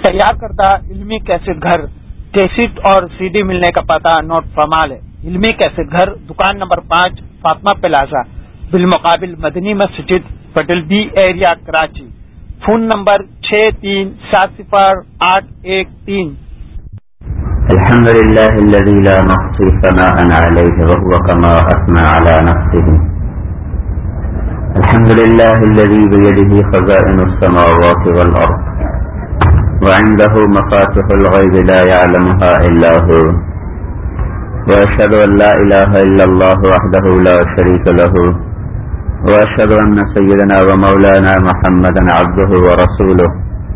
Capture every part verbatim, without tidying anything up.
تیار کردہ علمی کیسٹ گھر، کیسٹ اور سی ڈی ملنے کا پتہ نوٹ فرما لے۔ علمی کیسٹ گھر، دکان نمبر پانچ، فاطمہ پلازا، بالمقابل مدنی مسجد، Patel B area, Karachi. Phone number چھ تین سات صفر آٹھ ایک تین۔ الحمد لله الذي لا نحصي ثناء عليه وهو كما أثنى على نفسه. الحمد لله الذي بيده خزائن السماوات والأرض وعنده مفاتح الغيب لا يعلمها إلا هو، وأشهد أن لا إله إلا الله وحده لا شريك له، وأشهد أن سيدنا ومولانا محمدا عبده ورسوله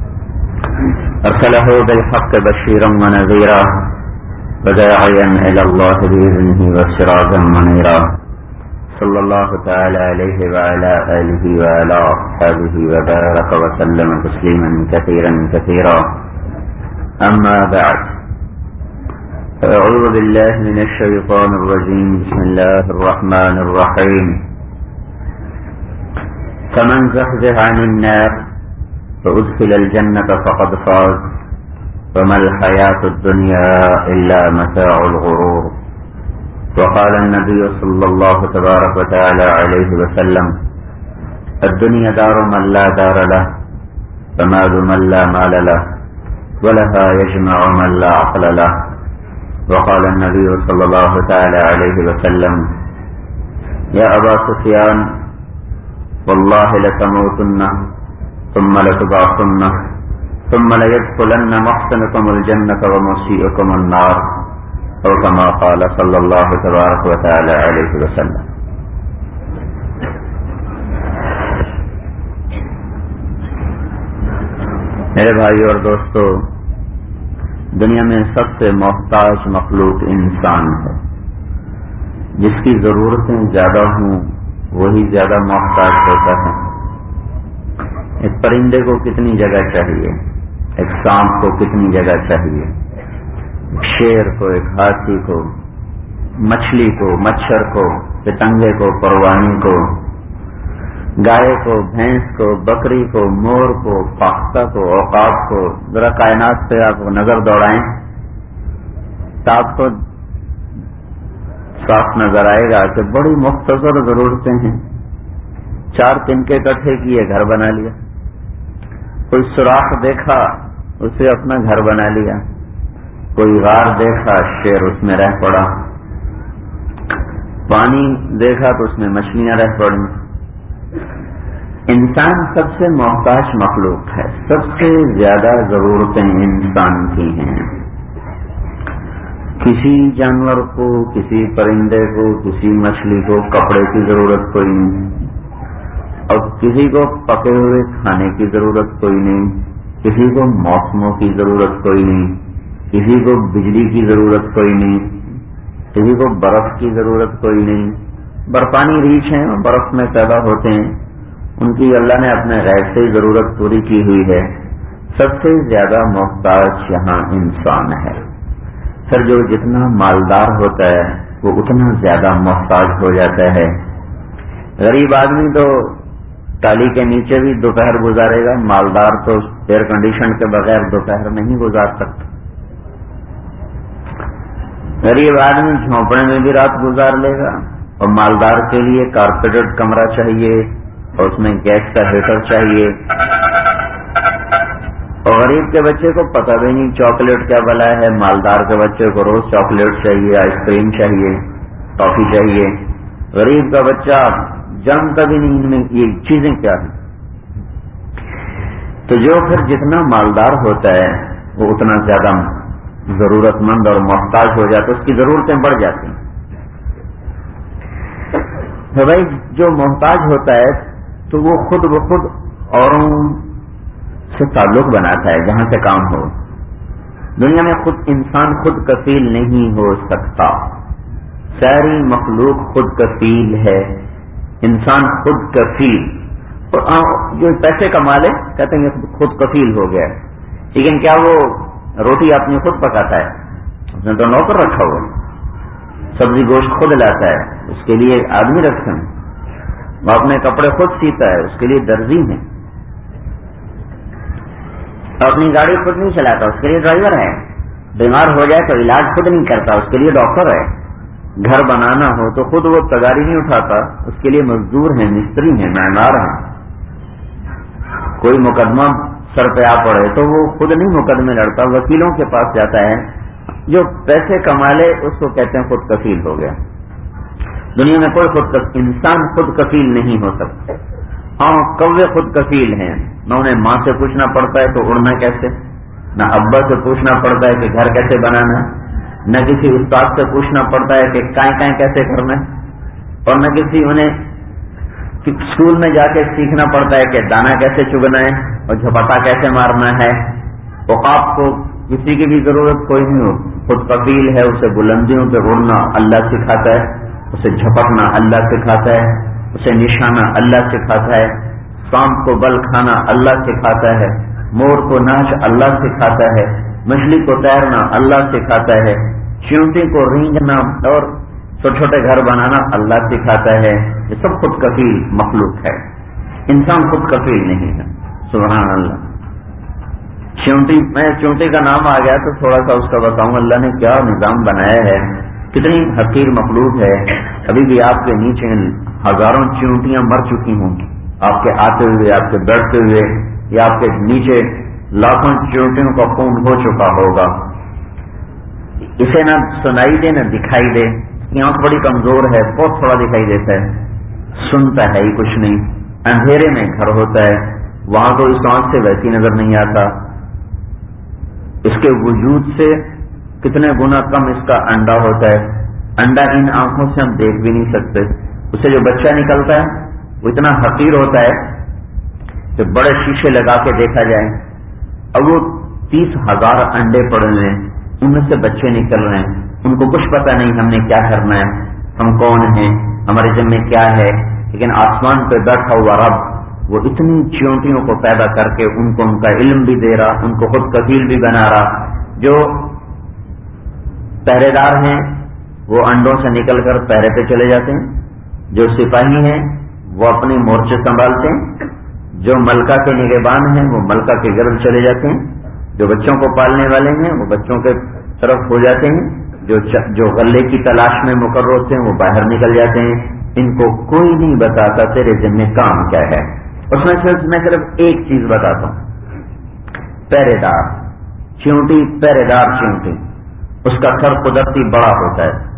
أرسله بالحق بشيرا ونذيرا وداعيا إلى الله بإذنه وسراجا منيرا، صلى الله تعالى عليه وعلى آله وعلى أصحابه وبارك وسلم تسليما كثيرا كثيرا. أما بعد، أعوذ بالله من الشيطان الرجيم. بسم الله الرحمن الرحيم. فمن زحزح عن النار فأدخل الجنة فقد فاز وما الحياة الدنيا إلا متاع الغرور. وقال النبي صلى الله تبارك وتعالى عليه وسلم: الدنيا دار من لا دار له، ومال من لا مال له، ولها يجمع من لا عقل له. وقال النبي صلى الله تعالى عليه وسلم: يا أبا سفيان، والله لتموتن ثم لتبعثن ثم ليدخلن محسنكم الجنة ومسيئكم النار، أو كما قال صلى الله تبارك وتعالى عليه وسلم. میرے بھائی اور دوستو، دنیا میں سب سے محتاج مخلوق انسان ہے. جس کی ضرورتیں زیادہ ہوں وہی زیادہ محتاج ہوتا ہے. ایک پرندے کو کتنی جگہ چاہیے، ایک سانپ کو کتنی جگہ چاہیے، ایک شیر کو، ایک ہاتھی کو، مچھلی کو، مچھر کو، پتنگے کو، پروانی کو، گائے کو، بھینس کو، بکری کو، مور کو، فاختہ کو، عقاب کو. ذرا کائنات پہ آپ نظر دوڑائیں تو آپ کو صاف نظر آئے گا کہ بڑی مختصر ضرورتیں ہیں. چار تنکے کٹھے کیے، گھر بنا لیا. کوئی سوراخ دیکھا، اسے اپنا گھر بنا لیا. کوئی غار دیکھا، شیر اس میں رہ پڑا. پانی دیکھا تو اس میں مچھلیاں رہ پڑی. انسان سب سے محتاج مخلوق ہے. سب سے زیادہ ضرورتیں انسان کی ہیں. کسی جانور کو، کسی پرندے کو، کسی مچھلی کو کپڑے کی ضرورت کوئی نہیں، اور کسی کو پکے ہوئے کھانے کی ضرورت کوئی نہیں، کسی کو موسموں کی ضرورت کوئی نہیں، کسی کو بجلی کی ضرورت کوئی نہیں، کسی کو برف کی ضرورت کوئی نہیں. برفانی ریچھ ہیں، برف میں پیدا ہوتے ہیں، ان کی اللہ نے اپنے غیر سے ضرورت پوری کی ہوئی ہے. سب سے زیادہ محتاج یہاں انسان ہے. پھر جو جتنا مالدار ہوتا ہے وہ اتنا زیادہ محتاج ہو جاتا ہے. غریب آدمی تو ٹالی کے نیچے بھی دوپہر گزارے گا، مالدار تو ایئر کنڈیشن کے بغیر دوپہر نہیں گزار سکتا. غریب آدمی جھونپڑے میں بھی رات گزار لے گا، اور مالدار کے لیے کارپیٹڈ کمرہ چاہیے اور اس میں گیس کا ہیٹر چاہیے. اور غریب کے بچے کو پتہ بھی نہیں چاکلیٹ کیا بلا ہے، مالدار کے بچے کو روز چاکلیٹ چاہیے، آئس کریم چاہیے، ٹافی چاہیے. غریب کا بچہ جانتا بھی نہیں ان میں یہ چیزیں کیا ہیں. تو جو پھر جتنا مالدار ہوتا ہے وہ اتنا زیادہ ضرورت مند اور محتاج ہو جاتا ہے، اس کی ضرورتیں بڑھ جاتی ہیں. تو بھائی جو محتاج ہوتا ہے تو وہ خود بخود اوروں سے تعلق بناتا ہے جہاں سے کام ہو. دنیا میں خود انسان خود کفیل نہیں ہو سکتا. ساری مخلوق خود کفیل ہے، انسان خود کفیل. جو پیسے کما لے کہتے ہیں خود کفیل ہو گیا، لیکن کیا وہ روٹی اپنی خود پکاتا ہے؟ اس نے تو نوکر رکھا ہوا. سبزی گوشت خود لاتا ہے، اس کے لیے آدمی رکھتے ہیں. وہ اپنے کپڑے خود سیتا ہے، اس کے لیے درزی ہیں. اپنی گاڑی خود نہیں چلاتا، اس کے لیے ڈرائیور ہے. بیمار ہو جائے تو علاج خود نہیں کرتا، اس کے لیے ڈاکٹر ہے. گھر بنانا ہو تو خود وہ تگاری نہیں اٹھاتا، اس کے لیے مزدور ہیں، مستری ہیں، معمار ہیں. کوئی مقدمہ سر پہ آ پڑے تو وہ خود نہیں مقدمے لڑتا، وکیلوں کے پاس جاتا ہے. جو پیسے کما لے اس کو کہتے ہیں خود کفیل ہو گیا. دنیا میں کوئی خود کفیل انسان خود کفیل نہیں ہو سکتا. ہاں کوے خود کفیل ہیں، نہ انہیں ماں سے پوچھنا پڑتا ہے تو اڑنا کیسے، نہ ابا سے پوچھنا پڑتا ہے کہ گھر کیسے بنانا، نہ کسی استاد سے پوچھنا پڑتا ہے کہ کائیں کائیں کیسے کرنا، اور نہ کسی انہیں اسکول میں جا کے سیکھنا پڑتا ہے کہ دانا کیسے چگنا ہے اور جھپٹا کیسے مارنا ہے. عقاب کو کسی کی بھی ضرورت کوئی نہیں ہو، خود کفیل ہے. اسے بلندیوں پہ اڑنا اللہ سکھاتا ہے، اسے جھپٹنا اللہ سکھاتا ہے، اسے نشانہ اللہ سکھاتا ہے، سانپ کو بل کھانا اللہ سکھاتا ہے، مور کو ناچ اللہ سکھاتا ہے، مچھلی کو تیرنا اللہ سکھاتا ہے، چیونٹی کو رینگنا اور چھوٹے چھوٹے گھر بنانا اللہ سکھاتا ہے. یہ سب خود کفیل مخلوق ہے. انسان خود کفیل نہیں ہے. سبحان اللہ. چیونٹی میں چیونٹی کا نام آ گیا تو تھوڑا سا اس کا بتاؤں. اللہ نے کیا نظام بنایا ہے، کتنی حقیر مخلوق ہے. ابھی بھی آپ کے نیچے ہزاروں چیونٹیاں مر چکی ہوں گی، آپ کے آتے ہوئے، آپ کے بیٹھتے ہوئے، یا آپ کے نیچے لاکھوں چیونٹیوں کا خون ہو چکا ہوگا. اسے نہ سنائی دے نہ دکھائی دے. کی آنکھ بڑی کمزور ہے، بہت تھوڑا دکھائی دیتا ہے، سنتا ہے ہی کچھ نہیں. اندھیرے میں گھر ہوتا ہے، وہاں تو اس آنکھ سے ویسی نظر نہیں آتا. اس کے وجود سے کتنے گنا کم اس کا انڈا ہوتا ہے. انڈا ان آنکھوں سے ہم دیکھ بھی نہیں سکتے. اسے جو بچہ نکلتا ہے وہ اتنا حقیر ہوتا ہے کہ بڑے شیشے لگا کے دیکھا جائے. اب وہ تیس ہزار انڈے پڑے ہیں، ان میں سے بچے نکل رہے ہیں. ان کو کچھ پتہ نہیں ہم نے کیا کرنا ہے، ہم کون ہیں، ہمارے ذمہ کیا ہے. لیکن آسمان پہ بیٹھا ہوا رب وہ اتنی چیونٹیوں کو پیدا کر کے ان کو ان کا علم بھی دے رہا، ان کو خود کفیل بھی بنا رہا. جو پہرے دار ہیں وہ انڈوں سے نکل کر پہرے پہ چلے جاتے ہیں، جو سپاہی ہیں وہ اپنے مورچے سنبھالتے ہیں، جو ملکہ کے نگہبان ہیں وہ ملکہ کے گرد چلے جاتے ہیں، جو بچوں کو پالنے والے ہیں وہ بچوں کے طرف ہو جاتے ہیں، جو جو غلے کی تلاش میں مقرر ہوتے ہیں وہ باہر نکل جاتے ہیں. ان کو کوئی نہیں بتاتا تیرے ذمہ کام کیا ہے. اس میں صرف میں صرف ایک چیز بتاتا ہوں، پہرے دار چیونٹی، پہرے دار چیونٹی، اس کا سر قدرتی بڑا ہوتا ہے.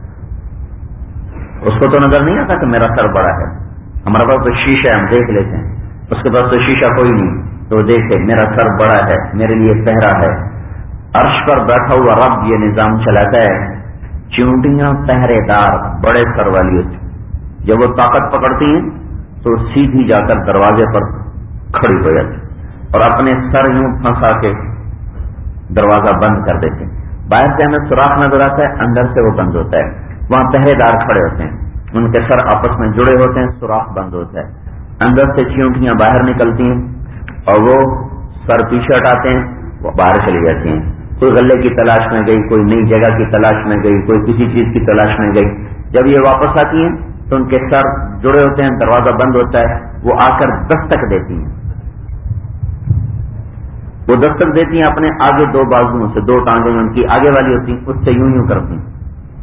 اس کو تو نظر نہیں آتا کہ میرا سر بڑا ہے. ہمارے پاس تو شیشہ ہم دیکھ لیتے ہیں، اس کے پاس تو شیشہ کوئی نہیں، تو دیکھے میرا سر بڑا ہے، میرے لیے پہرا ہے. عرش پر بیٹھا ہوا رب یہ نظام چلاتا ہے. چیونٹیاں پہرے دار بڑے سر والی ہوتی، جب وہ طاقت پکڑتی ہیں تو سیدھی جا کر دروازے پر کھڑی ہو جاتی اور اپنے سر یوں پھنسا کے دروازہ بند کر دیتے ہیں. باہر سے ہمیں سوراخ نظر آتا ہے، اندر سے وہ بند ہوتا ہے. وہاں پہرے دار کھڑے ہوتے ہیں، ان کے سر آپس میں جڑے ہوتے ہیں، سوراخ بند ہوتا ہے. اندر سے چیونٹیاں باہر نکلتی ہیں اور وہ سر پیچھے ہٹاتے ہیں، وہ باہر چلی جاتی ہیں. کوئی غلے کی تلاش میں گئی، کوئی نئی جگہ کی تلاش میں گئی، کوئی کسی چیز کی تلاش میں گئی. جب یہ واپس آتی ہیں تو ان کے سر جڑے ہوتے ہیں، دروازہ بند ہوتا ہے. وہ آ کر دستک دیتی ہیں، وہ دستک دیتی ہیں اپنے آگے دو بازوؤں سے، دو ٹانگیں ان کی آگے والی ہوتی ہیں، اس سے یوں یوں کرتی ہیں.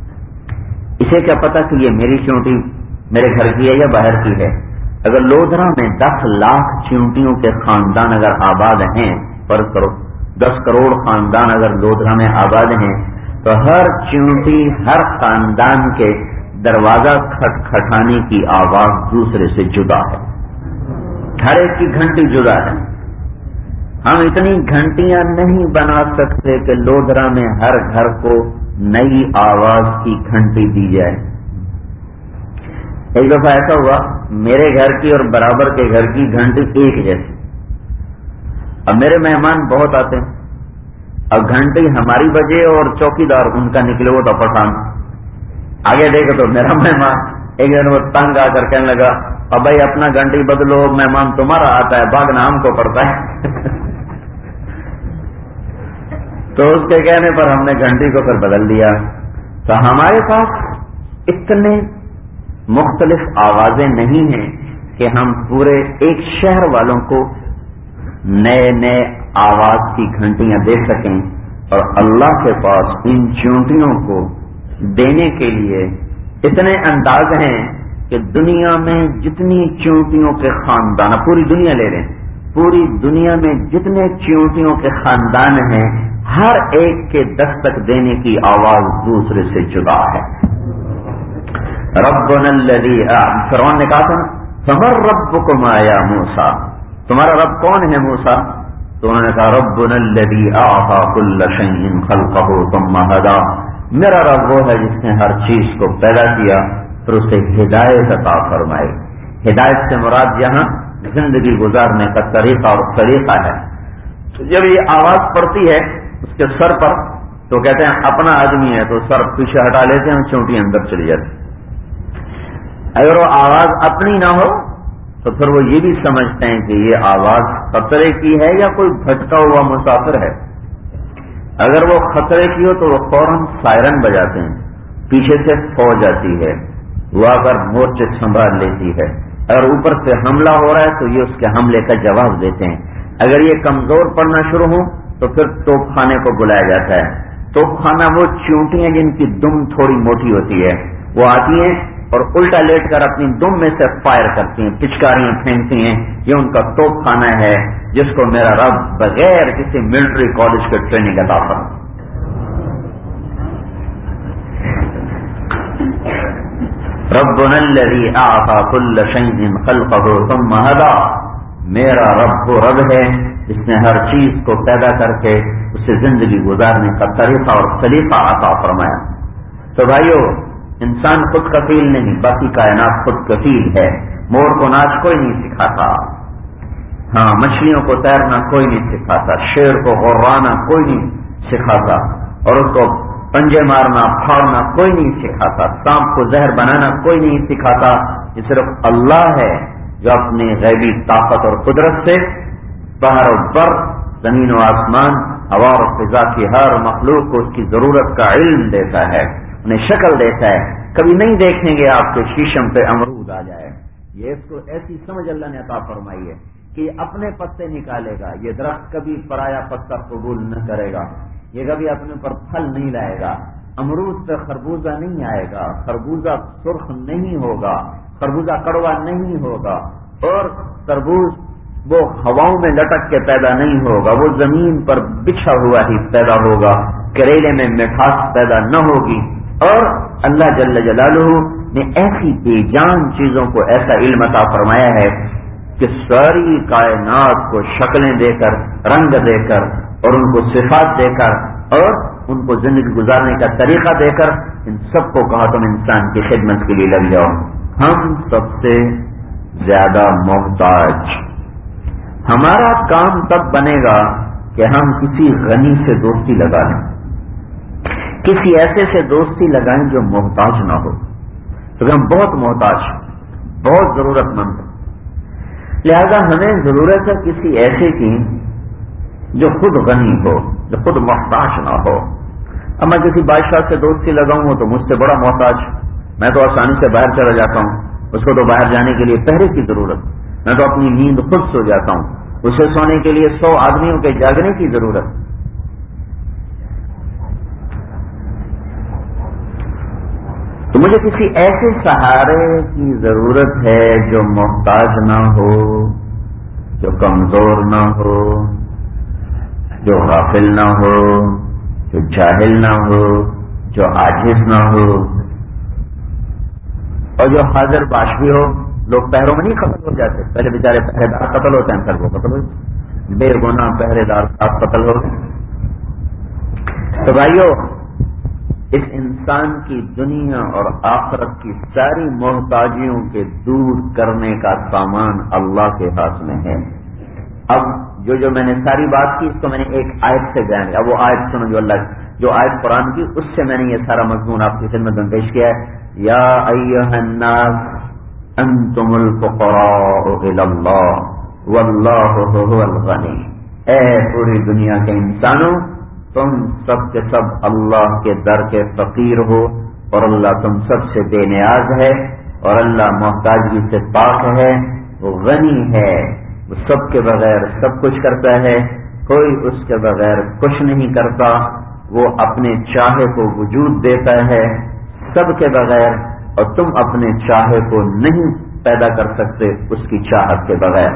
اسے کیا پتا کہ یہ میری چیونٹی میرے گھر کی ہے یا باہر کی ہے. اگر لودھرا میں دس لاکھ چیونٹیوں کے خاندان اگر آباد ہیں، فرض کرو دس کروڑ خاندان اگر لودھرا میں آباد ہیں، تو ہر چیونٹی ہر خاندان کے دروازہ کھٹکھٹانے کی آواز دوسرے سے جدا ہے. ہر ایک کی گھنٹی جدا ہے. ہم اتنی گھنٹیاں نہیں بنا سکتے کہ لودھرا میں ہر گھر کو نئی آواز کی گھنٹی دی جائے. ایک دفعہ ایسا ہوا، میرے گھر کی اور برابر کے گھر کی گھنٹی ایک جیسی. اب میرے مہمان بہت آتے ہیں، اب گھنٹی ہماری بجے اور چوکی دار ان کا نکلے وہ تو پٹھان. آگے دیکھو تو میرا مہمان ایک دن وہ تنگ آ کر کہنے لگا، اب بھائی اپنا گھنٹی بدلو، مہمان تمہارا آتا ہے، بھاگنا ہم کو پڑتا ہے. تو اس کے کہنے پر ہم نے گھنٹی کو پھر بدل دیا. تو ہمارے پاس اتنے مختلف آوازیں نہیں ہیں کہ ہم پورے ایک شہر والوں کو نئے نئے آواز کی گھنٹیاں دے سکیں، اور اللہ کے پاس ان چونٹیوں کو دینے کے لیے اتنے انداز ہیں کہ دنیا میں جتنی چونٹیوں کے خاندان، پوری دنیا لے لیں، پوری دنیا میں جتنے چونٹیوں کے خاندان ہیں، ہر ایک کے دستک دینے کی آواز دوسرے سے جدا ہے۔ ربنا الذی، فرعون نے کہا تھا فمن ربکما یا موسیٰ، تمہارا رب کون ہے موسیٰ؟ تو انہوں نے کہا ربنا الذی اعطى كل شیء خلقه ثم هدى، میرا رب وہ ہے جس نے ہر چیز کو پیدا کیا پھر اسے ہدایت عطا فرمائی۔ ہدایت سے مراد یہاں زندگی گزارنے کا طریقہ اور طریقہ ہے۔ تو جب یہ آواز پڑتی ہے اس کے سر پر، تو کہتے ہیں اپنا آدمی ہے تو سر پیچھے ہٹا لیتے ہیں، چونٹی اندر چلی جاتی۔ اگر وہ آواز اپنی نہ ہو تو پھر وہ یہ بھی سمجھتے ہیں کہ یہ آواز خطرے کی ہے یا کوئی بھٹکا ہوا مسافر ہے۔ اگر وہ خطرے کی ہو تو وہ فوراً سائرن بجاتے ہیں، پیچھے سے فوج آتی ہے، وہ آ کر مورچے سنبھال لیتی ہے۔ اگر اوپر سے حملہ ہو رہا ہے تو یہ اس کے حملے کا جواب دیتے ہیں۔ اگر یہ کمزور پڑنا شروع ہو تو پھر توپ خانے کو بلایا جاتا ہے۔ توپ خانہ وہ چونٹیاں جن کی دم تھوڑی موٹی ہوتی ہے، وہ آتی ہیں اور الٹا لیٹ کر اپنی دم میں سے فائر کرتی ہیں، پچکاریاں پھینکتی ہیں۔ یہ ان کا توپ خانہ ہے جس کو میرا رب بغیر کسی ملٹری کالج کے ٹریننگ عطا فرمائے۔ ربنا الذی اعطى كل شیء خلقه ثم هدى، میرا رب وہ رب ہے جس نے ہر چیز کو پیدا کر کے اسے زندگی گزارنے کا طریقہ اور سلیقہ عطا فرمایا۔ تو بھائیو، انسان خود کفیل نہیں، باقی کائنات خود کفیل ہے۔ مور کو ناچ کوئی نہیں سکھاتا، ہاں مچھلیوں کو تیرنا کوئی نہیں سکھاتا، شیر کو غرانا کوئی نہیں سکھاتا، اور اس کو پنجے مارنا پھاڑنا کوئی نہیں سکھاتا، سانپ کو زہر بنانا کوئی نہیں سکھاتا۔ یہ صرف اللہ ہے جو اپنی غیبی طاقت اور قدرت سے بحر و بر، زمین و آسمان، ہوا اور فضا کی ہر مخلوق کو اس کی ضرورت کا علم دیتا ہے، انہیں شکل دیتا ہے۔ کبھی نہیں دیکھیں گے آپ کے شیشم پہ امرود آ جائے، یہ اس کو ایسی سمجھ اللہ نے عطا فرمائی ہے کہ یہ اپنے پتے نکالے گا۔ یہ درخت کبھی پرایا پتا قبول نہ کرے گا، یہ کبھی اپنے پر پھل نہیں لائے گا۔ امرود پہ خربوزہ نہیں آئے گا، خربوزہ سرخ نہیں ہوگا، خربوزہ کڑوا نہیں ہوگا، اور تربوز وہ ہواؤں میں لٹک کے پیدا نہیں ہوگا، وہ زمین پر بچھا ہوا ہی پیدا ہوگا، کریلے میں مٹھاس پیدا نہ ہوگی۔ اور اللہ جل جلالہ نے ایسی بے جان چیزوں کو ایسا علم عطا فرمایا ہے کہ ساری کائنات کو شکلیں دے کر، رنگ دے کر، اور ان کو صفات دے کر، اور ان کو زندگی گزارنے کا طریقہ دے کر ان سب کو کہا تم انسان کی خدمت کے لیے لگ جاؤ۔ ہم سب سے زیادہ محتاج، ہمارا کام تب بنے گا کہ ہم کسی غنی سے دوستی لگا لیں، کسی ایسے سے دوستی لگائیں جو محتاج نہ ہو، کیونکہ ہم بہت محتاج، بہت ضرورت مند ہیں۔ لہذا ہمیں ضرورت ہے کسی ایسے کی جو خود غنی ہو، جو خود محتاج نہ ہو۔ اب میں کسی بادشاہ سے دوستی لگاؤں تو مجھ سے بڑا محتاج، میں تو آسانی سے باہر چلا جاتا ہوں، اس کو تو باہر جانے کے لیے پہرے کی ضرورت، میں تو اپنی نیند خود سو جاتا ہوں، اسے سونے کے لیے سو آدمیوں کے جاگنے کی ضرورت۔ تو مجھے کسی ایسے سہارے کی ضرورت ہے جو محتاج نہ ہو، جو کمزور نہ ہو، جو غافل نہ ہو، جو جاہل نہ ہو، جو عاجز نہ ہو، اور جو حاضر باش بھی ہو۔ لوگ پہروں میں نہیں قتل ہو جاتے، پہلے بیچارے پہرے دار قتل ہوتے ہیں، پھر وہ قتل ہو جاتے، بے گناہ پہرے دار آپ قتل ہو گئے۔ تو بھائیو، اس انسان کی دنیا اور آخرت کی ساری محتاجیوں کے دور کرنے کا سامان اللہ کے ہاتھ میں ہے۔ اب جو جو میں نے ساری بات کی اس کو میں نے ایک آیت سے بیان کیا، اب وہ آیت سنو جو اللہ جو آیت قرآن کی، اس سے میں نے یہ سارا مضمون آپ کی خدمت میں پیش کیا ہے۔ یا ایھا الناس انتم الفقراء الی اللہ واللہ هو الغنی، اے پوری دنیا کے انسانوں، تم سب کے سب اللہ کے در کے فقیر ہو، اور اللہ تم سب سے بے نیاز ہے، اور اللہ محتاجی سے پاک ہے، وہ غنی ہے۔ وہ سب کے بغیر سب کچھ کرتا ہے، کوئی اس کے بغیر کچھ نہیں کرتا، وہ اپنے چاہے کو وجود دیتا ہے سب کے بغیر، اور تم اپنے چاہے کو نہیں پیدا کر سکتے اس کی چاہت کے بغیر۔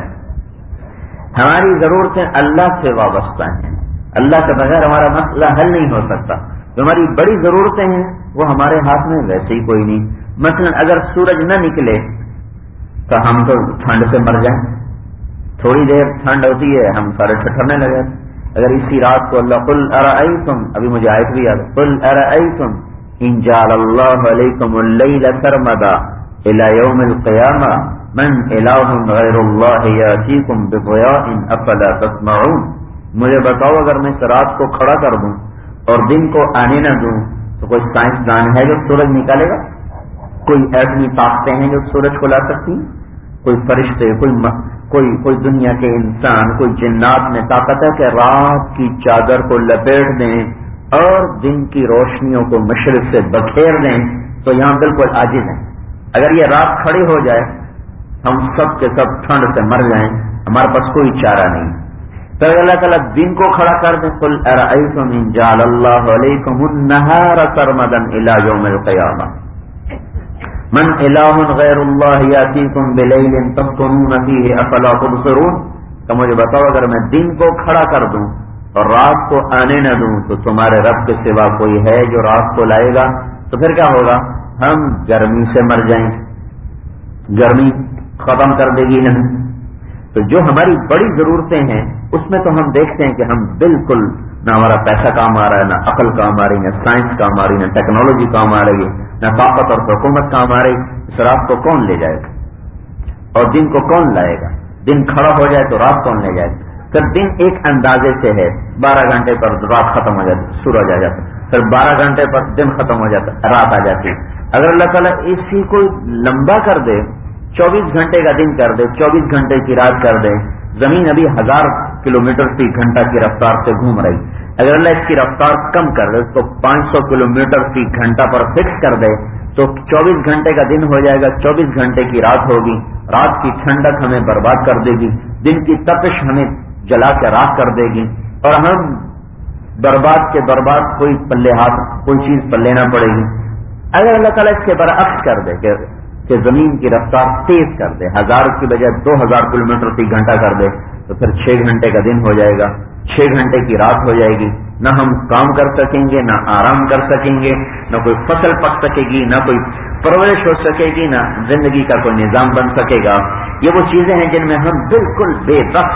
ہماری ضرورتیں اللہ سے وابستہ ہیں، اللہ کے بغیر ہمارا مسئلہ حل نہیں ہو سکتا۔ جو ہماری بڑی ضرورتیں ہیں وہ ہمارے ہاتھ میں ویسے ہی کوئی نہیں۔ مثلا اگر سورج نہ نکلے تو ہم تو ٹھنڈ سے مر جائیں، تھوڑی دیر ٹھنڈ ہوتی ہے ہم سارے ٹھٹرنے لگے۔ اگر اسی رات کو اللہ قل ارأیتم، ابھی مجھے آیت بھی یاد، قل ارأیتم ان جعل اللہ علیکم اللیل سرمدا الی یوم القیامہ من الہ غیر اللہ یاتیکم بضیاء افلا تسمعون، مجھے بتاؤ اگر میں اس رات کو کھڑا کر دوں اور دن کو آنے نہ دوں تو کوئی سائنسدان ہے جو سورج نکالے گا؟ کوئی ایسی طاقتیں ہیں جو سورج کو لا سکتی ہیں؟ کوئی فرشتے، کوئی م... کوئی کوئی دنیا کے انسان، کوئی جنات میں طاقت ہے کہ رات کی چادر کو لپیٹ دیں اور دن کی روشنیوں کو مشرق سے بکھیر دیں؟ تو یہاں بالکل عاجز ہیں۔ اگر یہ رات کھڑی ہو جائے ہم سب کے سب ٹھنڈ سے مر جائیں، ہمارے پاس کوئی چارہ نہیں۔ تو اللہ تعالیٰ دن کو کھڑا کر دیں، قل ارأیتم ان جعل اللہ علیکم النہار سرمدا الی یوم القیامہ من الہ غیر اللہ یاتیکم بلیل تسکنون فیہ افلا تبصرون، تو مجھے بتاؤ اگر میں دن کو کھڑا کر دوں اور رات کو آنے نہ دوں تو تمہارے رب کے سوا کوئی ہے جو رات کو لائے گا؟ تو پھر کیا ہوگا؟ ہم گرمی سے مر جائیں، گرمی ختم کر دے گی نہیں۔ تو جو ہماری بڑی ضرورتیں ہیں اس میں تو ہم دیکھتے ہیں کہ ہم بالکل نہ ہمارا پیسہ کام آ رہا ہے، نہ عقل کام آ رہی، نہ سائنس کام آ رہی، نہ ٹیکنالوجی کام آ رہی ہے، نہ طاقت اور حکومت کام آ رہی۔ اس رات کو کون لے جائے گا اور دن کو کون لائے گا؟ دن کھڑا ہو جائے تو رات کون لے جائے گا؟ پھر دن ایک اندازے سے ہے، بارہ گھنٹے پر رات ختم ہو جاتی، سورج آ جاتا، پھر بارہ گھنٹے پر دن ختم ہو جاتا، رات آ جاتی۔ اگر اللہ تعالیٰ اسی کو لمبا کر دے، چوبیس گھنٹے کا دن کر دے، چوبیس گھنٹے کی رات کر دے، زمین ابھی ہزار کلومیٹر فی گھنٹہ کی رفتار سے گھوم رہی، اگر اللہ اس کی رفتار کم کر دے تو پانچ سو کلومیٹر فی گھنٹہ پر فکس کر دے تو چوبیس گھنٹے کا دن ہو جائے گا، چوبیس گھنٹے کی رات ہوگی۔ رات کی ٹھنڈک ہمیں برباد کر دے گی، دن کی تپش ہمیں جلا کے راکھ کر دے گی، اور ہم برباد کے برباد کوئی پلے ہاتھ کوئی چیز پلے نہ پڑے گی۔ اگر اللہ تعالیٰ اس کے برعکس کر دے کہ کہ زمین کی رفتار تیز کر دے، ہزار کی بجائے دو ہزار کلو میٹر فی گھنٹہ کر دے، تو پھر چھ گھنٹے کا دن ہو جائے گا، چھ گھنٹے کی رات ہو جائے گی، نہ ہم کام کر سکیں گے، نہ آرام کر سکیں گے، نہ کوئی فصل پک سکے گی، نہ کوئی پرورش ہو سکے گی، نہ زندگی کا کوئی نظام بن سکے گا۔ یہ وہ چیزیں ہیں جن میں ہم بالکل بے بس۔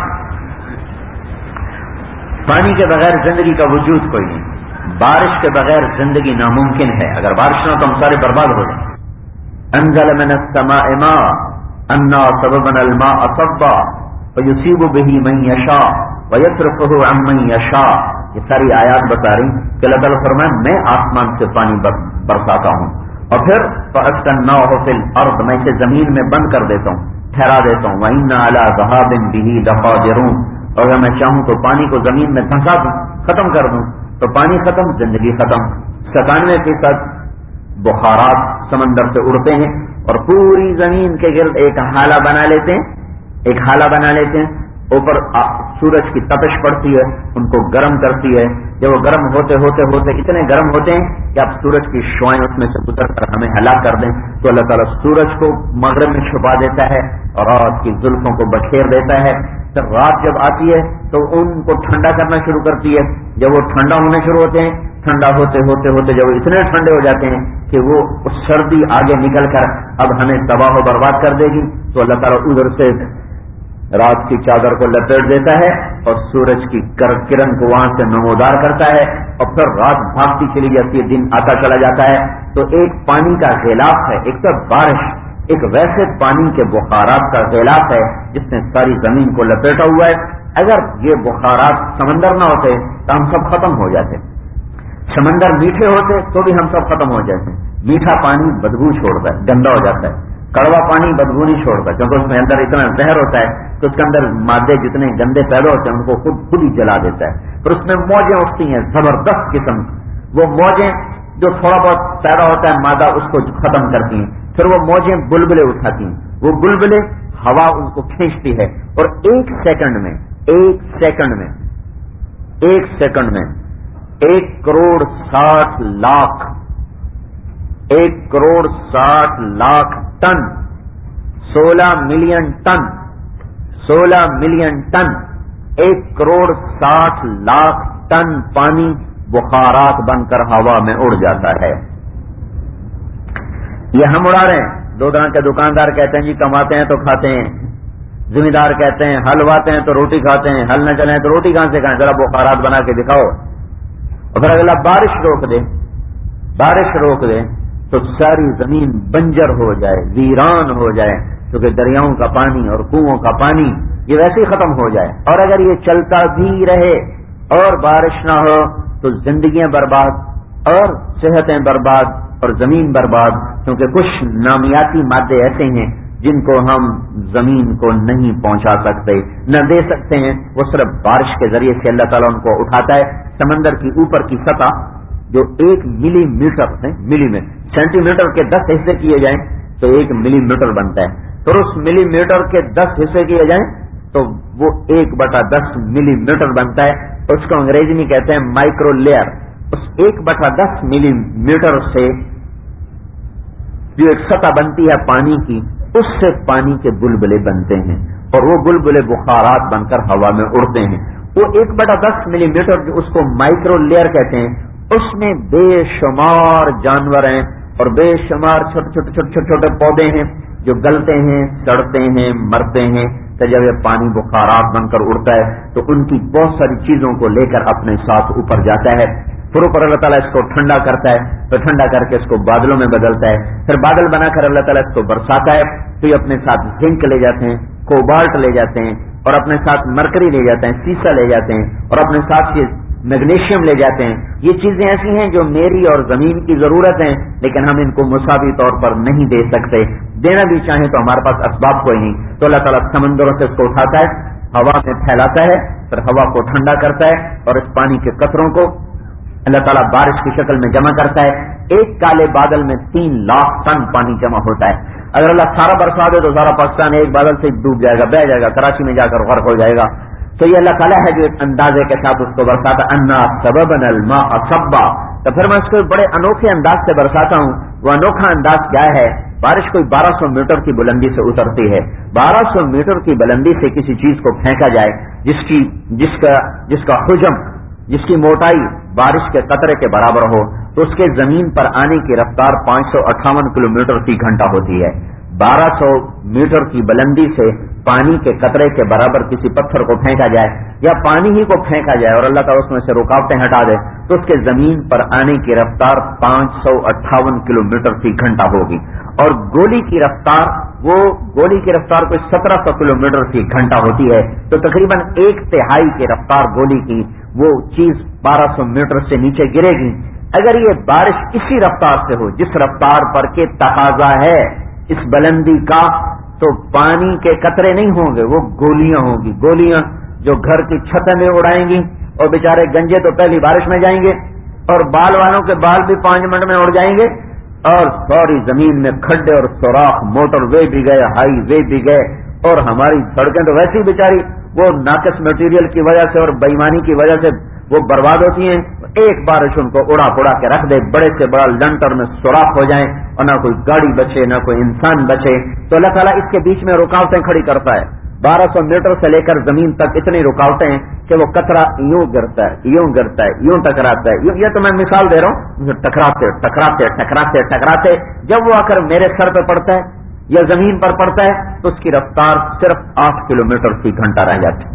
پانی کے بغیر زندگی کا وجود کوئی نہیں، بارش کے بغیر زندگی ناممکن ہے، اگر بارش نہ ہو تو ہم سارے برباد ہو جائیں۔ انزل من السماء ماء انا صببنا الماء صبا فيصيب به من يشاء ويصرفه عن من يشاء، یہ ساری آیات بتا رہی کہ اللہ تعالیٰ فرمائے میں آسمان سے پانی برساتا ہوں اور پھر فاسكناه في الارض، میں اسے زمین میں بند کر دیتا ہوں، ٹھہرا دیتا ہوں، وإنا على ذهاب به لقادرون، اور اگر میں چاہوں تو پانی کو زمین میں دھسا دوں، ختم کر دوں، تو پانی ختم، زندگی ختم۔ ستانوے فیصد بخارات سمندر سے اڑتے ہیں اور پوری زمین کے گرد ایک حالہ بنا لیتے ہیں، ایک حالہ بنا لیتے ہیں، اوپر سورج کی تپش پڑتی ہے، ان کو گرم کرتی ہے، جب وہ گرم ہوتے ہوتے ہوتے اتنے گرم ہوتے ہیں کہ اب سورج کی شعائیں اس میں سے گزر کر ہمیں ہلاک کر دیں، تو اللہ تعالیٰ سورج کو مغرب میں چھپا دیتا ہے اور رات کی زلفوں کو بکھیر دیتا ہے۔ پھر رات جب آتی ہے تو ان کو ٹھنڈا کرنا شروع کرتی ہے، جب وہ ٹھنڈا ہونے شروع ہوتے ہیں، ٹھنڈا ہوتے ہوتے ہوتے جب وہ اتنے ٹھنڈے ہو جاتے ہیں کہ وہ سردی آگے نکل کر اب ہمیں تباہ و برباد کر دے گی، تو اللہ تعالیٰ ادھر سے رات کی چادر کو لپیٹ دیتا ہے اور سورج کی کرن کو وہاں سے نمودار کرتا ہے، اور پھر رات بھاگتی چلی جاتی ہے، دن آتا چلا جاتا ہے۔ تو ایک پانی کا غلاف ہے، ایک تو بارش، ایک ویسے پانی کے بخارات کا غلاف ہے جس نے ساری زمین کو لپیٹا ہوا ہے۔ اگر یہ بخارات سمندر نہ ہوتے تو ہم سب ختم ہو جاتے، سمندر میٹھے ہوتے تو بھی ہم سب ختم ہو جاتے۔ میٹھا پانی بدبو چھوڑتا ہے، گندا ہو جاتا ہے، کڑوا پانی بدبو نہیں چھوڑتا کیونکہ اس میں اندر اتنا زہر ہوتا ہے کہ اس کے اندر مادے جتنے گندے پیدا ہوتے ہیں ان کو خود خود ہی جلا دیتا ہے۔ پھر اس میں موجیں اٹھتی ہیں زبردست قسم، وہ موجیں جو تھوڑا بہت پیدا ہوتا ہے مادہ اس کو ختم کرتی ہیں، پھر وہ موجیں بلبلے اٹھاتی ہیں، وہ بلبلے ہوا ان کو کھینچتی ہے، اور ایک سیکنڈ میں ایک سیکنڈ میں ایک سیکنڈ میں ایک کروڑ ساٹھ لاکھ ایک کروڑ ساٹھ لاکھ ٹن سولہ ملین ٹن سولہ ملین ٹن ایک کروڑ ساٹھ لاکھ ٹن پانی بخارات بن کر ہوا میں اڑ جاتا ہے۔ یہ ہم اڑا رہے ہیں۔ دو طرح کے دکاندار کہتے ہیں جی کماتے ہیں تو کھاتے ہیں، زمیندار کہتے ہیں ہل واتے ہیں تو روٹی کھاتے ہیں، ہل نہ چلیں تو روٹی کہاں سے کھائیں، ذرا بخارات بنا کے دکھاؤ۔ اور پھر اگلا بارش روک دے بارش روک دے تو ساری زمین بنجر ہو جائے، ویران ہو جائے، کیونکہ دریاؤں کا پانی اور کنووں کا پانی یہ ویسے ہی ختم ہو جائے۔ اور اگر یہ چلتا بھی رہے اور بارش نہ ہو تو زندگیاں برباد اور صحتیں برباد اور زمین برباد، کیونکہ کچھ نامیاتی مادے ایسے ہیں جن کو ہم زمین کو نہیں پہنچا سکتے، نہ دے سکتے ہیں، وہ صرف بارش کے ذریعے سے اللہ تعالیٰ ان کو اٹھاتا ہے۔ سمندر کی اوپر کی سطح جو ایک ملی میٹر ہے، ملی میں سینٹی میٹر کے دس حصے کیے جائیں تو ایک ملی میٹر بنتا ہے، تو اس ملی میٹر کے دس حصے کیے جائیں تو وہ ایک بٹا دس ملی میٹر بنتا ہے۔ اس کو انگریزی میں کہتے ہیں مائکرو لیئر۔ اس ایک بٹا دس ملی میٹر سے جو ایک سطح بنتی ہے پانی کی، اس سے پانی کے بلبلے بنتے ہیں، اور وہ بلبلے بخارات بن کر ہوا میں اڑتے ہیں۔ وہ ایک بٹا دس ملی میٹر جو اس کو مائکرو لیئر کہتے ہیں، اس میں بے شمار جانور ہیں اور بے شمار چھوٹے چھوٹے چھوٹے چھوٹے چھوٹے پودے ہیں جو گلتے ہیں، سڑتے ہیں، مرتے ہیں۔ تو جب یہ پانی بخارات بن کر اڑتا ہے تو ان کی بہت ساری چیزوں کو لے کر اپنے ساتھ اوپر جاتا ہے، پھر اوپر اللہ تعالیٰ اس کو ٹھنڈا کرتا ہے، تو ٹھنڈا کر کے اس کو بادلوں میں بدلتا ہے، پھر بادل بنا کر اللہ تعالیٰ اس کو برساتا ہے، تو یہ اپنے ساتھ زنک لے جاتے ہیں، کوبالٹ لے جاتے ہیں، اور اپنے ساتھ مرکری لے جاتے ہیں، سیسا لے جاتے ہیں، اور اپنے ساتھ یہ میگنیشیم لے جاتے ہیں۔ یہ چیزیں ایسی ہیں جو میری اور زمین کی ضرورت ہیں، لیکن ہم ان کو مساوی طور پر نہیں دے سکتے، دینا بھی چاہیں تو ہمارے پاس اسباب کوئی نہیں، تو اللہ تعالیٰ سمندروں سے اس کو اٹھاتا ہے، ہوا میں پھیلاتا ہے، پھر ہوا کو ٹھنڈا کرتا ہے، اور اس پانی کے قطروں کو اللہ تعالیٰ بارش کی شکل میں جمع کرتا ہے۔ ایک کالے بادل میں تین لاکھ ٹن پانی جمع ہوتا ہے۔ اگر اللہ سارا برسا دے تو سارا پاکستان ایک بادل سے ڈوب جائے گا، بہ جائے گا، کراچی میں جا کر غرق ہو جائے گا۔ تو یہ اللہ تعالیٰ ہے جو ایک اندازے کے ساتھ اس کو برساتا، انا سببنا الماء سبا، تو پھر میں اس کو بڑے انوکھے انداز سے برساتا ہوں۔ وہ انوکھا انداز کیا ہے؟ بارش کوئی بارہ سو میٹر کی بلندی سے اترتی ہے، بارہ سو میٹر کی بلندی سے کسی چیز کو پھینکا جائے جس کی جس کا جس کا حجم، جس کی موٹائی بارش کے قطرے کے برابر ہو، تو اس کے زمین پر آنے کی رفتار پانچ سو اٹھاون کلو میٹر فی گھنٹہ ہوتی ہے۔ بارہ سو میٹر کی بلندی سے پانی کے قطرے کے برابر کسی پتھر کو پھینکا جائے یا پانی ہی کو پھینکا جائے اور اللہ تعالیٰ اس میں سے رکاوٹیں ہٹا دے تو اس کے زمین پر آنے کی رفتار پانچ سو اٹھاون کلو میٹر فی گھنٹہ ہوگی، اور گولی کی رفتار وہ گولی کی رفتار کوئی سترہ سو کلو میٹر فی گھنٹہ ہوتی ہے، تو تقریباً ایک تہائی کی رفتار گولی کی وہ چیز بارہ سو میٹر سے نیچے گرے گی۔ اگر یہ بارش اسی رفتار سے ہو جس رفتار پر کے تقاضا ہے اس بلندی کا، تو پانی کے قطرے نہیں ہوں گے، وہ گولیاں ہوں گی، گولیاں جو گھر کی چھتیں میں اڑائیں گی، اور بیچارے گنجے تو پہلی بارش میں جائیں گے، اور بال والوں کے بال بھی پانچ منٹ میں اڑ جائیں گے، اور ساری زمین میں کھڈے اور سوراخ، موٹر وے بھی گئے، ہائی وے بھی گئے، اور ہماری سڑکیں تو ویسے ہی بیچاری وہ ناقص مٹیریل کی وجہ سے اور بےایمانی کی وجہ سے وہ برباد ہوتی ہیں۔ ایک بارش ان کو اڑا پڑا کے رکھ دے، بڑے سے بڑا لنٹر میں سوراخ ہو جائیں اور نہ کوئی گاڑی بچے نہ کوئی انسان بچے، تو اللہ تعالیٰ اس کے بیچ میں رکاوٹیں کھڑی کرتا ہے۔ بارہ سو میٹر سے لے کر زمین تک اتنی رکاوٹیں ہیں کہ وہ قطرہ یوں گرتا ہے، یوں گرتا ہے، یوں ٹکراتا ہے، یہ تو میں مثال دے رہا ہوں، ٹکراتے ٹکراتے ٹکراتے ٹکراتے جب وہ آ کر میرے سر پہ پڑتا ہے یا زمین پر پڑتا ہے تو اس کی رفتار صرف آٹھ کلو میٹر فی گھنٹہ رہ جاتی ہے۔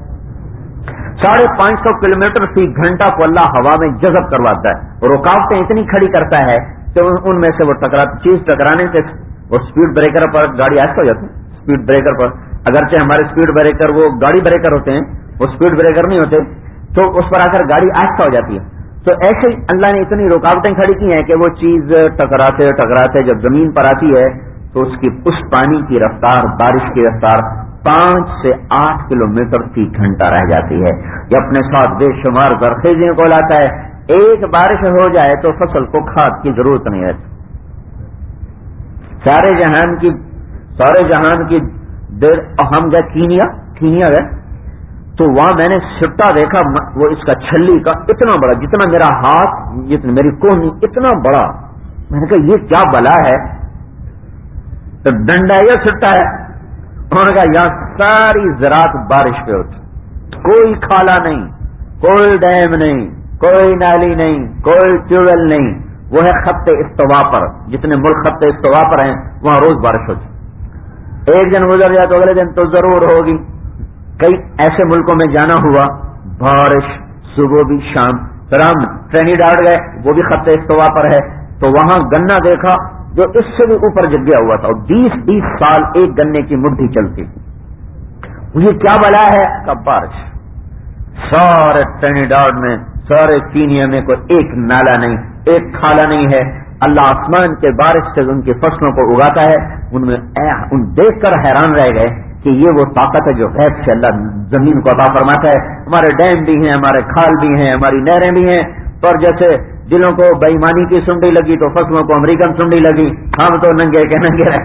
ساڑھے پانچ سو کلو میٹر فی گھنٹہ کو اللہ ہوا میں جذب کرواتا ہے، رکاوٹیں اتنی کھڑی کرتا ہے کہ ان میں سے وہ ٹکرا چیز ٹکرانے سے وہ اسپیڈ بریکر پر گاڑی آہستہ ہو جاتی ہے۔ اسپیڈ بریکر پر اگرچہ ہمارے اسپیڈ بریکر وہ گاڑی بریکر ہوتے ہیں، وہ اسپیڈ بریکر نہیں ہوتے، تو اس پر آ کر گاڑی آہستہ ہو جاتی ہے۔ تو ایسے ہی اللہ نے اتنی رکاوٹیں کھڑی کی ہیں کہ وہ چیز ٹکراتے ٹکراتے جب زمین پر آتی ہے تو اس کی اس پانی کی رفتار، بارش کی رفتار پانچ سے آٹھ کلو میٹر فی گھنٹہ رہ جاتی ہے۔ یہ اپنے ساتھ بے شمار زرخیزیوں کو لاتا ہے۔ ایک بارش ہو جائے تو فصل کو کھاد کی ضرورت نہیں رہتی۔ سارے جہان کی سارے جہان کی دیر ہم گئے کینیا کینیا گئے تو وہاں میں نے سٹا دیکھا، وہ اس کا چھلی کا اتنا بڑا، جتنا میرا ہاتھ، جتنا میری کوہنی، اتنا بڑا. میں نے کہا یہ کیا بلا ہے؟ تو ڈنڈا یا سٹا ہے؟ انہوں نے کہا یہاں ساری زراعت بارش پہ ہوتی، کوئی کھالا نہیں، کوئی ڈیم نہیں، کوئی نالی نہیں، کوئی ٹیوب ویل نہیں، وہ ہے خط استوا پر. جتنے ملک خط استوا پر ہیں وہاں روز بارش ہوتی. ایک دن گزر جائے تو اگلے دن تو ضرور ہوگی. کئی ایسے ملکوں میں جانا ہوا، بارش صبح بھی شام. پھر ہم ٹرینیڈاڈ گئے، وہ بھی خط استوا پر ہے، تو وہاں گنا دیکھا جو اس سے بھی اوپر جگیا ہوا تھا، اور بیس بیس سال ایک گنے کی مٹھی چلتی. یہ کیا بلا ہے؟ کب بارش. سارے ٹرینیڈاڈ میں، سارے کینیا میں کوئی ایک نالا نہیں، ایک کھالا نہیں ہے. اللہ آسمان کے بارش سے ان کی فصلوں کو اگاتا ہے. ان میں ان دیکھ کر حیران رہ گئے کہ یہ وہ طاقت ہے جو غیب سے اللہ زمین کو عطا فرماتا ہے. ہمارے ڈیم بھی ہیں، ہمارے کھال بھی ہیں، ہماری نہریں بھی ہیں، پر جیسے جنہوں کو بےایمانی کی سنڈی لگی تو فصلوں کو امریکن سنڈی لگی، ہم تو ننگے کے ننگے رہے،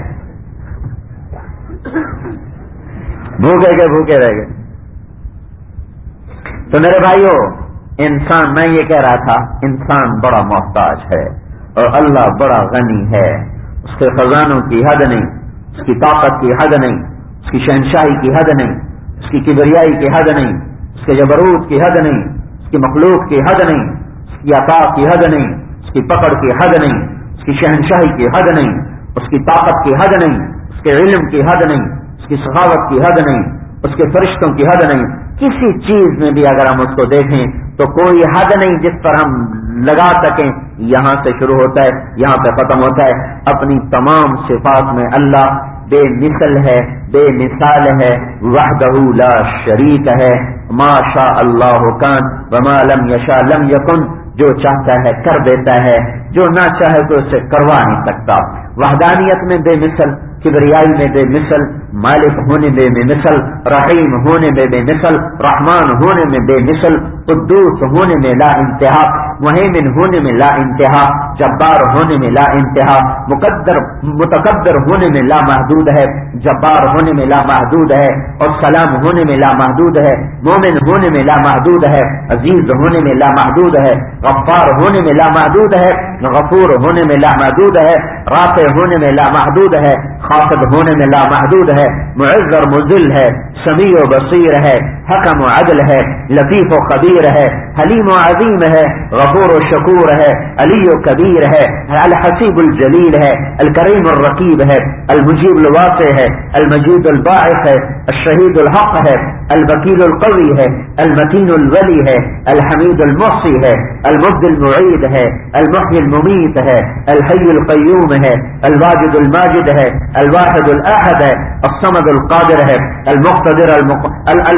بھوکے کے بھوکے رہ گئے. تو میرے بھائیوں، انسان، میں یہ کہہ رہا تھا، انسان بڑا محتاج ہے اور اللہ بڑا غنی ہے. اس کے خزانوں کی حد نہیں، اس کی طاقت کی حد نہیں، اس کی شہنشاہی کی حد نہیں، اس کی کبریائی کی حد نہیں، اس کے جبروت کی حد نہیں، اس کی مخلوق کی حد نہیں، اس کی عطا کی حد نہیں، اس کی پکڑ کی حد نہیں، اس کی شہنشاہی کی حد نہیں، اس کی طاقت کی حد نہیں، اس کے علم کی حد نہیں، اس کی سخاوت کی حد نہیں، اس کے فرشتوں کی حد نہیں. کسی چیز میں بھی اگر ہم اس کو دیکھیں تو کوئی حد نہیں جس پر ہم لگا سکیں. یہاں سے شروع ہوتا ہے، یہاں پہ ختم ہوتا ہے. اپنی تمام صفات میں اللہ بے مثل ہے، بے مثال ہے، وحدہ لا شریک ہے. ما شاء اللہ کان وما لم یشاء لم یکن. جو چاہتا ہے کر دیتا ہے، جو نہ چاہے تو اسے کروا نہیں سکتا. وحدانیت میں بے مثل، کبریائی میں بے مثل، مالک ہونے میں بے مثل، رحیم ہونے میں بے مثل، رحمان ہونے میں بے مثل، قدوس ہونے میں لا انتہا، مہیمن ہونے میں لا انتہا، جبار ہونے میں لا انتہا، مقدر متکبر ہونے میں لا محدود ہے، جبار ہونے میں لا محدود ہے، اور سلام ہونے میں لا محدود ہے، مومن ہونے میں لا محدود ہے، عزیز ہونے میں لا محدود ہے، غفار ہونے میں لا محدود ہے، غفور ہونے میں لا محدود ہے، رافع ہونے میں لا محدود ہے، خافض ہونے میں لا محدود ہے، معز اور مذل ہے، سمیع و بصیر ہے، حکم و عدل ہے، لطیف و خبیر ہے، حلیم و عظیم ہے، غفور و شکور ہے، علی و کبیر ہے، الحسیب الجلیل ہے، الکریم الرقیب ہے، المجیب الواسع ہے، المجید الباعث ہے، الشہید الحق ہے، الوکیل القوی ہے، المتین الولی ہے، الحمید المحصی ہے، المبدی المعید ہے، المحیی الممیت ہے، الحی القیوم ہے، الواجد الماجد ہے، الواحد الاحد ہے، الصمد القادر ہے، المقتدر المق... ال... ال...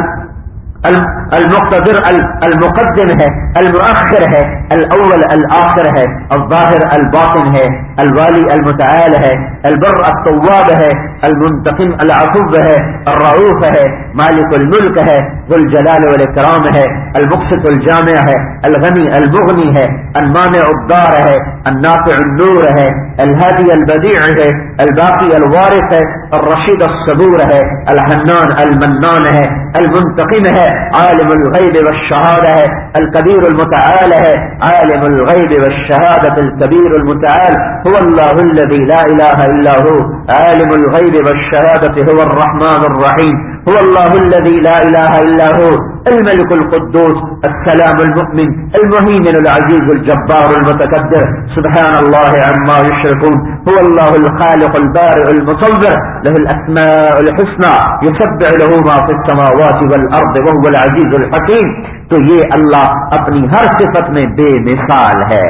المقتدر المقدم ہے، المؤخر ہے، الاول الآخر ہے، الظاہر الباطن ہے، الوالی المتعال ہے، البر التواب ہے، المنتقم العفو ہے، الرؤوف ہے، مالک الملک ہے، ذو الجلال والاکرام ہے، المقسط الجامع ہے، الغنی المغنی ہے، المانع الضار ہے، النافع النور ہے، الهادي البديع ہے، الباقی الوارث ہے، الرشید الصبور ہے، الحنان المنان ہے، المنتقم ہے، عالم الغیب والشہادہ ہے، الکبیر المتعال ہے، عالم الغیب والشہادة الکبیر المتعال، هو اللہ الذي لا الہ الا هو، عالم الغیب والشہادة هو الرحمن الرحیم، هو اللہ الذي لا الہ الا هو، الملك القدوس السلام المؤمن المهيمن العزيز الجبار المتكبر، سبحان الله عما يشركون، هو الله الخالق البارئ المصور، له الأسماء الحسنى يسبح له ما في السماوات والأرض وهو العزيز الحكيم. تو یہ اللہ اپنی ہر صفت میں بے مثال ہے،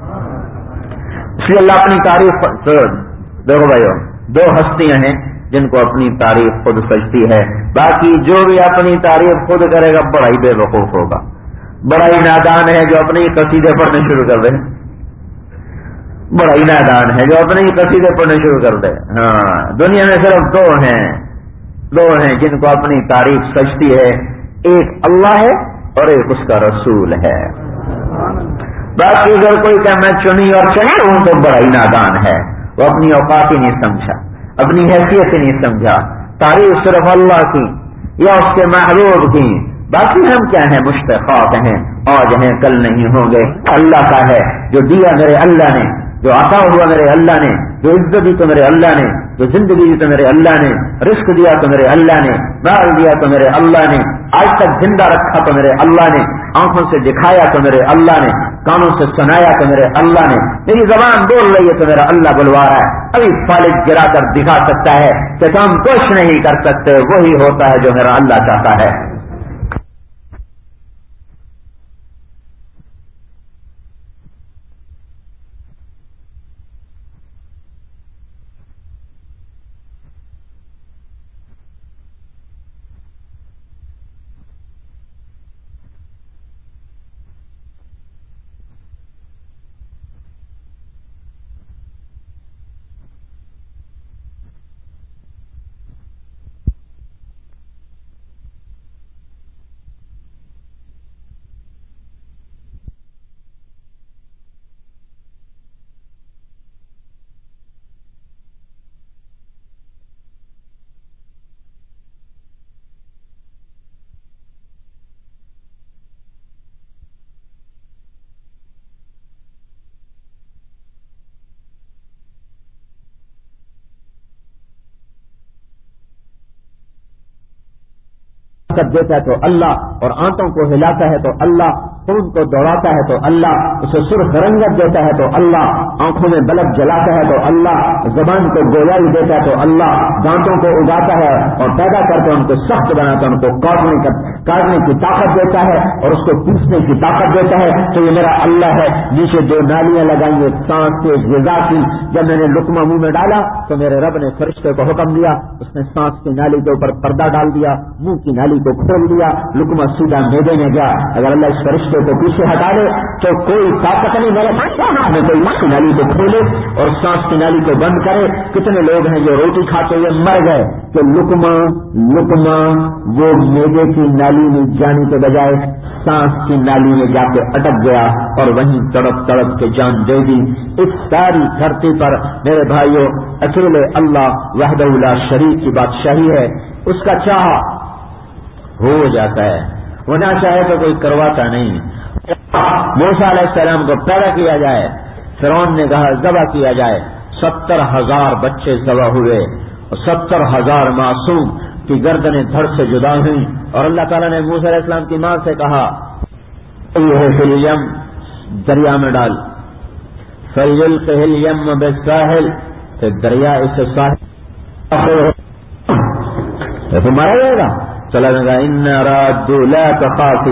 اس لیے اللہ اپنی تعریف. دیکھو بھائیو، دو ہستیاں ہیں جن کو اپنی تعریف خود سجتی ہے، باقی جو بھی اپنی تعریف خود کرے گا بڑا ہی بے وقوف ہوگا، بڑا ہی نادان ہے جو اپنے ہی قصیدے پڑھنے شروع کر دے، بڑا ہی نادان ہے جو اپنے ہی قصیدے پڑھنے شروع کر دے. ہاں، دنیا میں صرف دو ہیں دو ہیں جن کو اپنی تعریف سجتی ہے، ایک اللہ ہے اور ایک اس کا رسول ہے. باقی اگر کوئی کہ میں چنی اور چنی ہوں تو بڑا ہی نادان ہے، وہ اپنی اوقات ہی نہیں سمجھا، اپنی حیثیت ہی نہیں سمجھا، तारीफ सिर्फ अल्लाह की या उसके महबूब की, बाकी हम क्या हैं, मुश्तखाक हैं, आज हैं कल नहीं होंगे। अल्लाह का है जो दिया मेरे अल्लाह ने, जो आता हुआ मेरे अल्लाह ने, जो इज्जत दी तो मेरे अल्लाह ने, जो जिंदगी दी तो मेरे अल्लाह ने, रिस्क दिया तो मेरे अल्लाह ने, माल दिया तो मेरे अल्लाह ने, आज तक जिंदा रखा तो मेरे अल्लाह ने, आंखों से दिखाया तो मेरे अल्लाह ने, कानों से सुनाया तो मेरे अल्लाह ने, मेरी जबान बोल रही है तो मेरा अल्लाह बुलवा रहा है। अभी फालिज गिरा कर दिखा सकता है कि तुम कुछ नहीं कर सकते, वही होता है जो मेरा अल्लाह चाहता है। देता है तो अल्लाह, और आंतों को हिलाता है तो अल्लाह, खून को दौड़ाता है तो अल्लाह, उसे सुर्ख रंगत देता है तो अल्लाह, आंखों में बल्ब जलाता है तो अल्लाह, जबान को गोयाई देता है तो अल्लाह, दांतों को उगाता है और पैदा करके उनको सख्त बनाता है, उनको काटने का काटने की ताकत देता है और उसको पीसने की ताकत देता है, तो ये मेरा अल्लाह है। नीचे दो नालियां लगाई एक सांस के ग़िज़ा की, जब मैंने लुकमा मुंह में डाला तो मेरे रब ने फरिश्ते को हुक्म दिया, उसने सांस की नाली के ऊपर पर्दा डाल दिया, मुंह की नाली को खोल दिया, लुकमा सीधा मेदे में गया। अगर अल्लाह इस फरिश्ते को पीछे हटा ले तो कोई ताकत नहीं मेरे में कोई मुंह की नाली को खोले और सांस की नाली को बंद करे। कितने लोग हैं जो रोटी खाते हुए मर गए, तो लुकमा लुकमा वो मेदे की नाली में जाने के बजाय सांस की नाली में जाके अटक गया और वहीं तड़प तड़प के जान दे दी। इस सारी धरती पर मेरे भाइयों अकेले अल्लाह वहदहु ला शरीक की बादशाही है, उसका चाह हो जाता है, वो ना चाहे तो कोई करवाता नहीं। मूसा अलैहिस्सलाम को पैदा किया जाए, फिरौन ने कहा ज़बह किया जाए, सत्तर हजार बच्चे ज़बह हुए और सत्तर हजार मासूम की गर्दनें धड़ से जुदा हुई। और अल्लाह ताला ने मूसा अलैहिस्सलाम की मां से कहा यम दरिया में डाल, फयल्क़िल यम बिस्साहिल, तो दरिया इसे साहिल तो मारा जाएगा। चला लगा इन्ना रादू ला तखाफी,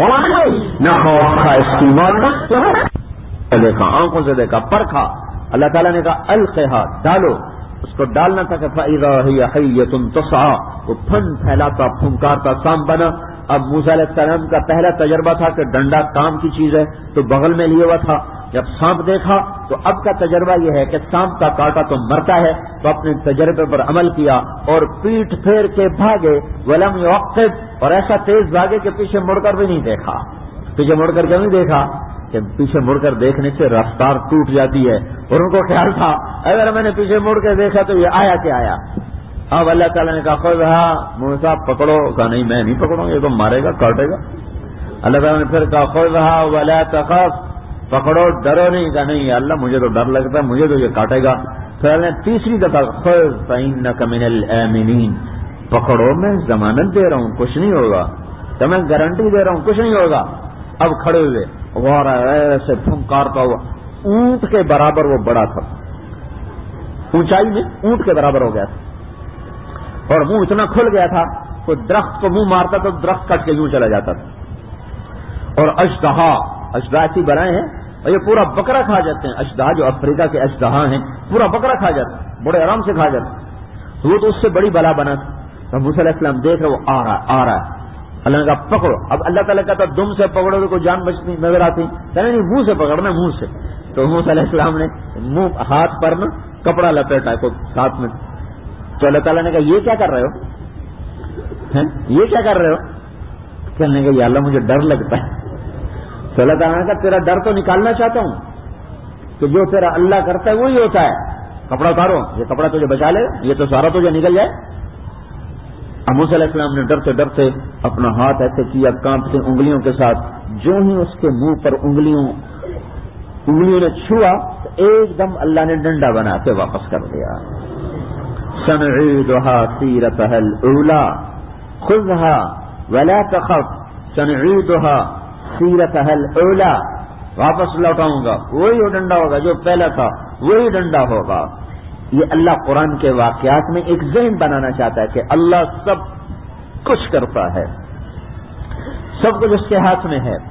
न खौफ खा इसकी मौत, देखा आंखों से देखा परखा। अल्लाह ताला ने कहा अलक़िहा, डालो। उसको डालना था कि फ़इज़ा हिय हय्यतुन तस्आ, वो फन फैलाता फुंकारता सांप बना। अब मूसा अलैहिस्सलाम का पहला तजर्बा था कि डंडा काम की चीज है, तो बगल में लिए हुआ था। जब सांप देखा तो अब का तजर्बा यह है कि सांप का काटा तो मरता है, तो अपने तजर्बे पर अमल किया और पीठ फेर के भागे, वलम युक़िब, और ऐसा तेज भागे कि पीछे मुड़कर भी नहीं देखा। पीछे मुड़कर क्यों नहीं देखा कि पीछे मुड़कर देखने से रफ्तार टूट जाती है, और उनको ख्याल था अगर मैंने पीछे मुड़ के देखा तो ये आया क्या आया। अब अल्लाह ताला ने कहा ख़ुज़हा, मूसा पकड़ो। कहा नहीं मैं नहीं पकड़ूंगा, ये तो मारेगा काटेगा। अल्लाह ताला ने फिर कहा ख़ुज़हा वला तख़फ, पकड़ो डरो नहीं। कहा नहीं अल्लाह मुझे तो डर लगता है, मुझे तो ये काटेगा। फिर अल्लाह ने तीसरी दफा ख़ुज़ फ़इन्नका मिनल आमिनीन, पकड़ो मैं जमानत दे रहा हूँ कुछ नहीं होगा, तो मैं गारंटी दे रहा हूँ कुछ नहीं होगा। अब खड़े हुए और ऐसे फुंकारता हुआ, ऊंट के बराबर वो बड़ा था, ऊंचाई में ऊंट के बराबर हो गया था, और मुंह इतना खुल गया था तो दरख्त को मुंह मारता तो दरख्त कट के यूं चला जाता था। और अजदहा, अजदहा ऐसी बनाए हैं और ये पूरा बकरा खा जाते हैं। अजदहा जो अफ्रीका के अजदहा हैं पूरा बकरा खा जाते हैं, बड़े आराम से खा जाते हैं। तो वो तो उससे बड़ी बला बना था। तो मूसा अलैहिस्सलाम देख रहे वो आ रहा आ रहा है। अल्लाह ने कहा पकड़ो। अब अल्लाह ताला कहता दुम से पकड़ो तो कोई जान बचती नजर आती, कहना नहीं मुंह से पकड़ना, मुंह से। तो मूसा अलैहिस्सलाम ने मुंह हाथ पर ना कपड़ा लपेटा को साथ में। तो अल्लाह ताला ने कहा ये क्या कर रहे हो, हैं? ये क्या कर रहे हो? कहने का अल्लाह मुझे डर लगता है। तो अल्लाह ताला ने कहा तेरा डर तो निकालना चाहता हूं कि जो तेरा अल्लाह करता है वही होता है। कपड़ा उतारो, ये कपड़ा तुझे बचा ले, ये तो सारा तुझे निकल जाए। اب موسیٰ علیہ السلام نے ڈرتے ڈرتے اپنا ہاتھ ایسے کیا کانپتے انگلیوں کے ساتھ، جو ہی اس کے منہ پر انگلیوں انگلیوں نے چھوا تو ایک دم اللہ نے ڈنڈا بنا کے واپس کر دیا. سنعيدها سيرتها الأولى خذها ولا تخف سنعيدها سيرتها الأولى، واپس لوٹاؤں گا، وہی ڈنڈا ہوگا جو پہلا تھا، وہی ڈنڈا ہوگا. یہ اللہ قرآن کے واقعات میں ایک ذہن بنانا چاہتا ہے کہ اللہ سب کچھ کرتا ہے، سب کچھ اس کے ہاتھ میں ہے.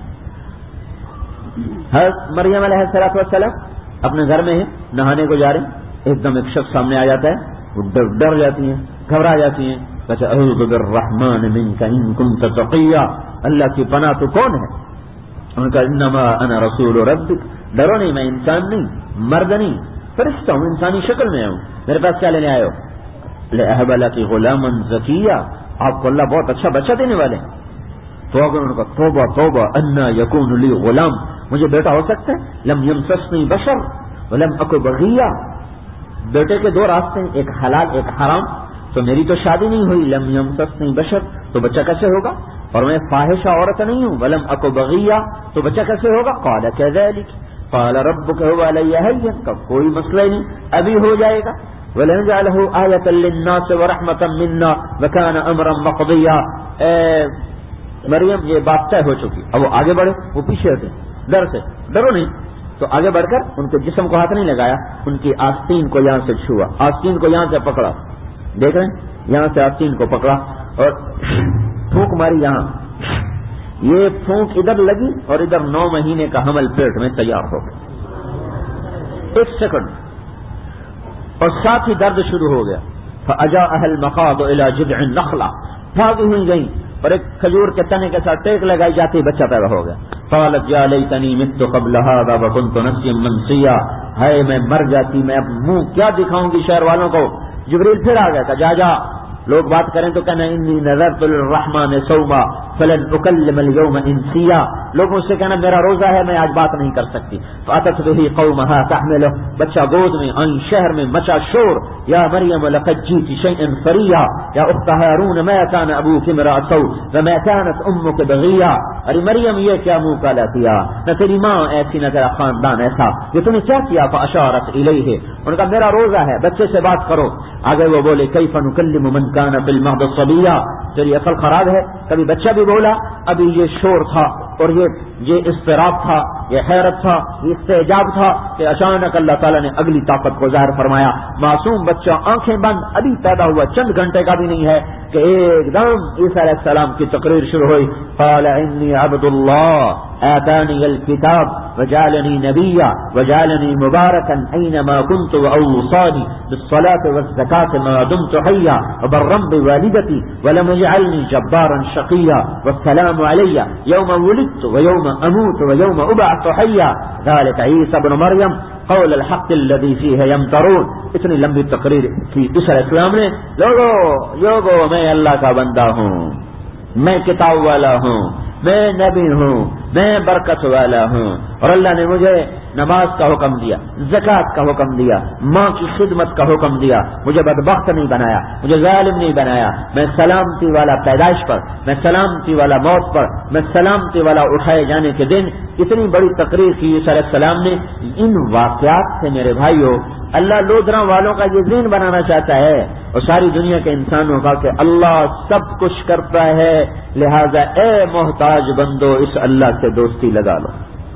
حضرت مریم علیہ الصلوۃ والسلام اپنے گھر میں ہیں، نہانے کو جا رہے ہیں، ایک دم ایک شخص سامنے آ جاتا ہے، وہ ڈر ڈر جاتی ہیں، گھبرا جاتی ہیں، کہتے اعوذ بالرحمن منک ان کنت تقیا، اللہ کی پناہ تو کون ہے؟ ان کا انما انا رسول ربک، ڈرو نہیں، میں انسان نہیں، مرد نہیں، فرشتہ ہوں، انسانی شکل میں ہوں، میرے پاس کیا لینے آئے ہو؟ لأهب لك غلاما زکیا، آپ کو اللہ بہت اچھا بچہ دینے والے ہیں. تو اگر ان کا توبہ توبہ انا یکون لی غلام، مجھے بیٹا ہو سکتا ہے؟ لم یمسسنی بشر ولم اک بغیا، بیٹے کے دو راستے ہیں، ایک حلال ایک حرام، تو میری تو شادی نہیں ہوئی، لم یمسسنی بشر، تو بچہ کیسے ہوگا؟ اور میں فاحشہ عورت نہیں ہوں، ولم اک بغیا، تو بچہ کیسے ہوگا؟ قال کذلک قال ربک هو علی هین، کا کوئی مسئلہ نہیں، ابھی ہو جائے گا. وَلَنَجْعَلَهُ آیَةً لِلنَّاسِ وَرَحْمَةً مِنَّا وَكَانَ أَمْرًا مَقْضِيًّا. مریم یہ بات طے ہو چکی، اب وہ آگے بڑھے، وہ پیچھے ہٹے، ڈر سے، ڈرو نہیں. تو آگے بڑھ کر ان کے جسم کو ہاتھ نہیں لگایا، ان کی آستین کو یہاں سے چھوا، آستین کو یہاں سے پکڑا، دیکھ رہے ہیں، یہاں سے آستین کو پکڑا اور پھونک ماری یہاں. یہ پھونک ادھر لگی اور ادھر نو مہینے کا حمل پیٹ میں تیار ہو گیا، ایک سیکنڈ، اور ساتھ ہی درد شروع ہو گیا. فَأَجَاءَهَا الْمَخَاضُ إِلَى جِذْعِ النَّخْلَةِ، بھاگی ہوئی گئی اور ایک کھجور کے تنے کے ساتھ ٹیک لگائی جاتی، بچہ پیدا ہو گیا. قالت یا لیتنی مت قبل هذا وكنت نسيا منسيا، ہے میں مر جاتی، میں اب منہ کیا دکھاؤں گی شہر والوں کو. جبریل پھر آ گیا تھا، جا جا لوگ بات کریں تو کہنا انی نذرت للرحمن صوما فلن اکلم اليوم انسیا، لوگوں سے کہنا میرا روزہ ہے، میں آج بات نہیں کر سکتی. فاتت به قومها تحمله، بچہ گود میں، آئیں شہر میں، مچا شور، یا مریم لقد جئت شيئا فریا یا اخت هارون ما كان ابوك امرأ سوء وما كانت امك بغیا. ارے مریم یہ کیا منہ کالا کیا، نہ تیری ماں ایسی نہ تیرا خاندان ایسا، یہ تم نے کیا کیا؟ فاشارت الیہ، ان کا میرا روزہ ہے، بچے سے بات کرو. آگے وہ بولے کیف نکلم من کان فی المہد صبیا، تیری عقل خراب ہے، کبھی بچہ بھی بولا. ابھی یہ شور تھا اور یہ یہ اضطراب تھا، یہ حیرت تھا، یہ استعجاب تھا کہ اچانک اللہ تعالیٰ نے اگلی طاقت کو ظاہر فرمایا. معصوم بچہ آنکھیں بند، ابھی پیدا ہوا، چند گھنٹے کا بھی نہیں ہے کہ ایک دم عیسیٰ علیہ السلام کی تقریر شروع ہوئی. قال انی عبد اللہ آتانی الکتاب وجعلنی نبیا وجعلنی مبارکا اینما کنت واوصانی بالصلاة والزکاة ما دمت حیا وبرا بوالدتی ولم یجعلنی جبارا شقیا والسلام علی یوم ولدت ویوم اموت ویوم ابعث حیا ذلك عیسی ابن مریم قول الحق الذي فيه يمترون. اتنی لمبی تقریر کی عیسیٰ علیہ السلام نے. لوگو لوگو میں اللہ کا بندہ ہوں، میں کتاب والا ہوں، میں نبی ہوں، میں برکت والا ہوں، اور اللہ نے مجھے نماز کا حکم دیا، زکوٰۃ کا حکم دیا، ماں کی خدمت کا حکم دیا، مجھے بدبخت نہیں بنایا، مجھے ظالم نہیں بنایا، میں سلامتی والا پیدائش پر، میں سلامتی والا موت پر، میں سلامتی والا اٹھائے جانے کے دن. اتنی بڑی تقریر کی عیسیٰ علیہ السلام نے. ان واقعات سے میرے بھائیوں اللہ لودھرا والوں کا یہ ذہن بنانا چاہتا ہے اور ساری دنیا کے انسانوں کا کہ اللہ سب کچھ کرتا ہے، لہذا اے محتاج بندو اس اللہ سے دوستی لگا لو.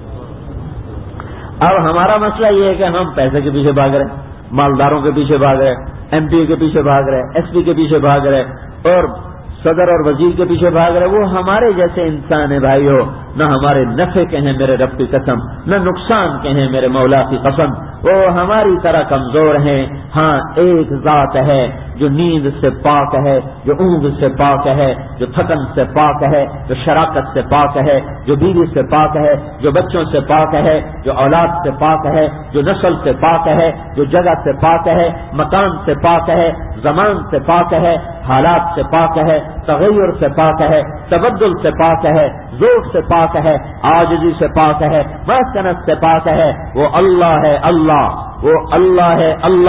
اب ہمارا مسئلہ یہ ہے کہ ہم پیسے کے پیچھے بھاگ رہے ہیں، مالداروں کے پیچھے بھاگ رہے ہیں، ایم پی کے پیچھے بھاگ رہے ہیں، ایس پی کے پیچھے بھاگ رہے ہیں، اور صدر اور وزیر کے پیچھے بھاگ رہے. وہ ہمارے جیسے انسان ہیں بھائیو، نہ ہمارے نفع کے ہیں میرے رب کی قسم، نہ نقصان کے ہیں میرے مولا کی قسم. وہ ہماری طرح کمزور ہیں. ہاں ایک ذات ہے جو نیند سے پاک ہے، جو اونگ سے پاک ہے، جو تھکن سے پاک ہے، جو شراکت سے پاک ہے، جو بیوی سے پاک ہے، جو بچوں سے پاک ہے، جو اولاد سے پاک ہے، جو نسل سے پاک ہے، جو جگہ سے پاک ہے، مکان سے پاک ہے، زمان سے پاک ہے، حالات سے پاک ہے، تغیر سے پاک ہے، تبدل سے پاک ہے، ذوق سے پاک ہے، عاجزی سے پاک ہے، مسکنت سے پاک ہے. وہ اللہ ہے اللہ، وہ اللہ ہے اللہ.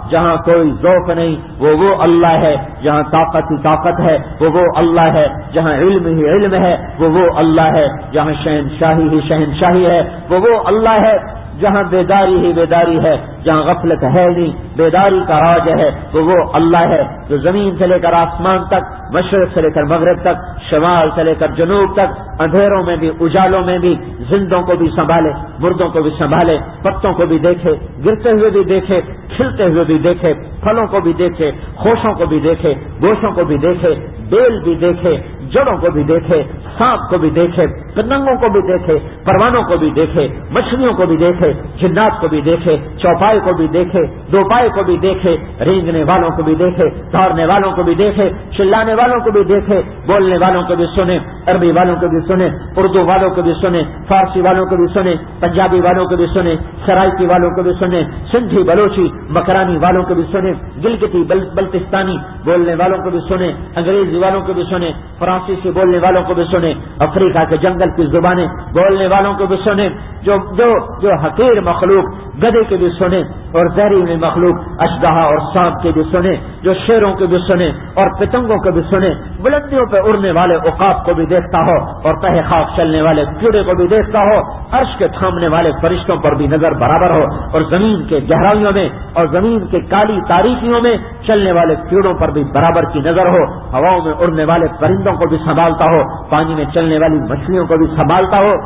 جہاں کوئی ذوق نہیں وہ وہ اللہ ہے، جہاں طاقت ہی طاقت ہے وہ وہ اللہ ہے، جہاں علم ہی علم ہے وہ وہ اللہ ہے، جہاں شہنشاہی ہی شہنشاہی ہے وہ وہ اللہ ہے، جہاں بیداری ہی بیداری ہے، جہاں غفلت ہے نہیں بیداری کا راج ہے وہ وہ اللہ ہے، جو زمین سے لے کر آسمان تک، مشرق سے لے کر مغرب تک، شمال سے لے کر جنوب تک، اندھیروں میں بھی اجالوں میں بھی، زندوں کو بھی سنبھالے مردوں کو بھی سنبھالے، پتوں کو بھی دیکھے گرتے ہوئے بھی دیکھے، کھلتے ہوئے بھی دیکھے، پھلوں کو بھی دیکھے، خوشوں کو بھی دیکھے، گوشوں کو بھی دیکھے، بیل بھی دیکھے، جڑوں کو بھی دیکھے، سانپ کو بھی دیکھے، پرندوں کو بھی دیکھے، پروانوں کو بھی دیکھے، مچھلیوں کو بھی دیکھے، جنات کو بھی دیکھے، چوپائے کو بھی دیکھے، دوپائے کو بھی دیکھے، رینگنے والوں کو بھی دیکھے، دوڑنے والوں کو بھی دیکھے، چلانے والوں کو بھی دیکھے، بولنے والوں کو بھی سنے، عربی والوں کو بھی سنے، اردو والوں کو بھی سنے، فارسی والوں کو بھی سنے، پنجابی والوں کو بھی سنے، سرائکی والوں کو بھی سنے، سندھی بلوچی مکرانی والوں کو بھی سنے، گلگتی بل بلتستانی بولنے والوں کو بھی سنے، انگریزی والوں کو بھی سنے، فرانسیسی بولنے والوں کو بھی سنے، افریقہ کے جنگل کی زبانیں بولنے والوں کو بھی سنے، جو جو جو حقیر مخلوق گدے کے بھی سنے اور زہریلی مخلوق اشدہا اور سانپ کے بھی سنے، جو شیروں کے بھی سنے اور پتنگوں کو بھی سنے، بلندیوں پہ اڑنے والے عقاب کو بھی دیکھتا ہو اور تہہ خاک چلنے والے کیڑے کو بھی دیکھتا ہو، عرش کے تھامنے والے فرشتوں پر بھی نظر برابر ہو اور زمین کے گہرائیوں میں اور زمین کے کالی تاریکیوں میں چلنے والے کیڑوں پر بھی برابر کی نظر ہو، ہواؤں میں اڑنے والے پرندوں کو بھی سنبھالتا ہو، پانی میں چلنے والی مچھلیوں کو بھی سنبھالتا ہو،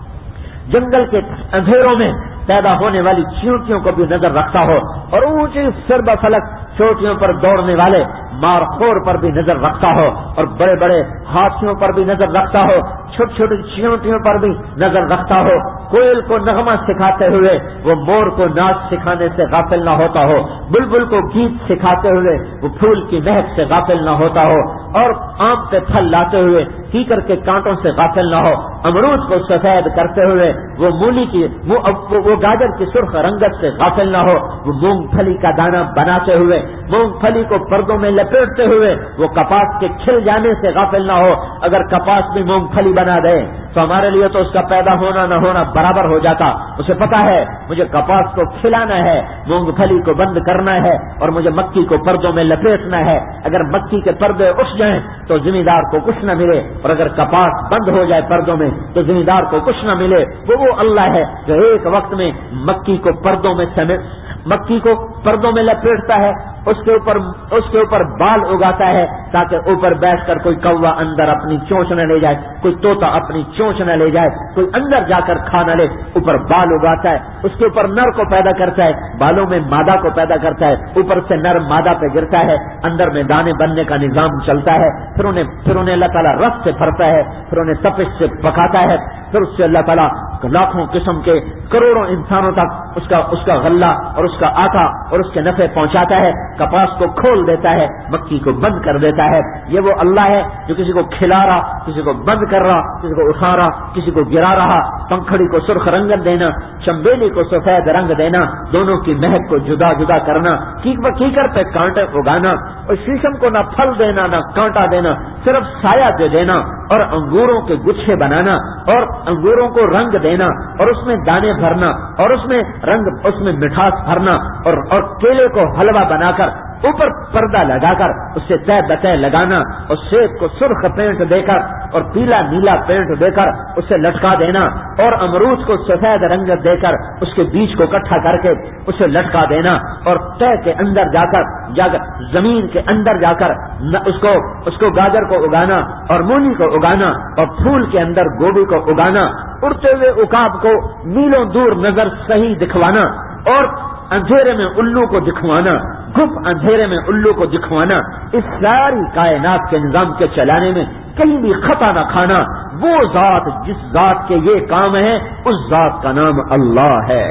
جنگل کے اندھیروں میں پیدا ہونے والی چیونٹیوں کو بھی نظر رکھتا ہو اور اونچی سرب فلک چوٹیوں پر دوڑنے والے مارخور پر بھی نظر رکھتا ہو اور بڑے بڑے ہاتھیوں پر بھی نظر رکھتا ہو، چھوٹی چھوٹی چیونٹیوں پر بھی نظر رکھتا ہو، کوئل کو نغمہ سکھاتے ہوئے وہ مور کو ناچ سکھانے سے غافل نہ ہوتا ہو، بلبل کو گیت سکھاتے ہوئے وہ پھول کی مہک سے غافل نہ ہوتا ہو، اور آم پہ پھل لاتے ہوئے کیکر کے کانٹوں سے غافل نہ ہو، امرود کو سفید کرتے ہوئے وہ مولی کی وہ, وہ گاجر کی سرخ رنگت سے غافل نہ ہو، وہ مونگ پھلی کا دانہ بناتے ہوئے، مونگ پھلی کو پردوں میں لپیٹتے ہوئے وہ کپاس کے کھل جانے سے غافل نہ ہو، اگر کپاس بھی مونگ پھلی بنا دے تو ہمارے لیے تو اس کا پیدا ہونا نہ ہونا برابر ہو جاتا، اسے پتا ہے مجھے کپاس کو کھلانا ہے، مونگ پھلی کو بند کرنا ہے اور مجھے مکی کو پردوں میں لپیٹنا ہے، اگر مکی کے پردے اٹھ جائیں تو زمیندار کو کچھ نہ ملے اور اگر کپاس بند ہو جائے پردوں میں تو زمیندار کو کچھ نہ ملے، وہ وہ اللہ ہے جو ایک وقت میں مکی کو پردوں میں سمیٹ مکی کو پردوں میں لپیٹتا ہے، اس کے اوپر اس کے اوپر بال اگاتا ہے تاکہ اوپر بیٹھ کر کوئی کوا اندر اپنی چونچ نہ لے جائے، کوئی طوطا اپنی چونچ نہ لے جائے، کوئی اندر جا کر کھا نہ لے، اوپر بال اگاتا ہے، اس کے اوپر نر کو پیدا کرتا ہے، بالوں میں مادہ کو پیدا کرتا ہے، اوپر سے نر مادہ پہ گرتا ہے، اندر میں دانے بننے کا نظام چلتا ہے، پھر انہیں پھر انہیں اللہ تعالیٰ رس سے بھرتا ہے، پھر انہیں تپش سے پکاتا ہے، پھر اس سے اللہ تعالیٰ لاکھوں قسم کے کروڑوں انسانوں تک اس کا اس کا غلہ اور اس کا آٹا اور اس کے نفع پہنچاتا ہے، کپاس کو کھول دیتا ہے، مکی کو بند کر دیتا ہے، یہ وہ اللہ ہے جو کسی کو کھلا رہا، کسی کو بند کر رہا، کسی کو اٹھا رہا، کسی کو گرا رہا، پنکھڑی کو سرخ رنگت دینا، چمبیلی کو سفید رنگ دینا، دونوں کی مہک کو جدا جدا کرنا، کیکر پہ کانٹے اگانا اور شیشم کو نہ پھل دینا نہ کانٹا دینا، صرف سایہ دے دینا اور انگوروں کے گچھے بنانا اور انگوروں کو رنگ دینا اور اس میں دانے بھرنا اور اس میں رنگ اس میں مٹھاس بھرنا اور اور کیلے کو حلوہ بنا کر اوپر پردہ لگا کر اس سے طے بطے لگانا اور سیب کو سرخ پینٹ دے کر اور پیلا نیلا پینٹ دے کر اسے لٹکا دینا اور امرود کو سفید رنگت دے کر اس کے بیج کو اکٹھا کر کے اسے لٹکا دینا اور طے کے اندر جا کر جا کر زمین کے اندر جا کر اس کو اس کو گاجر کو اگانا اور مولی کو اگانا اور پھول کے اندر گوبھی کو اگانا، اڑتے ہوئے عقاب کو میلوں دور نظر صحیح دکھوانا اور اندھیرے میں الو کو دکھوانا، گپ اندھیرے میں الو کو دکھوانا، اس ساری کائنات کے نظام کے چلانے میں کہیں بھی خطا نہ کھانا، وہ ذات جس ذات کے یہ کام ہے اس ذات کا نام اللہ ہے،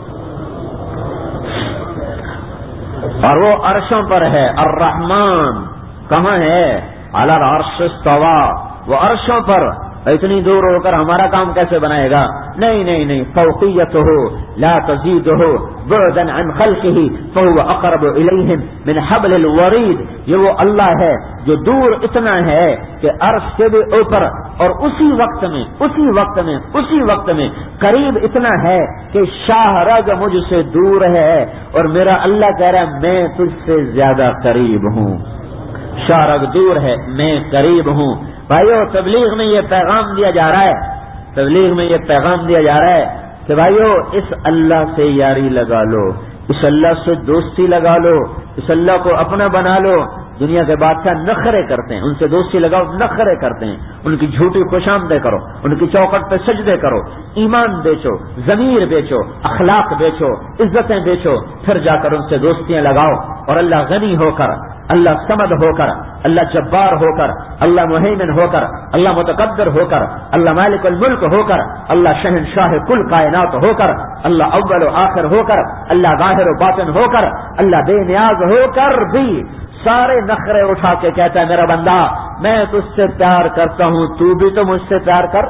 اور وہ عرشوں پر ہے۔ الرحمن کہاں ہے؟ علی العرش استویٰ، وہ عرشوں پر اتنی دور ہو کر ہمارا کام کیسے بنائے گا؟ نہیں نہیں نہیں، فوقیت ہو لا تزید ہو بعدن عن خلقہ فهو اقرب الیہم من حبل الورید. یہ وہ اللہ ہے جو دور اتنا ہے کہ عرش سے بھی اوپر، اور اسی وقت میں اسی وقت میں اسی وقت میں قریب اتنا ہے کہ شاہ رگ مجھ سے دور ہے اور میرا اللہ کہہ رہا ہے میں تجھ سے زیادہ قریب ہوں. شاہ رگ دور ہے، میں قریب ہوں. بھائیو تبلیغ میں یہ پیغام دیا جا رہا ہے، تبلیغ میں یہ پیغام دیا جا رہا ہے کہ بھائیو اس اللہ سے یاری لگا لو، اس اللہ سے دوستی لگا لو، اس اللہ کو اپنا بنا لو. دنیا کے بادشاہ نخرے کرتے ہیں، ان سے دوستی لگاؤ، نخرے کرتے ہیں، ان کی جھوٹی خوشامدیں کرو، ان کی چوکٹ پہ سجدے کرو، ایمان بیچو، ضمیر بیچو، اخلاق بیچو، عزتیں بیچو، پھر جا کر ان سے دوستیاں لگاؤ. اور اللہ غنی ہو کر، اللہ صمد ہو کر، اللہ جبار ہو کر، اللہ مہیمن ہو کر، اللہ متقدر ہو کر، اللہ مالک الملک ہو کر، اللہ شہنشاہ کل کائنات ہو کر، اللہ اول و آخر ہو کر، اللہ ظاہر و باطن ہو کر، اللہ بے نیاز ہو کر بھی سارے نخرے اٹھا کے کہتا ہے میرا بندہ میں تجھ سے پیار کرتا ہوں، تو بھی تو مجھ سے پیار کر،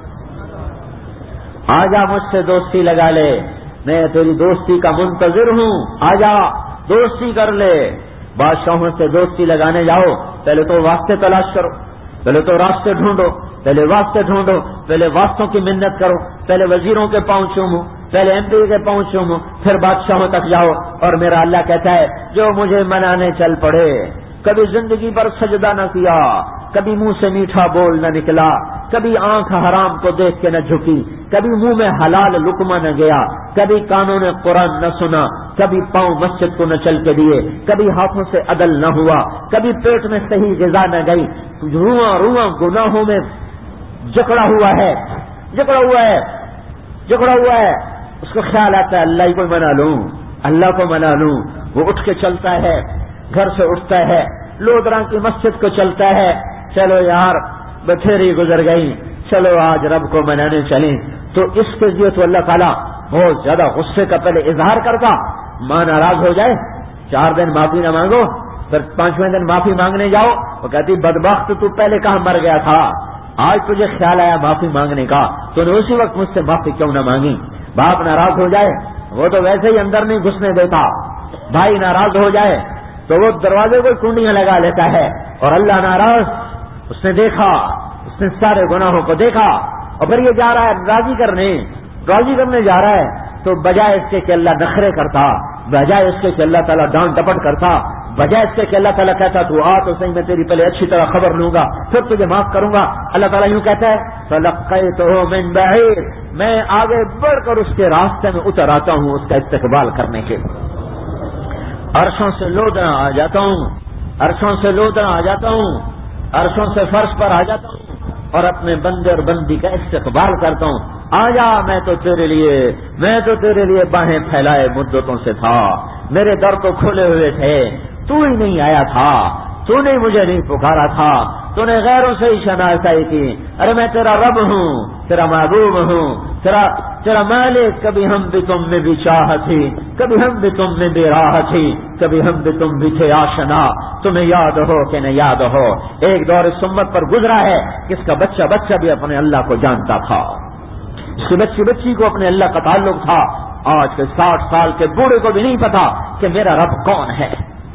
آجا مجھ سے دوستی لگا لے، میں تیری دوستی کا منتظر ہوں، آجا دوستی کر لے. بادشاہوں سے دوستی لگانے جاؤ پہلے تو واسطے تلاش کرو، پہلے تو راستے ڈھونڈو، پہلے واسطے ڈھونڈو، پہلے واسطوں کی منت کرو، پہلے وزیروں کے پاؤں چومو، پہلے ایم پی کے پاؤں چومو، پھر بادشاہوں تک جاؤ. اور میرا اللہ کہتا ہے جو مجھے منانے چل پڑے، کبھی زندگی پر سجدہ نہ کیا، کبھی منہ سے میٹھا بول نہ نکلا، کبھی آنکھ حرام کو دیکھ کے نہ جھکی، کبھی منہ میں حلال لقمہ نہ گیا، کبھی کانوں نے قرآن نہ سنا، کبھی پاؤں مسجد کو نہ چل کے دیے، کبھی ہاتھوں سے عدل نہ ہوا، کبھی پیٹ میں صحیح غذا نہ گئی، رواں رواں گناہوں میں جکڑا ہوا ہے جکڑا ہوا ہے جکڑا ہوا ہے اس کو خیال آتا ہے اللہ ہی کو منا لوں، اللہ کو منا لوں. وہ اٹھ کے چلتا ہے، گھر سے اٹھتا ہے، لودرا کی مسجد کو چلتا ہے، چلو یار بتھیری گزر گئی، چلو آج رب کو منانے چلیں. تو اس کے لیے تو اللہ تعالیٰ بہت زیادہ غصے کا پہلے اظہار کرتا، ماں ناراض ہو جائے، چار دن معافی نہ مانگو، پھر پانچویں دن معافی مانگنے جاؤ، وہ کہتی بدبخت تو پہلے کہاں مر گیا تھا، آج تجھے خیال آیا معافی مانگنے کا، تو نے اسی وقت مجھ سے معافی کیوں نہ مانگی. باپ ناراض ہو جائے وہ تو ویسے ہی اندر نہیں گھسنے دیتا، بھائی ناراض ہو جائے تو وہ دروازے کو کنڈیاں لگا لیتا ہے. اور اللہ ناراض، اس نے دیکھا، اس نے سارے گناہوں کو دیکھا، اور پھر یہ جا رہا ہے راضی کرنے راضی کرنے جا رہا ہے، تو بجائے اس کے کہ اللہ نخرے کرتا، بجائے اس کے کہ اللہ تعالیٰ ڈانٹ ڈپٹ کرتا، بجائے اس کے کہ اللہ تعالیٰ کہتا تو آ تو صحیح میں تیری پہلے اچھی طرح خبر لوں گا پھر تجھے معاف کروں گا، اللہ تعالیٰ یوں کہتا ہے فَلَقَّيْتُهُ مِن بَعِيدٍ، میں آگے بڑھ کر اس کے راستے میں اتر آتا ہوں اس کا استقبال کرنے کے. عرشوں سے لودنا آ جاتا ہوں، عرشوں سے لودنا آ جاتا ہوں، عرشوں سے فرش پر آ جاتا ہوں اور اپنے بندے اور بندی کا استقبال کرتا ہوں. آجا میں تو تیرے لیے میں تو تیرے لیے باہیں پھیلائے مدتوں سے تھا، میرے در تو کھلے ہوئے تھے، تو ہی نہیں آیا تھا، تو نے مجھے نہیں پکارا تھا، تو نے غیروں سے ہی شناسائی کی. ارے میں تیرا رب ہوں، تیرا محبوب ہوں، تیرا تیرا مالک. کبھی ہم بھی تم میں بھی چاہ تھی، کبھی ہم بھی تم میں بھی راہ تھی، کبھی ہم بھی تم بھی تھے آشنا. تمہیں یاد ہو کہ نہ یاد ہو، ایک دور اس امت پر گزرا ہے کس کا بچہ بچہ بھی اپنے اللہ کو جانتا تھا، اس کی بچی بچی کو اپنے اللہ کا تعلق تھا. آج کے ساٹھ سال کے بوڑھے کو بھی نہیں پتا کہ میرا رب کون ہے،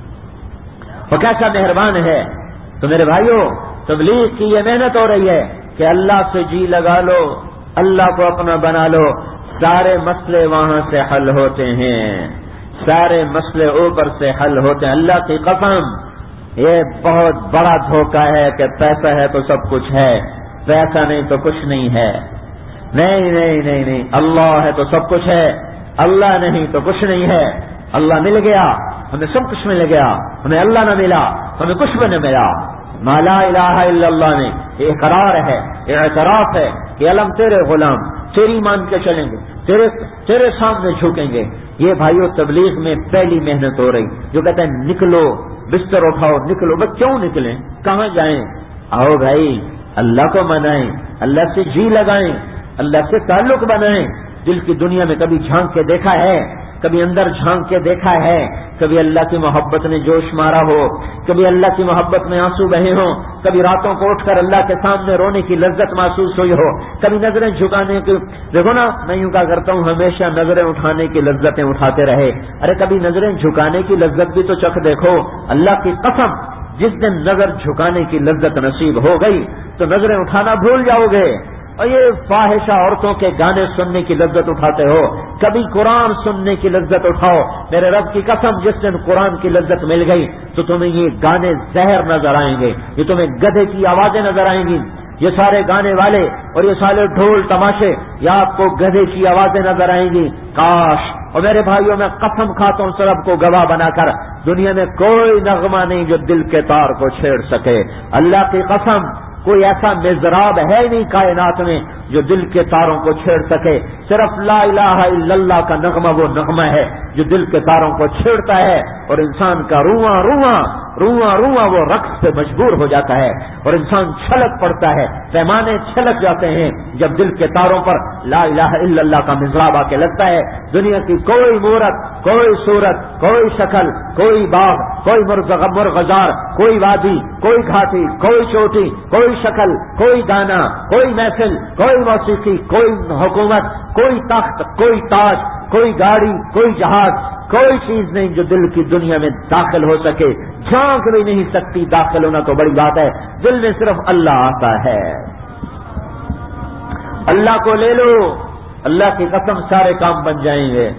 وہ کیسا مہربان ہے. تو میرے بھائیوں تبلیغ کی یہ محنت ہو رہی ہے کہ اللہ سے جی لگا لو، اللہ کو اپنا بنا لو، سارے مسئلے وہاں سے حل ہوتے ہیں، سارے مسئلے اوپر سے حل ہوتے ہیں. اللہ کی قسم یہ بہت بڑا دھوکہ ہے کہ پیسہ ہے تو سب کچھ ہے، پیسہ نہیں تو کچھ نہیں ہے. نہیں نہیں نہیں نہیں اللہ ہے تو سب کچھ ہے، اللہ نہیں تو کچھ نہیں ہے. اللہ مل گیا ہمیں سب کچھ مل گیا، ہمیں اللہ نہ ملا ہمیں کچھ بھی نہ ملا. ما لا الہ الا اللہ نے یہ اقرار ہے، اعتراف ہے کہ علم تیرے غلام تیری مان کے چلیں گے، تیرے تیرے سامنے جھکیں گے. یہ بھائیو تبلیغ میں پہلی محنت ہو رہی، جو کہتے ہیں نکلو بستر اٹھاؤ نکلو. بس کیوں نکلیں، کہاں جائیں؟ آؤ بھائی اللہ کو منائیں، اللہ سے جی لگائیں، اللہ سے تعلق بنائیں. دل کی دنیا میں کبھی جھانک کے دیکھا ہے کبھی اندر جھانک کے دیکھا ہے؟ کبھی اللہ کی محبت نے جوش مارا ہو، کبھی اللہ کی محبت میں آنسو بہے ہوں، کبھی راتوں کو اٹھ کر اللہ کے سامنے رونے کی لذت محسوس ہوئی ہو، کبھی نظریں جھکانے کی، دیکھو نا میں یوں کہا کرتا ہوں ہمیشہ نظریں اٹھانے کی لذتیں اٹھاتے رہے، ارے کبھی نظریں جھکانے کی لذت بھی تو چکھ دیکھو۔ اللہ کی قسم جس دن نظر جھکانے کی لذت نصیب ہو گئی تو نظریں اٹھانا بھول جاؤ گے۔ اور یہ فاحشہ عورتوں کے گانے سننے کی لذت اٹھاتے ہو، کبھی قرآن سننے کی لذت اٹھاؤ۔ میرے رب کی قسم جس دن قرآن کی لذت مل گئی تو تمہیں یہ گانے زہر نظر آئیں گے، یہ تمہیں گدھے کی آوازیں نظر آئیں گی، یہ سارے گانے والے اور یہ سارے ڈھول تماشے یا آپ کو گدھے کی آوازیں نظر آئیں گی۔ کاش، اور میرے بھائیوں میں قسم کھاتا ہوں سرب کو گواہ بنا کر، دنیا میں کوئی نغمہ نہیں جو دل کے تار کو چھیڑ سکے۔ اللہ کی قسم کوئی ایسا مضراب ہے نہیں کائنات میں جو دل کے تاروں کو چھیڑ سکے، صرف لا الہ الا اللہ کا نغمہ وہ نغمہ ہے جو دل کے تاروں کو چھیڑتا ہے اور انسان کا رواں رواں رواں رواں وہ رقص پہ مجبور ہو جاتا ہے اور انسان چھلک پڑتا ہے، پیمانے چھلک جاتے ہیں جب دل کے تاروں پر لا الہ الا اللہ کا مضراب آ کے لگتا ہے۔ دنیا کی کوئی مورت، کوئی صورت، کوئی شکل، کوئی باغ، کوئی مرغزار، کوئی وادی، کوئی گھاٹی، کوئی چوٹی، کوئی شکل، کوئی گانا، کوئی محفل، کوئی موسیقی، کوئی حکومت، کوئی تخت، کوئی تاج، کوئی گاڑی، کوئی جہاز، کوئی چیز نہیں جو دل کی دنیا میں داخل ہو سکے، جھانک بھی نہیں سکتی۔ داخل ہونا تو بڑی بات ہے، دل میں صرف اللہ آتا ہے۔ اللہ کو لے لو، اللہ کی قسم سارے کام بن جائیں گے۔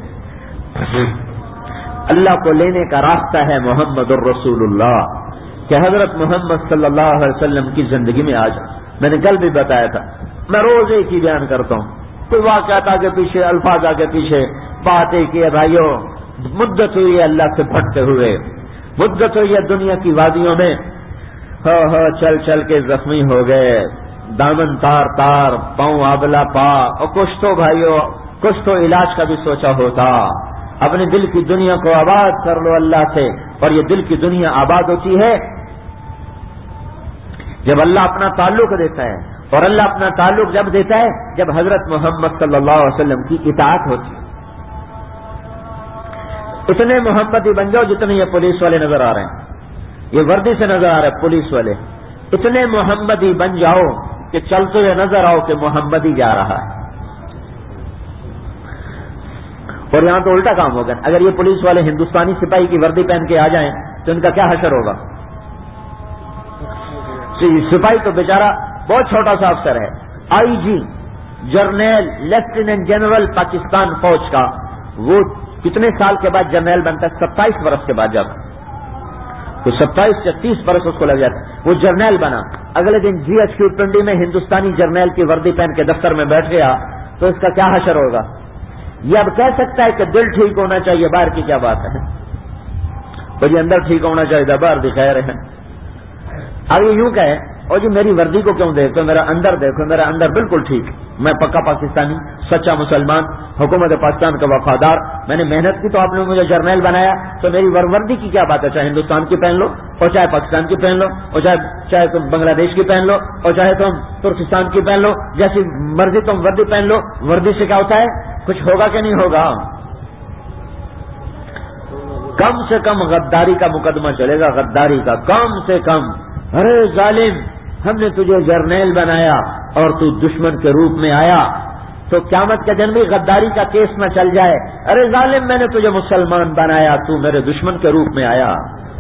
اللہ کو لینے کا راستہ ہے محمد الرسول اللہ، کہ حضرت محمد صلی اللہ علیہ وسلم کی زندگی میں آ جائے۔ میں نے کل بھی بتایا تھا، میں روز ایک ہی بیان کرتا ہوں، کوئی واقعات آگے پیچھے، الفاظ آگے پیچھے، بات ایک ہی ہے بھائیوں، مدت ہوئی ہے اللہ سے بھٹکتے ہوئے، مدت ہوئی ہے دنیا کی وادیوں میں ہو ہو چل چل کے زخمی ہو گئے، دامن تار تار، پاؤں آبلا پا، اور کچھ تو بھائیوں کچھ تو علاج کا بھی سوچا ہوتا۔ اپنے دل کی دنیا کو آباد کر لو اللہ سے، اور یہ دل کی دنیا آباد ہوتی ہے جب اللہ اپنا تعلق دیتا ہے، اور اللہ اپنا تعلق جب دیتا ہے جب حضرت محمد صلی اللہ علیہ وسلم کی اطاعت ہوتی ہے۔ اتنے محمدی بن جاؤ جتنے یہ پولیس والے نظر آ رہے ہیں، یہ وردی سے نظر آ رہے ہیں پولیس والے، اتنے محمدی بن جاؤ کہ چلتے ہوئے نظر آؤ کہ محمدی جا رہا ہے۔ اور یہاں تو الٹا کام ہوگا، اگر یہ پولیس والے ہندوستانی سپاہی کی وردی پہن کے آ جائیں تو ان کا کیا حشر ہوگا؟ سپاہی تو بیچارہ بہت چھوٹا سا افسر ہے، آئی جی، جرنیل، لیفٹیننٹ جنرل پاکستان فوج کا، وہ کتنے سال کے بعد جرنیل بنتا ہے؟ ستائیس برس کے بعد جاتا تو ستائیس یا تیس برس اس کو لگ جاتا ہے، وہ جرنیل بنا، اگلے دن جی ایچ کیو پنڈی میں ہندوستانی جرنیل کی وردی پہن کے دفتر میں بیٹھ گیا تو اس کا کیا حشر ہوگا؟ یہ اب کہہ سکتا ہے کہ دل ٹھیک ہونا چاہیے، باہر کی کیا بات ہے، اور یہ اندر ٹھیک ہونا چاہیے، باہر دکھائے رہے۔ اب یہ یوں کہے اور جی میری وردی کو کیوں دیکھو، میرا اندر دیکھو، میرا اندر بالکل ٹھیک، میں پکا پاکستانی، سچا مسلمان، حکومت پاکستان کا وفادار، میں نے محنت کی تو آپ نے مجھے جرنیل بنایا، تو میری وردی کی کیا بات ہے؟ چاہے ہندوستان کی پہن لو اور چاہے پاکستان کی پہن لو اور چاہے چاہے تم بنگلہ دیش کی پہن لو اور چاہے تم ترکستان کی پہن لو، جیسی مرضی تم وردی پہن لو، وردی سے کیا ہوتا ہے؟ کچھ ہوگا کہ نہیں ہوگا؟ کم سے کم غداری کا مقدمہ چلے گا، غداری کا کم سے کم۔ ارے ظالم، ہم نے تجھے جرنیل بنایا اور تو دشمن کے روپ میں آیا، تو قیامت کے دن بھی غداری کا کیس نہ چل جائے۔ ارے ظالم، میں نے تجھے مسلمان بنایا، تو میرے دشمن کے روپ میں آیا،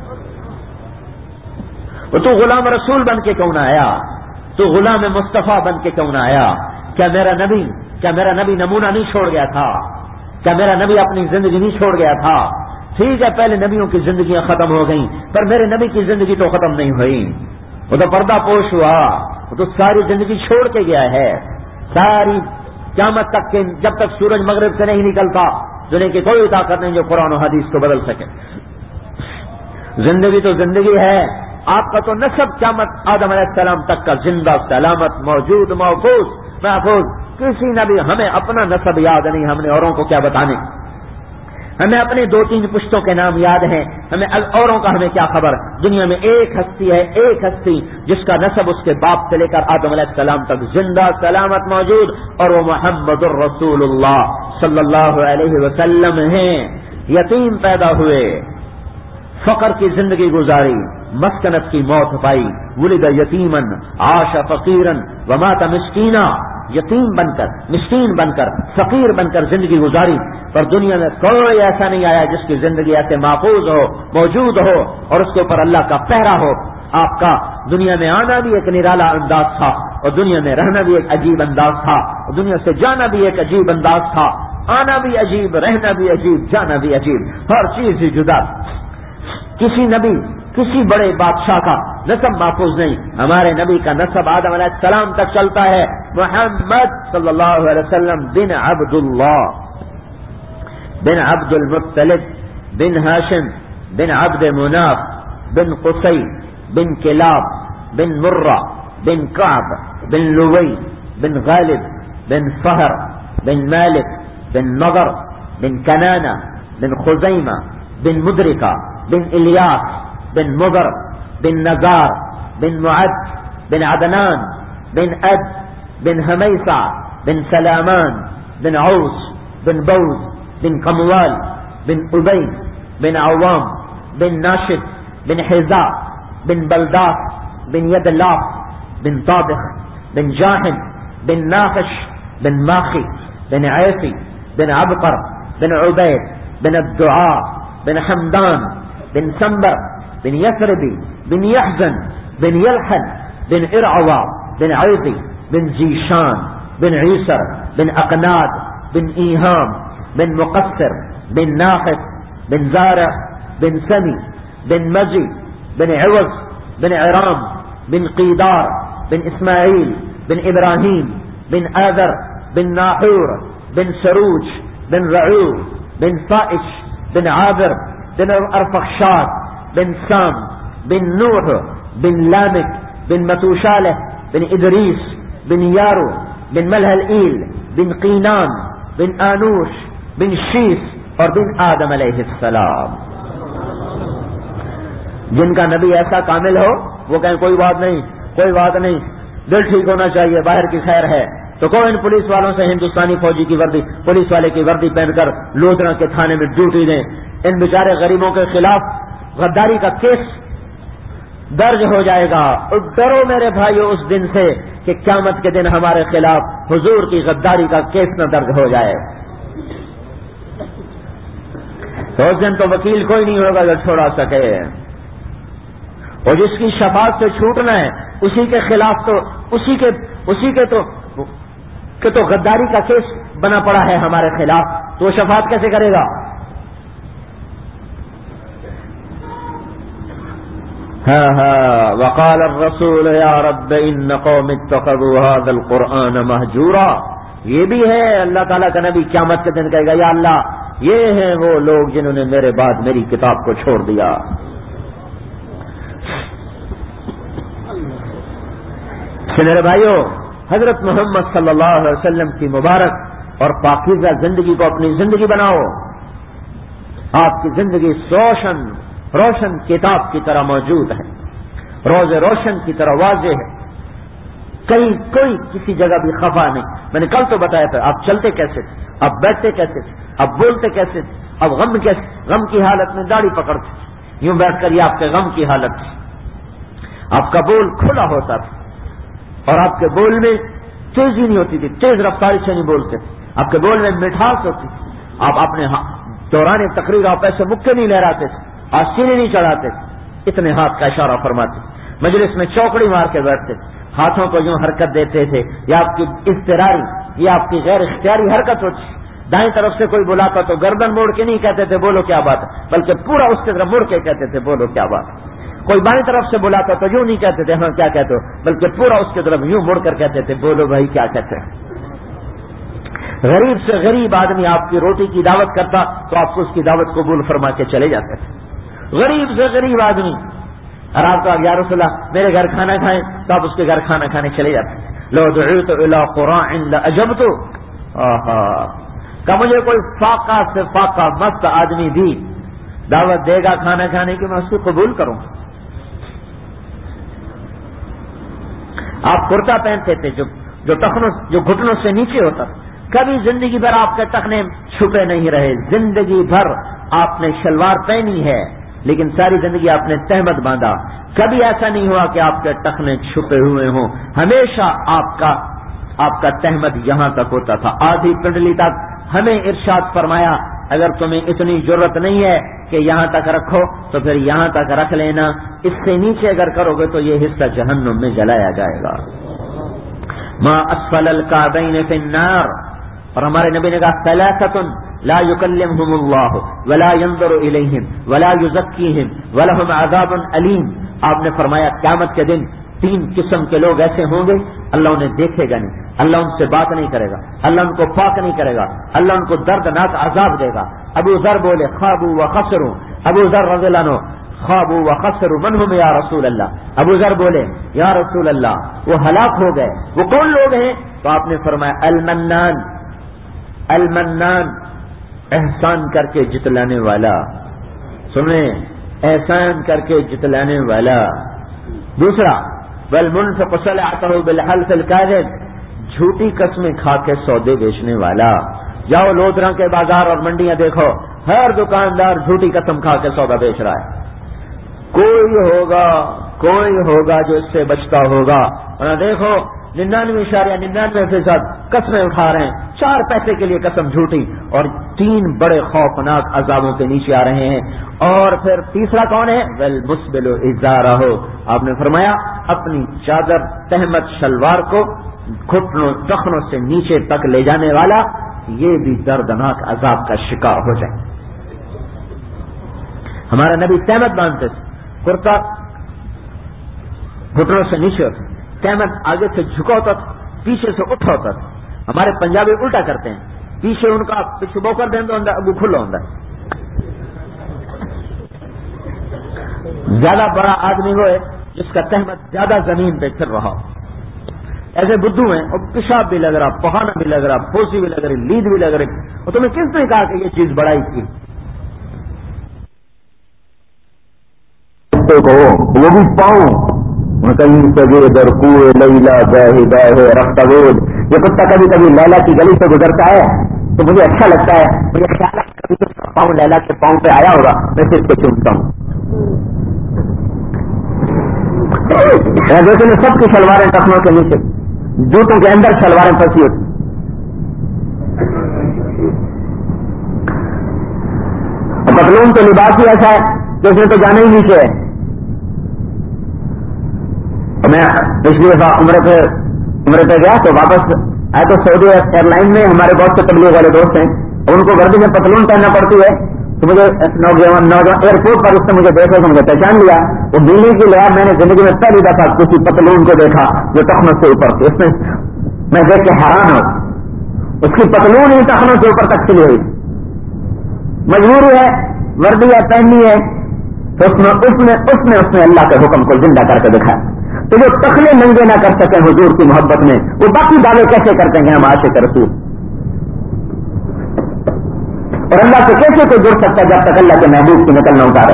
اور تو غلام رسول بن کے کیوں نہ آیا؟ تو غلام مصطفیٰ بن کے کیوں نہ آیا؟ کیا میرا نبی کیا میرا نبی نمونہ نہیں چھوڑ گیا تھا؟ کیا میرا نبی اپنی زندگی نہیں چھوڑ گیا تھا؟ ٹھیک ہے پہلے نبیوں کی زندگیاں ختم ہو گئیں، پر میرے نبی کی زندگی تو ختم نہیں ہوئی، وہ تو پردہ پوش ہوا، وہ تو ساری زندگی چھوڑ کے گیا ہے، ساری قیامت تک کے، جب تک سورج مغرب سے نہیں نکلتا دنیا کی کوئی طاقت نہیں جو قرآن و حدیث کو بدل سکے۔ زندگی تو زندگی ہے، آپ کا تو نسب قیامت آدم علیہ السلام تک کا زندہ سلامت موجود محفوظ محفوظ، کسی نبی ہمیں اپنا نسب یاد نہیں، ہم نے اوروں کو کیا بتانے۔ ہمیں اپنے دو تین پشتوں کے نام یاد ہیں، ہمیں اوروں کا ہمیں کیا خبر. دنیا میں ایک ہستی ہے، ایک ہستی جس کا نسب اس کے باپ سے لے کر آدم علیہ السلام تک زندہ سلامت موجود، اور وہ محمد الرسول اللہ صلی اللہ علیہ وسلم ہیں. یتیم پیدا ہوئے، فقر کی زندگی گزاری، مسکنت کی موت پائی. ولد یتیمن عاش فقیرن ومات مسکینا. یتیم بن کر، مسکین بن کر، فقیر بن کر زندگی گزاری، پر دنیا میں کوئی ایسا نہیں آیا جس کی زندگی ایسے محفوظ ہو، موجود ہو، اور اس کے اوپر اللہ کا پہرا ہو. آپ کا دنیا میں آنا بھی ایک نرالا انداز تھا، اور دنیا میں رہنا بھی ایک عجیب انداز تھا، اور دنیا سے جانا بھی ایک عجیب انداز تھا. آنا بھی عجیب، رہنا بھی عجیب، جانا بھی عجیب، ہر چیز ہی جدا. کسی نبی، کسی بڑے بادشاہ کا نسب محفوظ نہیں. ہمارے نبی کا نسب آدم علیہ السلام تک چلتا ہے. محمد صلی اللہ علیہ وسلم بن عبد اللہ بن عبد المطلب بن ہاشم بن عبد مناف بن قصی بن کلاب بن مرہ بن کعب بن لوی بن غالب بن فہر بن مالک بن نضر بن کنانہ بن خزیمہ بن مدرکہ بن الیاس بن مضر بن نزار بن معد بن عدنان بن اد بن حمیسہ بن سلامان بن عوس بن بوز بن قموال بن ابی بن عوام بن ناشد بن حذاء بن بلداس بن یدلاف بن طابخ بن جاحن بن ناخش بن ماخی بن عیسی بن عبقر بن عبید بن الدعاء بن حمدان بن سنبر بن یثربی بن یحزن بن یلحن بن ارعوا بن عیضی بن زیشان بن عیسر بن اقناد بن ایہام بن مقصر بن ناخس بن زارع بن سمی بن مزی بن عوض بن عرام بن قیدار بن اسماعیل بن ابراہیم بن آذر بن ناحور بن سروج بن رعو بن فائش بن عابر بن ارفخشاد بن سام بن نوح بن لامک بن متوشالہ بن ادریس بن یارو بن ملہ الایل بن قینان بن آنوش بن شیس اور بن آدم علیہ السلام. جن کا نبی ایسا کامل ہو وہ کہیں کوئی بات نہیں، کوئی بات نہیں، دل ٹھیک ہونا چاہیے، باہر کی خیر ہے. تو کون ان پولیس والوں سے ہندوستانی فوجی کی وردی، پولیس والے کی وردی پہن کر لودھرا کے تھانے میں ڈیوٹی دیں. ان بیچارے غریبوں کے خلاف غداری کا کیس درج ہو جائے گا. اور ڈرو میرے بھائیو اس دن سے کہ قیامت کے دن ہمارے خلاف حضور کی غداری کا کیس نہ درج ہو جائے. تو اس دن تو وکیل کوئی نہیں ہوگا جو چھوڑا سکے، اور جس کی شفاعت سے چھوٹنا ہے اسی کے خلاف تو اسی کے اسی کے تو کہ تو غداری کا کیس بنا پڑا ہے ہمارے خلاف، تو وہ شفاعت کیسے کرے گا؟ ہاں ہاں وقال الرسول یا رب ان قوم اتخذوا هذا القرآن مہجورا. یہ بھی ہے اللہ تعالیٰ کا نبی قیامت کے دن کہے گا یا اللہ یہ ہیں وہ لوگ جنہوں نے میرے بعد میری کتاب کو چھوڑ دیا. میرے بھائیو، حضرت محمد صلی اللہ علیہ وسلم کی مبارک اور پاکیزہ زندگی کو اپنی زندگی بناؤ. آپ کی زندگی روشن روشن کتاب کی طرح موجود ہے، روز روشن کی طرح واضح ہے، کہیں کوئی کسی جگہ بھی خفا نہیں. میں نے کل تو بتایا تھا آپ چلتے کیسے تھے، آپ بیٹھتے کیسے تھے، آپ بولتے کیسے تھے، اب غم کیسے غم کی حالت میں داڑھی پکڑتے تھے، یوں بیٹھ کر یہ آپ کے غم کی حالت تھی. آپ کا بول کھلا ہوتا تھا اور آپ کے بول میں تیزی نہیں ہوتی تھی، تیز رفتاری سے نہیں بولتے تھے، آپ کے بول میں مٹھاس ہوتی تھی. آپ اپنے دوران تقریر آپ ایسے مکے نہیں لہراتے تھے، آستینے نہیں چڑھاتے تھے، اتنے ہاتھ کا اشارہ فرماتے. مجلس میں چوکڑی مار کے بیٹھتے تھے، ہاتھوں کو یوں حرکت دیتے تھے. یہ آپ کی اضطراری، یہ آپ کی غیر اختیاری حرکت ہوتی. دائیں طرف سے کوئی بلاتا تو گردن موڑ کے نہیں کہتے تھے بولو کیا بات ہے، بلکہ پورا اس کی طرف مڑ کے کہتے تھے بولو کیا بات ہے. کوئی بائیں طرف سے بلاتا تو یوں نہیں کہتے تھے ہاں کیا کہتے ہو، بلکہ پورا اس کی طرف یوں مڑ کر کہتے تھے بولو بھائی کیا کہتے ہیں. غریب سے غریب آدمی آپ کی روٹی کی دعوت کرتا تو آپ کو اس کی دعوت قبول فرما کے چلے جاتے تھے. غریب سے غریب آدمی، اور آپ تو یا رسول اللہ میرے گھر کھانا کھائیں تو آپ اس کے گھر کھانا کھانے چلے جاتے تھے. لو دعوت الی قراع لاجبت. آہا کہ مجھے کوئی فاقہ سے فاقہ مست آدمی بھی دعوت دے گا کھانا کھانے کی، میں اس کو قبول کروں۔ آپ کرتا پہنتے تھے جو جو ٹخنوں جو گھٹنوں سے نیچے ہوتا، کبھی زندگی بھر آپ کے ٹخنے چھپے نہیں رہے، زندگی بھر آپ نے شلوار پہنی ہے لیکن ساری زندگی آپ نے تہمت باندھا، کبھی ایسا نہیں ہوا کہ آپ کے ٹخنے چھپے ہوئے ہوں، ہمیشہ آپ کا آپ کا تہمت یہاں تک ہوتا تھا، آدھی پنڈلی تک۔ ہمیں ارشاد فرمایا اگر تمہیں اتنی ضرورت نہیں ہے کہ یہاں تک رکھو تو پھر یہاں تک رکھ لینا، اس سے نیچے اگر کرو گے تو یہ حصہ جہنم میں جلایا جائے گا۔ ما اسفل الکعبین فی النار، اور ہمارے نبی نے کہا ثلاثۃ لا یکلمہم اللہ ولا ینظر الیہم ولا یزکیہم ولہم عذاب علیم۔ آپ نے فرمایا قیامت کے دن تین قسم کے لوگ ایسے ہوں گے، اللہ انہیں دیکھے گا نہیں، اللہ ان سے بات نہیں کرے گا، اللہ ان کو پاک نہیں کرے گا، اللہ ان کو دردناک عذاب دے گا۔ ابو ذر بولے خابوا وخسروا، ابو ذر رضی اللہ عنہ خابوا وخسروا من هم یا رسول اللہ، ابو ذر بولے یا رسول اللہ وہ ہلاک ہو گئے، وہ کون لوگ ہیں؟ تو آپ نے فرمایا المنان، المنان احسان کر کے جتلانے والا، سنیں احسان کر کے جتلانے والا۔ دوسرا والمنفق صلعته بالحلف الكاذب، جھوٹی قسمیں کھا کے سودے بیچنے والا۔ جاؤ لودھرا کے بازار اور منڈیاں دیکھو، ہر دکاندار جھوٹی قسم کھا کے سودا بیچ رہا ہے۔ کوئی ہوگا کوئی ہوگا جو اس سے بچتا ہوگا، اور دیکھو ننانوے اشاریہ ننانوے فیصد قسمیں اٹھا رہے ہیں، چار پیسے کے لیے قسم جھوٹی، اور تین بڑے خوفناک عذابوں کے نیچے آ رہے ہیں۔ اور پھر تیسرا کون ہے؟ والمسبل ازارہ، آپ نے فرمایا اپنی چادر تہمت شلوار کو گھٹنوں ٹخنوں سے نیچے تک لے جانے والا، یہ بھی دردناک عذاب کا شکار ہو جائے۔ ہمارا نبی تہمت باندھتے تھے، کرتا گھٹنوں سے نیچے ہوتا، تہمت آگے سے جھکا ہوتا تھا، پیچھے سے اٹھا ہوتا تھا۔ ہمارے پنجابی الٹا کرتے ہیں، پیچھے ان کا پیچھے بو کر دیں تو ابو کھلا ہوتا ہے۔ زیادہ بڑا آدمی وہ ہے جس کا تہمت زیادہ زمین پہ پھر رہا، ایسے بدھو ہیں اور پیشاب بھی لگ رہا، پہانا بھی لگ رہا، پھوسی بھی لگ رہی، لید بھی لگ رہی، اور تمہیں کس نے کہا کہ یہ چیز بڑائی تھی؟ وہ بھی پاؤں کہیں سے در کوئے لیلا گاہے گاہے رفتہ گود، یہ کتا کبھی کبھی لیلا کی گلی سے گزرتا ہے تو مجھے اچھا لگتا ہے، مجھے خیال ہے کبھی تو پاؤں لیلا کے پاؤں پہ آیا ہوگا، میں صرف کو چومتا ہوں۔ دیکھیں سب کی شلواریں ٹخنوں کے نیچے، جوتوں کے اندر شلواریں پھنسی ہوتی، پتلون تو لباس ہی ایسا ہے کہ اس نے تو جانا ہی نیچے ہے۔ میں پچھلی دفعہ عمرے پہ عمرے پہ گیا تو واپس آئے تو سعودی ایئر لائن میں ہمارے بہت سے تبلیغ والے دوست ہیں، ان کو گردی میں پتلون پہننا پڑتی ہے، تو مجھے نوجوان نوجوان ایئرپورٹ پر اس نے مجھے دیکھا تو مجھے پہچان لیا، وہ ملنے کے لیے میں نے زندگی میں پہلی دفعہ کسی پتلون کو دیکھا جو ٹخنوں سے اوپر تھی، اس میں میں دیکھ کے حیران ہوں، اس کی پتلون ہی ٹخنوں سے اوپر تک کھلی ہوئی، مجبوری ہے وردی ہے پہننی ہے، تو اس نے اس نے اس نے اس نے اللہ کے حکم کو زندہ کر کے دکھایا۔ تو جو ٹخنے ننگے نہ کر سکیں حضور کی محبت میں، وہ باقی دعوے کیسے کرتے ہیں ہم عاشق رسول؟ اور اللہ سے کیسے کوئی جڑ سکتا ہے جب تک اللہ کے محبوب کی نقل نہ اتارے؟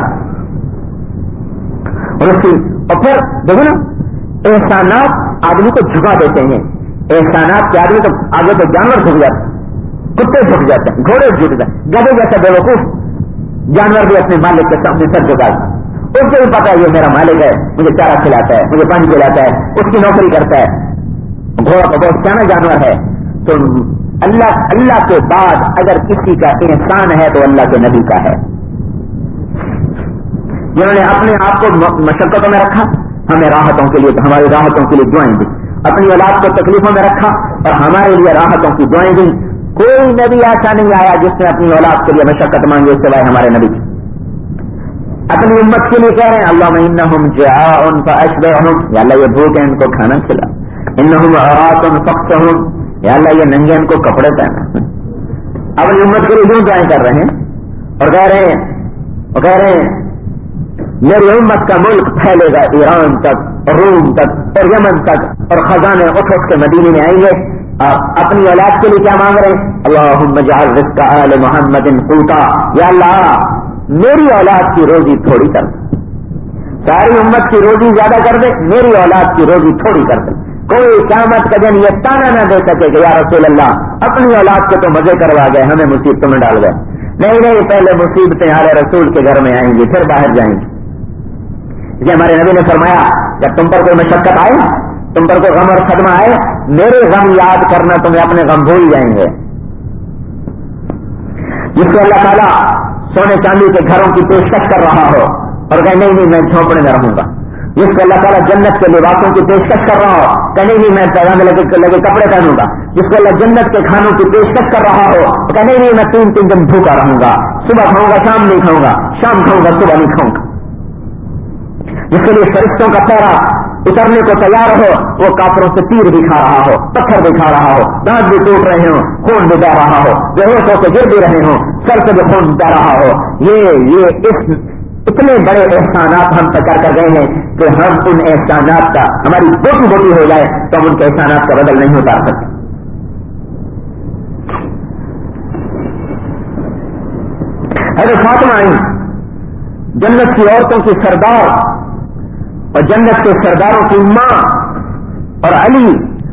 اور اس کی اور پھر دیکھو نا، احسانات آدمی کو جھکا دیتے ہیں، احسانات کے آدمی تو آگے تو جانور جھک جاتے ہیں، کتے جھک جاتے ہیں، گھوڑے جھک جاتے ہیں، گدھے جیسا بے وقوف جانور بھی اپنے مالک کے سامنے سر جھکاتا ہے، اس کو بھی پتا ہے یہ میرا مالک ہے، مجھے چارہ کھلاتا ہے، مجھے پانی پلاتا ہے، اس کی نوکری کرتا ہے، گھوڑا تو بہت سیانا جانور ہے۔ تو اللہ اللہ کے بعد اگر کسی کا احسان ہے تو اللہ کے نبی کا ہے، جنہوں نے اپنے آپ کو مشقتوں میں رکھا، ہمیں راحتوں کے لیے ہماری راحتوں کے لیے دعائیں دی، اپنی اولاد کو تکلیفوں میں رکھا اور ہمارے لیے راحتوں کی دعائیں دی۔ کوئی نبی ایسا نہیں آیا جس نے اپنی اولاد کے لیے مشقت مانگی سوائے ہمارے نبی کی۔ اپنی امت کے لیے کہہ رہے ہیں اللہم انہم جعاء فاشبعہم، یا اللہ یہ بھوک ہے ان کو کھانا کھلا، انہم عراۃ فاکسہم، یا اللہ یہ ننگے ان کو کپڑے پہنا۔ اپنی امت کے لیے یوں دعائیں کر رہے ہیں اور کہہ رہے ہیں اور کہہ رہے ہیں میری امت کا ملک پھیلے گا ایران تک اور روم تک اور یمن تک، اور خزانے اٹھ اٹھ کے مدینے میں آئیں گے، آپ اپنی اولاد کے لیے کیا مانگ رہے ہیں؟ اللہم اجعل رزق آل محمد قوتا، یا اللہ میری اولاد کی روزی تھوڑی کر دے، ساری امت کی روزی زیادہ کر دے، میری اولاد کی روزی تھوڑی کر دے، کوئی قیامت کا دن یہ تانا نہ دے سکے کہ یا رسول اللہ اپنی اولاد کے تو مزے کروا گئے، ہمیں مصیبتوں میں ڈال گئے۔ نہیں نہیں، پہلے مصیبتیں ہمارے رسول کے گھر میں آئیں گی، پھر باہر جائیں گی۔ اس لیے ہمارے نبی نے فرمایا جب تم پر کوئی مشقت آئے، تم پر کوئی غم اور صدمہ آئے، میرے غم یاد کرنا، تمہیں اپنے غم بھول جائیں گے۔ جس کو اللہ تعالیٰ سونے چاندی کے گھروں کی پیشکش کر رہا ہو اور کہ نہیں نہیں میں جھونپڑے میں رہوں گا، جس کو اللہ تعالیٰ جنت کے لباسوں کی پیشکش کر رہا ہو کہ نہیں نہیں میں پیغام لگے لگے کپڑے پہنوں گا، جس کو اللہ جنت کے کھانوں کی پیشکش کر رہا ہو کہ نہیں نہیں میں تین تین دن بھوکا رہوں گا، صبح کھاؤں گا شام نہیں کھاؤں گا، شام کھاؤں گا صبح نہیں کھاؤں گا، جس کے لیے فرشتوں کا پہرا اترنے کو تیار ہو، وہ کافروں سے تیر بھی کھا رہا ہو، پتھر بھی کھا رہا ہو، دانت بھی ٹوٹ رہے ہوں، خون بھی بہ رہا ہو، بے ہوش ہو کے گر بھی رہے ہوں، سر سے بھی خون بہ رہا ہو، یہ یہ اس اتنے بڑے احسانات ہم پہ کر کر گئے ہیں کہ ہم ان احسانات کا ہماری بوٹی بوٹی ہو جائے تو ہم ان کے احسانات کا بدل نہیں اتار سکتے۔ حضرت فاطمہ آئی، جنت کی عورتوں کی سردار اور جنت کے سرداروں کی ماں، اور علی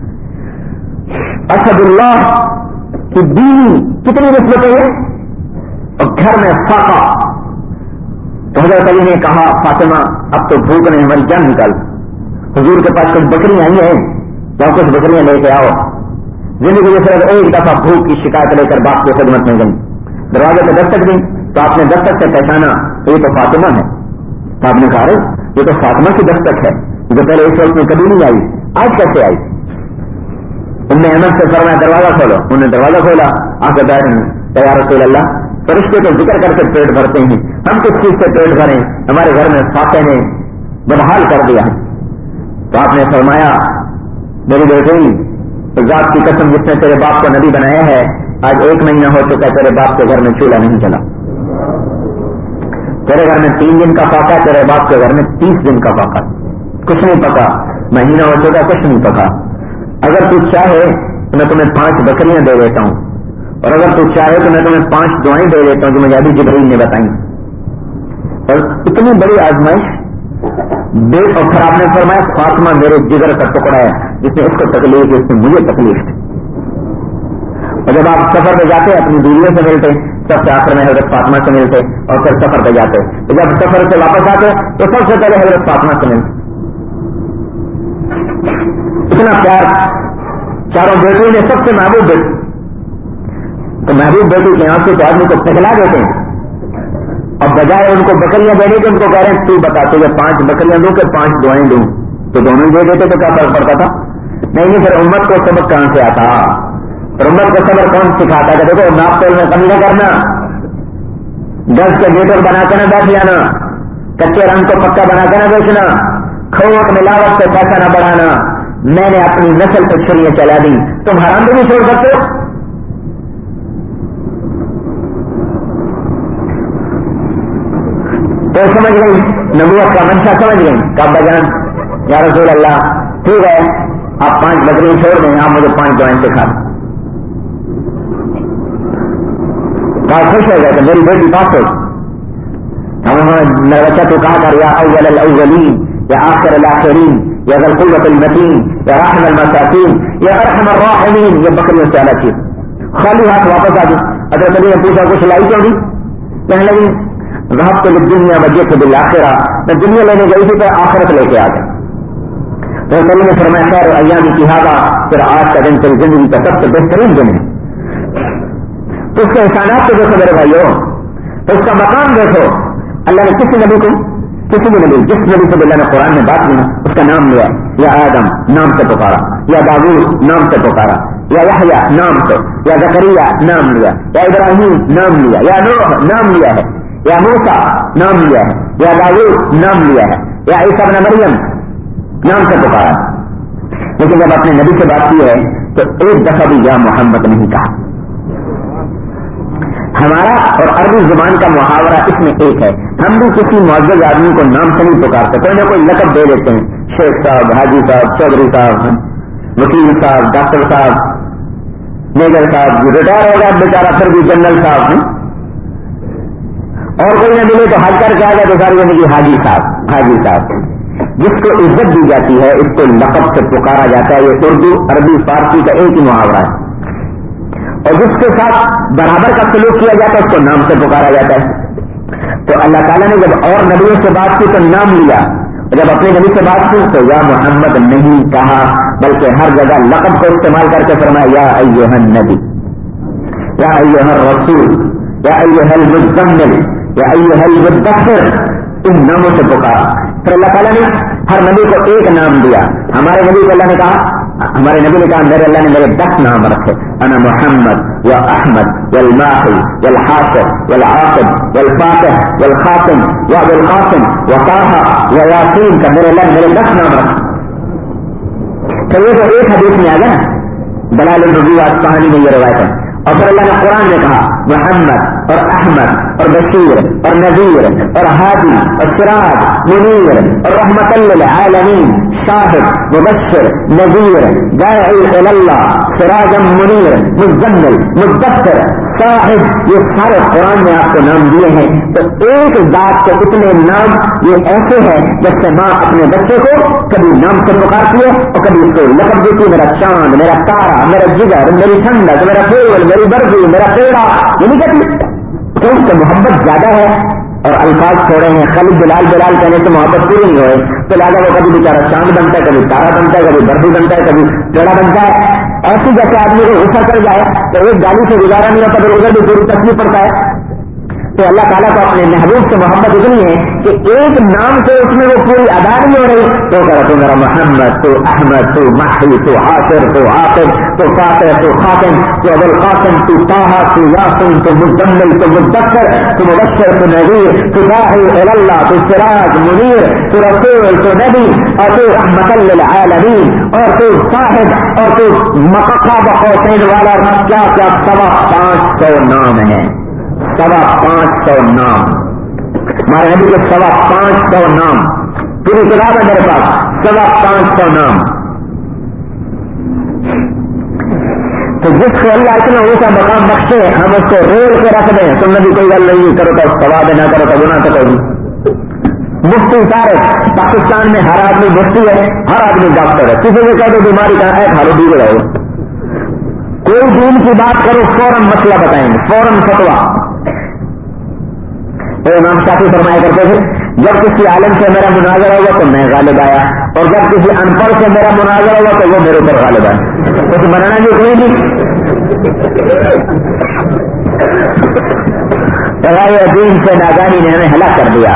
اسد اللہ کی بیوی، کتنی نسبتیں ہیں، اور گھر میں فاقہ۔ تو حضرت علی نے کہا فاطمہ اب تو بھوک نہیں، ہماری جان نکال، حضور کے پاس کچھ بکریاں آئی ہیں، جاؤ کچھ بکریاں لے کے آؤ۔ زندگی میں صرف ایک دفعہ بھوک کی شکایت لے کر باپ کی خدمت میں گئی، دروازے پہ دستک دی تو آپ نے دستک سے پہچانا یہ تو فاطمہ ہے، تو آپ نے کہا یہ تو فاطمہ کی دستک ہے، جو پہلے اس وقت میں کبھی نہیں آئی، آج کیسے آئی؟ انہوں نے احمد سے فرمایا دروازہ کھولو، انہوں نے دروازہ کھولا، آ کے بیٹھ گئے، یا رسول اللہ فرشتے تو ذکر کر کے پیٹ بھرتے ہیں، ہم کس چیز سے پیٹ بھریں، ہمارے گھر میں فاقے نے بدحال کر دیا۔ تو آپ نے فرمایا میری بیٹی ذات کی قسم جس نے تیرے باپ کو نبی بنایا ہے، آج ایک مہینہ ہو چکا ہے تیرے باپ کے گھر میں چولہا نہیں چلا، تیرے گھر میں تین دن کا فاقہ، تیرے باپ کے گھر میں تیس دن کا فاقہ، کچھ نہیں پکا، مہینہ ہو چکا کچھ نہیں پکا۔ اگر تو چاہے تو میں تمہیں پانچ بکریاں دے دیتا ہوں، اور اگر تو چاہے تو میں تمہیں پانچ دعائیں دے دیتا ہوں جو مجھے ابھی جبرائیل نے بتائیں۔ اور اتنی بڑی آزمائش دے، اور پھر آپ نے فرمایا فاطمہ میرے جگر کا ٹکڑا ہے، جس میں اس کو تکلیف ہے اس میں مجھے تکلیف ہے۔ اور جب آپ سفر پہ جاتے اپنی بیویوں سے ملتے، سب سے آخر میں حضرت فاطمہ سے ملتے، اور پھر سفر پہ جاتے، تو جب سفر سے واپس آتے تو سب سے پہلے حضرت فاطمہ سے ملتے۔ اتنا پیار چاروں بیٹیوں نے سب سے محبوب بیٹی، تو محبوب بیٹی کے آنسو تو آدمی کو پھیلا دیتے ہیں، اور بجائے ان کو بکریاں دینے کے ان کو کہہ رہے ہیں تو بتا تجھے پانچ بکریاں دوں کہ پانچ دعائیں دوں، تو دونوں دے دیتے تو کیا فرق پڑتا تھا؟ نہیں نہیں، پھر امت کو سبق کہاں سے آتا؟ پھر امت کو صبر کون سکھاتا کہ دیکھو ناپ تول میں کمی نہ کرنا، گز کے میٹر بنا کے نہ بیٹھ جانا، کچے رنگ کو پکا بنا کے نہ بیچنا، کھوٹ ملاوٹ سے پیسہ نہ بڑھانا، میں نے اپنی نسل پہ چھریاں چلا دی، تم حرام بھی نہیں چھوڑ سکتے ہو۔ تو سمجھ گئی نبوت کا منشا، سمجھ گئی کعبہ جان یا رسول اللہ ٹھیک ہے آپ پانچ بکریاں چھوڑ دیں، آپ مجھے پانچ دعائیں سکھا دیں۔ بہت خوش ہو گئے کہ میری بیٹی پاس ہو، میرا بچہ تو کہا کر یا اول الاولین یا آخر الاخرین یا ذی القوۃ المتین یا راحم المساکین یا ارحم الراحمین، یہ بکریوں سے الگ چیز۔ خالی ہاتھ واپس آ گئی، حضرت علی نے پوچھا کچھ لائی کیوں نہیں؟ کہنے لگی رحب کو دنیا وجہ سے بالآخرہ، میں دنیا لینے گئی تھی تو آخرت لے کے آ گئی۔ تو نبی نے فرمایا خیر ایام کی ہاگا، پھر آج کا دن تیری زندگی کا سب سے بہترین دن ہے۔ تو اس کے احسانات کو دیکھو میرے بھائیو، تو اس کا مقام دیکھو، اللہ نے کسی نبی کو کسی بھی نبی جس نبی سے اللہ نے قرآن میں بات کی نا اس کا نام لیا، یا آدم نام سے پکارا، یا داؤد نام سے پکارا، یا یحییٰ نام سے، یا زکریا نام لیا، یا ابراہیم نام لیا، یا نوح نام لیا ہے، یا موسیٰ نام لیا ہے، یا داؤد نام لیا ہے، یا عیسیٰ ابن مریم نام سے پکارا۔ لیکن جب اپنے نبی سے بات کی ہے تو ایک دفعہ بھی یا محمد نہیں کہا۔ ہمارا اور عربی زبان کا محاورہ اس میں ایک ہے، ہم بھی کسی معزز آدمی کو نام سے نہیں پکارتے، کوئی نہ کوئی لقب دے دیتے ہیں، شیخ صاحب، حاجی صاحب، چودھری صاحب، وکیل صاحب، ڈاکٹر صاحب، میجر صاحب ریٹائر ہو گیا بیچارہ پھر بھی جنرل صاحب نے، اور کوئی نہ ملے تو حج کر کے آ گیا تو ساری زندگی حاجی صاحب حاجی صاحب۔ جس کو عزت دی جاتی ہے اس کو لقب سے پکارا جاتا ہے، یہ اردو عربی فارسی کا ایک ہی محاورہ ہے، اور جس کے ساتھ برابر کا سلوک کیا جاتا ہے اس کو نام سے پکارا جاتا ہے۔ تو اللہ تعالیٰ نے جب اور نبیوں سے بات کی تو نام لیا، جب اپنے نبی سے بات کی تو یا محمد نہیں کہا، بلکہ ہر جگہ لقب کو استعمال کر کے فرمایا یا ایھا النبی، یا ایھا الرسول، یا ایھا المزمل، یا ایھا المدثر، ان ناموں سے پکارا۔ پھر اللہ تعالیٰ نے ہر نبی کو ایک نام دیا۔ ہمارے نبی کو اللہ نے کہا ہمارے نبی نے کہا میرے اللہ نے میرے دس نام رکھے، انا محمد و احمد والماحی والحاشر والعاقب والفاتح والخاتم و ابو القاسم و طٰہٰ و یاسین کا میرے اللہ نے میرے دس نام رکھے۔ تو یہ تو ایک حدیث میں آ گیا نا، دلائل النبوۃ کہانی میں یہ روایت ہے۔ اور پھر اللہ نے قرآن میں کہا محمد اور احمد اور بشیر اور نذیر اور ہادی اور سراج منیر اور رحمت للعالمین، شاہد مبشر نذیر داعی الی اللہ سراجا منیر مزمل مدثر صاحب، یہ سارے قرآن میں آپ کو نام دیے ہیں۔ تو ایک ذات کو اتنے نام یہ ایسے ہے جیسے ماں اپنے بچے کو کبھی نام سے پکارتی ہے اور کبھی اس کو لقب دیتی ہے، میرا چاند، میرا تارا، میرا جگر، میری ٹھنڈک، میرا پھول، میری برفی، میرا پیڑا، یہ نہیں کہتی تو اس سے محبت زیادہ ہے اور الفاظ چھوڑے ہیں۔ خالی بلال بلال کہنے سے محبت پوری نہیں ہوئے تو لہٰذا وہ کبھی بیچارہ چاند بنتا ہے، کبھی تارا بنتا ہے، کبھی برفی بنتا ہے، کبھی پیڑا بنتا ہے۔ ایسی جیسے آدمی کو غصہ کر جائے تو ایک گالی سے گزارا نہیں ہوتا، پھر ادھر بھی پوری تکلیف پڑتا ہے۔ تو اللہ تعالیٰ کو اپنے محبوب سے محبت اتنی ہے کہ ایک نام سے اس میں وہ پوری ادا نہیں ہو رہی تو کہا تو میرا محمد، تو احمد، تو ماہی، تو حاصر، تو عاقب، تو فاتح، تو خاتم، تو ابو القاسم، تو طٰہٰ، تو یاسین، تو مزمل، تو مدثر، تو مبشر، تو نذیر، تو داعی الی اللہ، تو سراج منیر، تو رسول، تو نبی، اور تو رحمت للعالمین، اور تو صاحب، اور تو قاب قوسین والا، کیا کیا سوا پانچ سو نام ہیں، سوا پانچ سو نام ہمارے نبی کے، سوا پانچ سو نام، پوری کتاب ہے میرے پاس، سوا پانچ سو نام۔ تو جس کو اللہ اتنا اونچا مقام بخشے ہم اس کو رول کے رکھ دیں، تم نے بھی کوئی گل نہیں کرو تو ثواب نہ کرو تو گناہ تو کوئی۔ مفتی سارے پاکستان میں ہر آدمی مفتی ہے، ہر آدمی ڈاکٹر ہے، کسی نے کہہ دو بیماری کا ہے کھا لو ڈوبے رہو، کوئی دین کی بات کرو فوراً مسئلہ بتائیں گے، فوراً فتوا۔ تو امام شافعی فرمایا کرتے تھے جب کسی عالم سے میرا مناظرہ ہوا تو میں غالب آیا، اور جب کسی ان پڑھ سے میرا مناظرہ ہوا تو وہ میرے اوپر غالب آیا۔ کچھ منانا بھی کوئی نہیں، دین سے نادانی نے ہمیں ہلاک کر دیا۔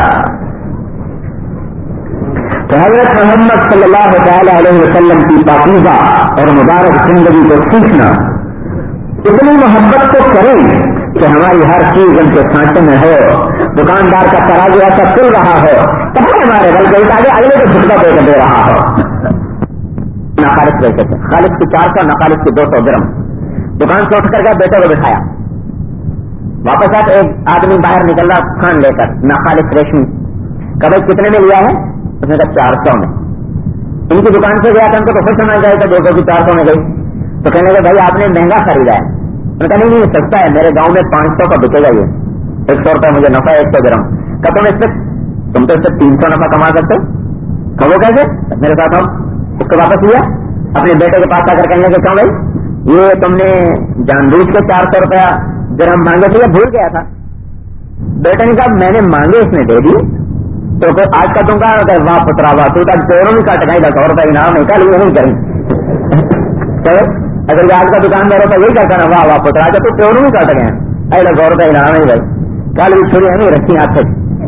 تو حضرت محمد صلی اللہ تعالی علیہ وسلم کی پاکیزہ اور مبارک زندگی کو سیکھنا، اتنی محبت تو کریں کہ ہماری ہر چیز ان کے سانچے میں ہو، دکاندار کا ترازو ایسا چل رہا ہو تب ہمارے بلکہ آگے اگلے کو جھٹکا دے کر دے رہا ہو۔ ناخالص بیچے تھے، خالص کی چار سو ناخالص کی دو سو درم، دکان سے اٹھ کر گیا، بیٹے کو بٹھایا، واپس آ ایک آدمی باہر نکل رہا کھان لے کر ناخالص ریشمی، کبھی کتنے میں لیا ہے؟ اس نے کہا چار سو میں۔ ان کی دکان سے گیا تھا، ان کو تو خوش ہونا چاہیے تھا، دو سو کی چار سو میں گئی تو کہنے لگے بھائی آپ نے مہنگا خریدا ہے۔ انہوں نے کہا نہیں نہیں سستا ہے، میرے گاؤں میں پانچ سو کا بکے گا، یہ ایک سو روپئے مجھے نفع ایک سو درم کا، تم اس سے تم تو اس سے تین سو نفع کما سکتے ہو، کہو کیسے؟ میرے ساتھ آؤ۔ اس کو واپس لیا، اپنے بیٹے کے پاس آ کر کہنے لگے کہاں بھائی یہ تم نے جان بوجھ کے چار سو روپیہ درہم مانگے تھے، یہ بھول گیا تھا۔ بیٹے نے کہا میں نے مانگے اس نے دے دی، تو پھر آج کا تم کہا کہ واہ پترا واہ تو پیڑوں نہیں کاٹ گئی، سو روپئے انعام نہیں، کل یہ نہیں کریں۔ اگر آج کا دکاندار ہوتا یہی کرتا نا واہ واہ پترا آج تو پیڑوں نہیں کاٹ گئے، ایسا سو روپئے انعام نہیں بھائی، کل بھی چھری ہمیں رکھی ہاتھ سے۔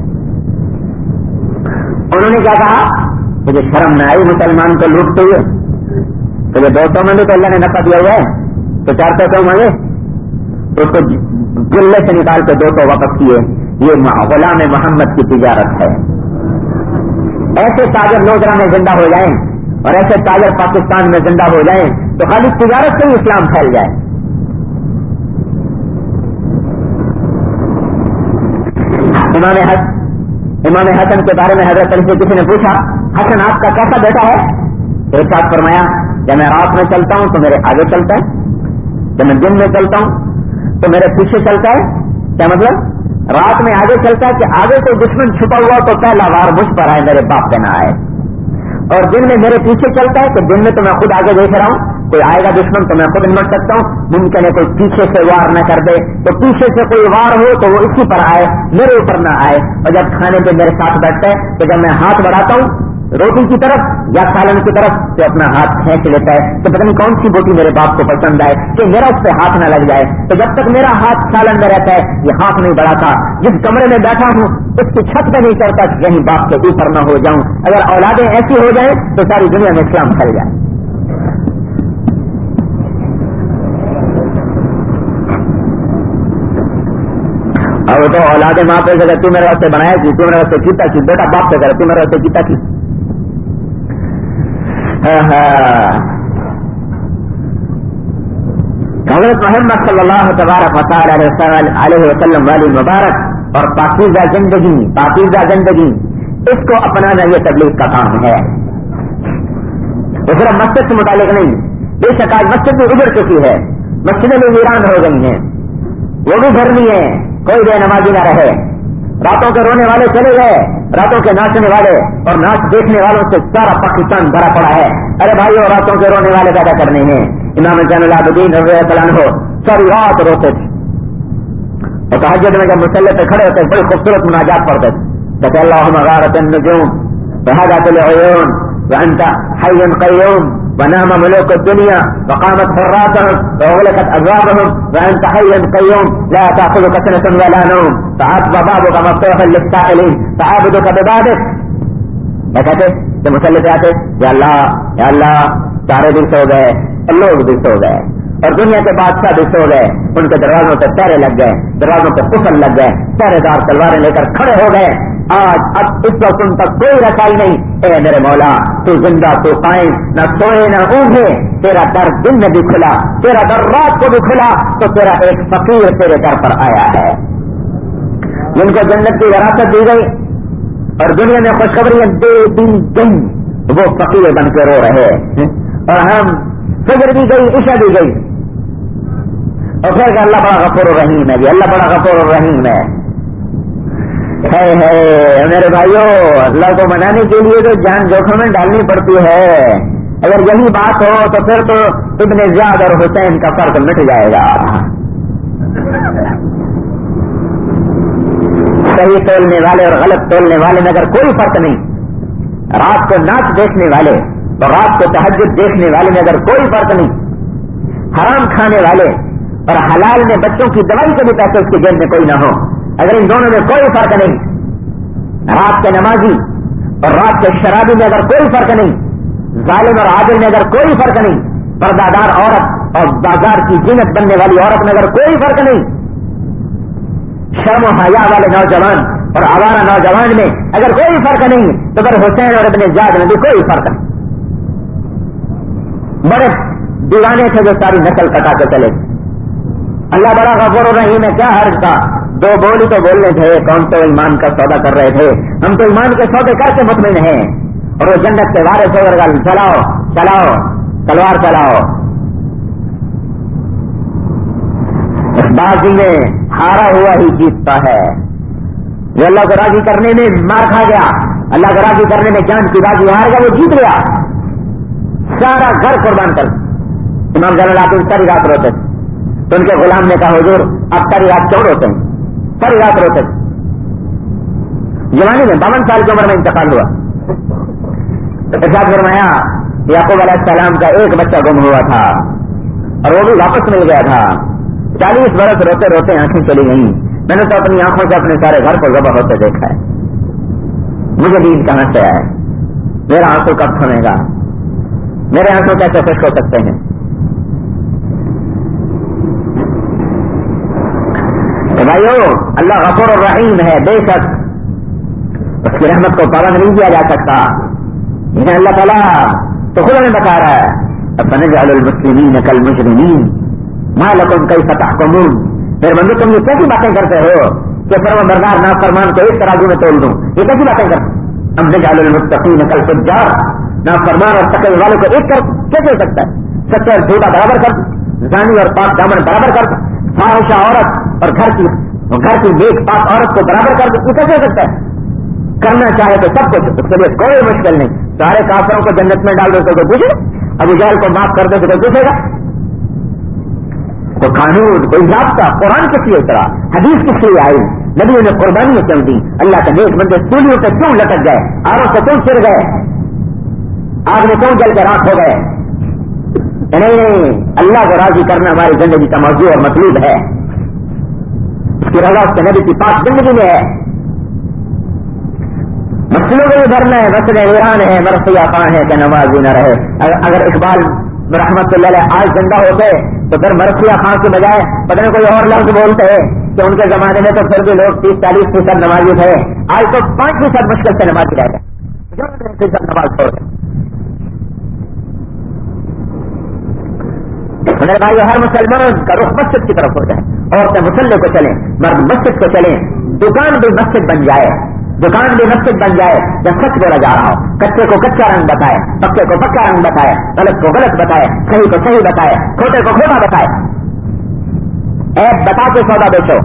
انہوں نے کیا کہا مجھے شرم نہ آئی مسلمان کو لوٹتے ہوئے، تو یہ دو سو میں بھی تو اللہ نے نفع دیا ہوا ہے تو چار سو سو مانگے، تو اس کو گلے سے نکال کے دو سو واپس کیے۔ یہ غلام محمد کی تجارت ہے۔ ایسے تاجر لوگرا میں زندہ ہو جائیں اور ایسے تاجر پاکستان میں زندہ ہو جائیں تو خالی تجارت سے ہی اسلام پھیل جائے۔ امام حسن امام حسن کے بارے میں حضرت علی سے کسی نے پوچھا حسن آپ کا کیسا بیٹا ہے؟ تو ارشاد فرمایا جب میں رات میں چلتا ہوں تو میرے آگے چلتا ہے، جب میں دن میں چلتا ہوں تو میرے پیچھے چلتا ہے، کیا مطلب؟ رات میں آگے چلتا ہے کہ آگے کوئی دشمن چھپا ہوا تو پہلا وار مجھ پر آئے، میرے باپ پہ نہ آئے. اور دن میں میرے پیچھے چلتا ہے کہ دن میں تو میں خود آگے دیکھ رہا ہوں، کوئی آئے گا دشمن تو میں خود نمٹ سکتا ہوں، ممکن ہے کوئی پیچھے سے وار نہ کر دے، تو پیچھے سے کوئی وار ہو تو وہ اسی پر آئے، میرے اوپر نہ آئے. اور جب کھانے پہ میرے ساتھ بیٹھتا ہے تو جب میں ہاتھ بڑھاتا ہوں روٹی کی طرف یا سالن کی طرف تو اپنا ہاتھ کھینچ لیتا ہے کہ پتہ نہیں کون سی بوٹی میرے باپ کو پسند آئے کہ میرا اس پہ ہاتھ نہ لگ جائے. تو جب تک میرا ہاتھ سالن میں رہتا ہے یہ ہاتھ نہیں بڑھاتا. جس کمرے میں بیٹھا ہوں اس کی چھت پہ نہیں چڑھتا کہ کہیں باپ کے اوپر نہ ہو جاؤں. اگر اولادیں ایسی ہو جائیں تو ساری دنیا میں اسلام پھیل جائے. اور وہ تو اولاد ماں پہ اگر تو میرے واسطے بنایا کی، تو میرے واسطے کیتا کی، بیٹا باپ سے کرے تو میرے واسطے کیتا کی. حضرت محمد صلی اللہ تبارک و تعالی علیہ وسلم والی مبارک اور پاکیزہ زندگی پاکیزہ زندگی اس کو اپنانا یہ تبلیغ کا کام ہے. صرف مسجد سے متعلق نہیں، بے شک آج مسجد بھی اجڑ چکی ہے، مسجدیں بھی ویران ہو گئی ہیں، وہ بھی بھرنی ہے، کوئی بے نمازی نہ رہے. راتوں کے رونے والے چلے گئے، راتوں کے ناچنے والے اور ناچ دیکھنے والوں سے سارا پاکستان بھرا پڑا ہے. ارے بھائیو، راتوں کے رونے والے پیدا کرنے ہیں. امام زین العابدین رضی اللہ عنہ ساری رات روتے تھے اور تہجد میں جب مصلی پہ کھڑے ہوتے بڑی خوبصورت مناجات پڑھتے تھے کہ اللہم غارت النجوم وهدت العیون وانت حی قیوم ونام ملوک الدنیا وقامت حراسهم وغلقت ابوابهم وانت حي قيوم لا تاخذك سنة ولا نوم فعتب بابك مفتوحا للسائلين فعابدك ببابك. کیا کہتے کہ مصلی پہ آتے یا اللہ یا اللہ سارے دن سو گئے، لوگ بھی سو گئے اور دنیا کے بادشاہ بھی سو گئے، ان کے دروازوں پہ پہرے لگ گئے، دروازوں پہ قفل لگ گئے، پہرے دار تلواریں لے کر کھڑے ہو گئے. آج اب اس وقت ان تک کوئی رسائی نہیں. اے میرے مولا، تو زندہ تو قائم، نہ سوئے نہ اونگے، تیرا در دن میں بھی کھلا، تیرا در رات کو بھی کھلا، تو تیرا ایک فقیر تیرے در پر آیا ہے جن کو جنت کی وراثت دی گئی اور دنیا میں خوشخبریاں دے دی گئی، وہ فقیر بن کے رو رہے ہیں. اور ہم فجر بھی گئی، عشاء بھی گئی، اور پھر کہ اللہ بڑا غفور الرحیم ہے. جی اللہ بڑا غفور الرحیم ہے. ہے ہے میرے بھائیوں، اللہ کو منانے کے لیے تو جان جوکھم میں ڈالنی پڑتی ہے. اگر یہی بات ہو تو پھر تو ابن زیاد اور حسین کا فرق مٹ جائے گا. صحیح تولنے والے اور غلط تولنے والے میں اگر کوئی فرق نہیں، رات کو ناچ دیکھنے والے اور رات کو تہجد دیکھنے والے میں اگر کوئی فرق نہیں، حرام کھانے والے اور حلال میں بچوں کی دوائی کے بھی پیسے اس کی جیب میں کوئی نہ ہو، اگر ان دونوں میں کوئی فرق نہیں، رات کے نمازی اور رات کے شرابی میں اگر کوئی فرق نہیں، ظالم اور عادل میں اگر کوئی فرق نہیں، پردہ دار عورت اور بازار کی زینت بننے والی عورت میں اگر کوئی فرق نہیں، شرم و حیا والے نوجوان اور آوارہ نوجوان میں اگر کوئی فرق نہیں، تو پھر حسین اور ابن زیاد میں بھی کوئی فرق نہیں. بڑے دیوانے تھے جو ساری نسل کٹا کے چلے. اللہ بڑا غفور الرحیم ہے، کیا حرج تھا؟ دو بولی تو بولنے تھے، کون تو ایمان کا سودا کر رہے تھے، ہم تو ایمان کے سودے کر کے مطمئن ہیں. اور وہ جنت کے وارث ہو کر چلاؤ چلاؤ تلوار چلاؤ. اس بازی میں ہارا ہوا ہی جیتتا ہے. جو اللہ کو راضی کرنے میں مار کھا گیا، اللہ کو راضی کرنے میں جان کی بازی ہار گیا، وہ جیت گیا. سارا گھر قربان کر. امام زین العابدین ساری رات روتے تھے تو ان کے غلام نے کہا حضور آپ ساری رات کیوں روتے ہیں؟ ساری رات روتے تھے. جوانی میں باون سال کی عمر میں انتقال ہوا. ارشاد فرمایا یعقوب علیہ السلام کا ایک بچہ گم ہوا تھا اور وہ بھی واپس مل گیا تھا. چالیس برس روتے روتے آنکھیں چلی گئیں. میں نے تو اپنی آنکھوں سے اپنے سارے گھر کو ذبح ہوتے دیکھا ہے. مجھے دین کہاں سے آئے؟ میرا آنکھوں کب تھمے گا؟ میرے آنکھوں کیسے خوش ہو سکتے ہیں؟ بھائیو، اللہ غفور الرحیم ہے، بے شک اس کی رحمت کو پابند نہیں کیا جا سکتا. لیکن اللہ تعالیٰ تو خود ہمیں بتا رہا ہے فَنَجْعَلُ الْمُسْلِمِينَ كَالْمُجْرِمِينَ مَا لَكُمْ كَيْفَ تَحْكُمُونَ. میرے بندو تم یہ کیسی باتیں کرتے ہو کہ فرمانبردار نافرمان کو ایک ترازو میں تول دوں؟ یہ کیسی باتیں کرتے؟ ہم نجعل المتقین کالفجار، نافرمان اور تقوی والوں کو ایک کر کیسے ہو سکتا ہے؟ سچا اور جھوٹا برابر کر زانی اور پاک دامن برابر کر دو، فاحشہ عورت اور گھر کی گھر کی نیک پاک عورت کو برابر کر دو، یہ کیسے ہو سکتا ہے؟ کرنا چاہے تو سب کچھ، اس کے لیے کوئی مشکل نہیں، سارے کافروں کو جنت میں ڈال دو تو کوئی پوچھے؟ ابو جہل کو معاف کر دو تو کوئی پوچھے گا؟ تو قانون کوئی ضابطہ قرآن کس لیے اترا، حدیث کس لیے آئی، نبیوں نے قربانیاں کیوں دی، اللہ کے نیک بندے سولیوں پہ کیوں لٹک گئے، آروں سے کیوں چڑ گئے، آگ میں کیوں جل کے راکھ ہو گئے؟ نہیں نہیں، اللہ کو راضی کرنا ہماری زندگی کا موضوع اور مطلوب ہے، اس کی رضا اس کے نبی کی پاک زندگی میں ہے۔ مسئلوں کو بھی بھرنا ہے، مسئلے ایران ہے، مرثیہ خان ہے کہ نماز بھی نہ رہے۔ اگر اقبال رحمت اللہ علیہ آج زندہ ہوتے تو پھر مرثیہ خان کے بجائے پتہ نہیں کوئی اور لفظ بولتے ہیں کہ ان کے زمانے میں تو پھر بھی لوگ تیس چالیس فیصد نمازی تھے، آج تو پانچ فیصد مشکل سے نمازی رہ گئے، فیصد نماز چھوڑ گئے۔ میرے بھائی ہر مسلمان کا رخ مسجد کی طرف ہو جائے، عورتیں مسلح کو چلیں، مرد مسجد کو چلیں، دکان بھی مسجد بن جائے، دکان بھی مسجد بن جائے، جب سچ بولا جا رہا ہو، کچے کو کچا رنگ بتائے، پکے کو پکا رنگ بتائے، غلط کو غلط بتائے، صحیح کو صحیح بتائے، کھوٹے کو کھوٹا بتائے، ایپ بتا کے سودا بیچو،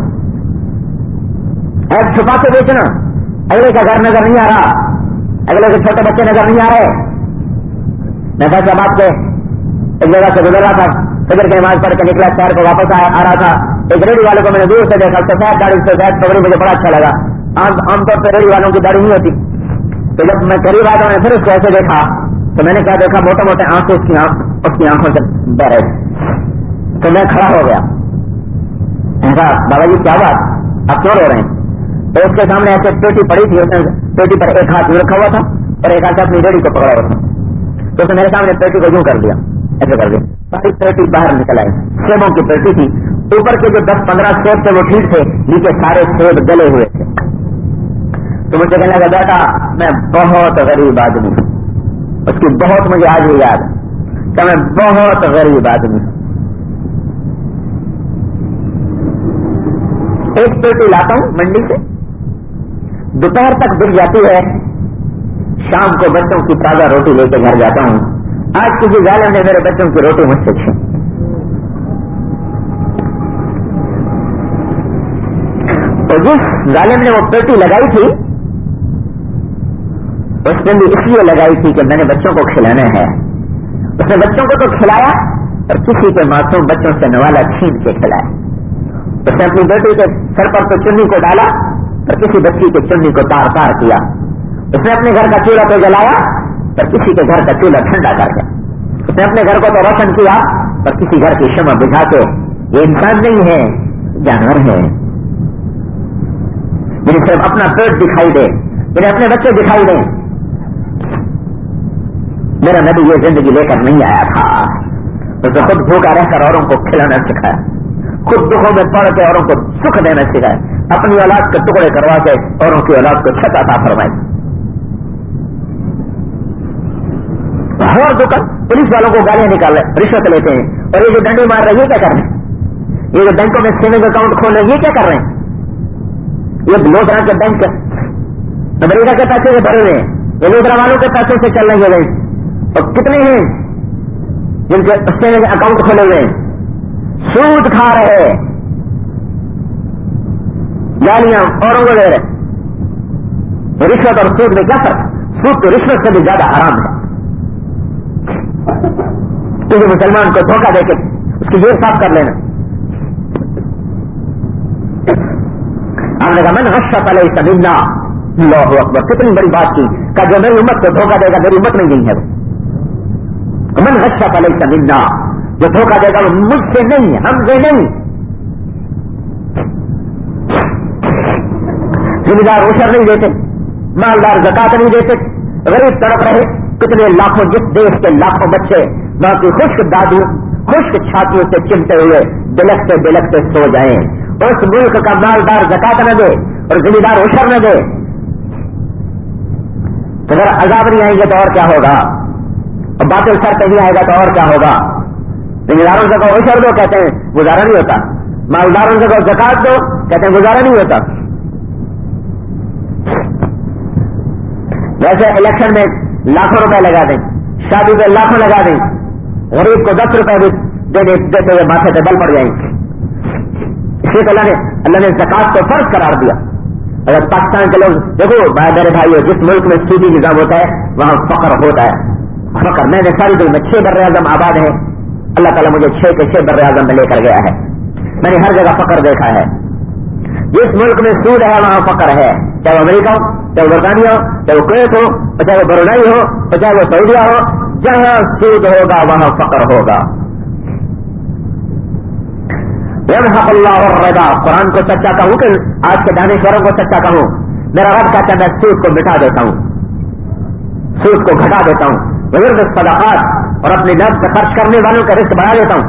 ایپ چھپا کے بیچنا، اگلے کا گھر نظر نہیں آ رہا، اگلے کے چھوٹے بچے نظر نہیں آ رہے۔ میں فیصلہ باد کے ایک جگہ سے گزر رہا تھا، فجر کی نماز پڑھ کے نکلا، شہر کو واپس آ رہا تھا، ایک ریڈی والے کو میں نے دور سے دیکھا، سفید داڑھی سے سفید پگڑی، مجھے بڑا اچھا لگا، عام طور پر ریڈی والوں کی داڑھی نہیں ہوتی، تو جب میں قریب آیا میں پھر اس کو ایسے دیکھا تو میں نے کیا دیکھا، موٹے موٹے آنکھیں اس کی اس کی آنکھوں سے بہ رہے، تو میں کھڑا ہو گیا، کہا بابا جی کیا بات، آپ کیوں رو رہے ہیں؟ تو اس کے سامنے ایسے پیٹی پڑی تھی، اس نے پیٹی پر ایک ہاتھ رکھا ہوا تھا اور ایک ہاتھ اپنی ریڈی کو پکڑا ہوا تھا، تو اس نے میرے سامنے پیٹی کو یوں کر دیا، ایسے کر دیا، ساری پیٹی باہر نکل آئی، سیبوں کی پیٹی تھی، اوپر کے جو دس پندرہ سیب تھے وہ ٹھیک تھے، نیچے سارے سیب گلے ہوئے تھے۔ تو مجھے کہنے لگا بیٹا میں بہت غریب آدمی ہوں، اس کی بہت مجھے آج بھی یاد ہے کہ میں بہت غریب آدمی ہوں، ایک پیٹی لاتا ہوں منڈی سے، دوپہر تک بک جاتی ہے، شام کو بچوں کی تازہ روٹی لے کے گھر جاتا ہوں، آج کسی ظالم نے میرے بچوں کی روٹی مجھ سے چھین، تو جس ظالم نے وہ پیٹی لگائی تھی اس نے بھی اس لیے لگائی تھی کہ میں نے بچوں کو کھلانا ہے، اس نے بچوں کو تو کھلایا اور کسی کے معصوم بچوں سے نوالا چھین کے کھلایا، اس نے اپنی بیٹی کے سر پر تو چنی کو ڈالا اور کسی بچی کے چنی کو تار تار کیا، اس نے اپنے گھر کا چولہا تو جلایا اور کسی کے گھر کا چولہا ٹھنڈا کر دیا، اس نے اپنے گھر کو تو روشن کیا اور کسی گھر کی شمع بجھا کے، یہ انسان نہیں ہے جانور ہے، جنہیں صرف اپنا پیٹ دکھائی دے، جنہیں اپنے بچے دکھائی دیں۔ میرا نبی یہ زندگی لے کر نہیں آیا تھا، اس نے خود بھوکا رہ کر اوروں کو کھلانا سکھایا، خود دکھوں میں پڑھ کے اوروں کو سکھ دینا سکھایا، اپنی اولاد کے ٹکڑے کروا کے اوروں کی اولاد کو چھت عطا فرمائی۔ اور دکان پولیس والوں کو گالیاں نکال رہے، رشوت لیتے ہیں، اور یہ جو ڈنڈے مار رہے ہیں یہ کیا کر رہے ہیں، یہ جو بینکوں میں سیونگ اکاؤنٹ کھول رہے ہیں یہ کیا کر رہے ہیں، یہ لوٹرا کے بینک امریکہ کے پیسے سے بھرے ہوئے ہیں، یہ لوٹرا والوں کے پیسوں سے چل رہے ہیں، اور کتنے ہیں جن کے سیونگ اکاؤنٹ کھولے ہوئے ہیں، سود کھا رہے، گالیاں اوروں کو دے رہے، رشوت اور سود میں کیا فرق؟ سود تو رشوت سے بھی زیادہ حرام ہے، کسی مسلمان کو دھوکہ دے کے اس کی جیب صاف کر لینا۔ آپ نے کہا من غش فلیس منا، اللہ اکبر، کتنی بڑی بات کی کہ جو میری امت کو دھوکہ دے گا میری امت نہیں ہے، من غش فلیس منا، جو دھوکہ دے گا وہ مجھ سے نہیں، ہم سے نہیں۔ ذمہ دار عشر نہیں دیتے، مالدار زکات نہیں دیتے، غریب تڑپ رہے، کتنے لاکھوں، جس دیش کے لاکھوں بچے وہاں کی خشک دادی خشک چھاتیوں سے چمٹے ہوئے بلکتے بلکتے سو جائیں، اس ملک کا مالدار زکات نہ دے اور ذمہ دار عشر نہ دے، تو اگر عذاب نہیں آئیں گے تو اور کیا ہوگا، اور باطل سر پہ نہیں آئے گا تو اور کیا ہوگا۔ ذمہ داروں سے کہو عشر دو، کہتے ہیں گزارا نہیں ہوتا، مالداروں سے کہو زکات دو، کہتے ہیں گزارا نہیں ہوتا۔ ویسے الیکشن میں لاکھوں روپے لگا دیں، شادی پہ لاکھوں لگا دیں، غریب کو دس روپے بھی دینے دیتے ہوئے ماتھے پہ بل پڑ جائیں گے. اس لیے اللہ نے اللہ نے زکات کو فرض قرار دیا. اگر پاکستان کے لوگ دیکھو میرے بھائیو، جس ملک میں سودی نظام ہوتا ہے وہاں فقر ہوتا ہے. فقر میں نے ساری دنیا میں چھ بر اعظم آباد ہیں، اللہ تعالیٰ مجھے چھ کے چھ بر اعظم میں لے کر گیا ہے. میں نے ہر جگہ فقر دیکھا ہے. جس ملک میں سود ہے وہاں فقر ہے، چاہے وہ امریکہ ہو، چاہے وہ برطانیہ ہو، چاہے وہ کویت ہو، چاہے وہ برونائی ہو، چاہے وہ سعودیہ ہو، جہاں سود ہوگا وہاں فقر ہوگا. یمحق اللہ الربا، قرآن کو سچا کہوں کہ آج کے دانشوروں کو سچا کہوں، میرا رب کہتا ہے میں سود کو مٹا دیتا ہوں، سود کو گھٹا دیتا ہوں، ویرد الصدقات، اور اپنے نفس سے خرچ کرنے والوں کا رزق بڑھا دیتا ہوں.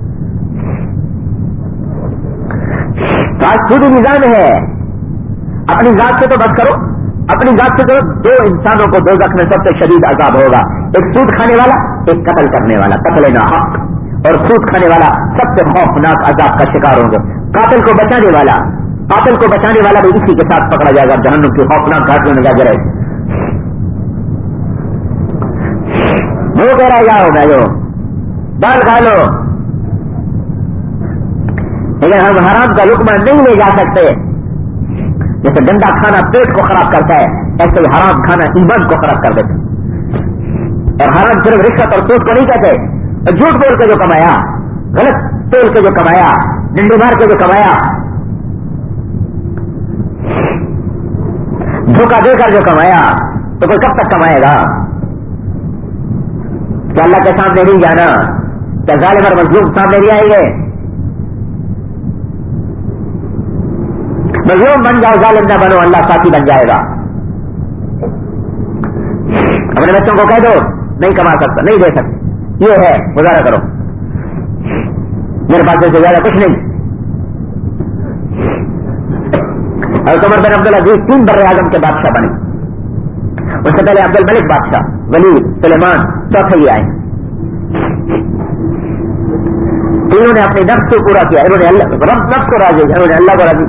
آج سودی نظام ہے. اپنی ذات سے تو بس کرو، اپنی ذات سے تو دو انسانوں کو دوزخ میں سب سے شدید عذاب ہوگا، ایک سود کھانے والا، ایک قتل کرنے والا، قتل ناحق. اور سود کھانے والا سب سے خوفناک عذاب کا شکار ہوں گے. قاتل کو بچانے والا قاتل کو بچانے والا بھی اسی کے ساتھ پکڑا جائے گا، جہنم کی خوفناک گھاٹیوں میں جا کے رہے. وہ کہہ رہا جاؤ میں جو دال کھا لو، لیکن ہم حرام کا لقمہ نہیں لے جا سکتے. جیسے گندا کھانا پیٹ کو خراب کرتا ہے، ایسے ہی حرام کھانا ایمان کو خراب کر دیتا. اور حرام صرف رشوت اور سود کو نہیں کہتے، جھوٹ بول کے جو کمایا، غلط تول کے جو کمایا، ڈنڈی مار کے جو کمایا، دھوکہ دے کر جو کمایا، تو کوئی کب تک کمائے گا؟ کیا اللہ کے سامنے نہیں جانا؟ کیا ظالم اور مظلوم سامنے نہیں آئیں گے؟ مظلوم بن جاؤ، ظالم نہ بنو، اللہ ساتھی بن جائے گا. اپنے بچوں کو کہہ دو نہیں کما سکتا، نہیں دے سکتا، یہ ہے گزارا کرو، میرے پاس سے زیادہ کچھ نہیں. اور عمر بن عبدالعزیز تین بر اعظم کے بادشاہ بنے. اس سے پہلے عبد الملک بادشاہ، ولید، سلیمان، چوتھے ہی آئے. انہوں نے اپنے نفس کو پورا کیا، انہوں نے اللہ رب نفس کو راضی، انہوں نے اللہ کو راضی.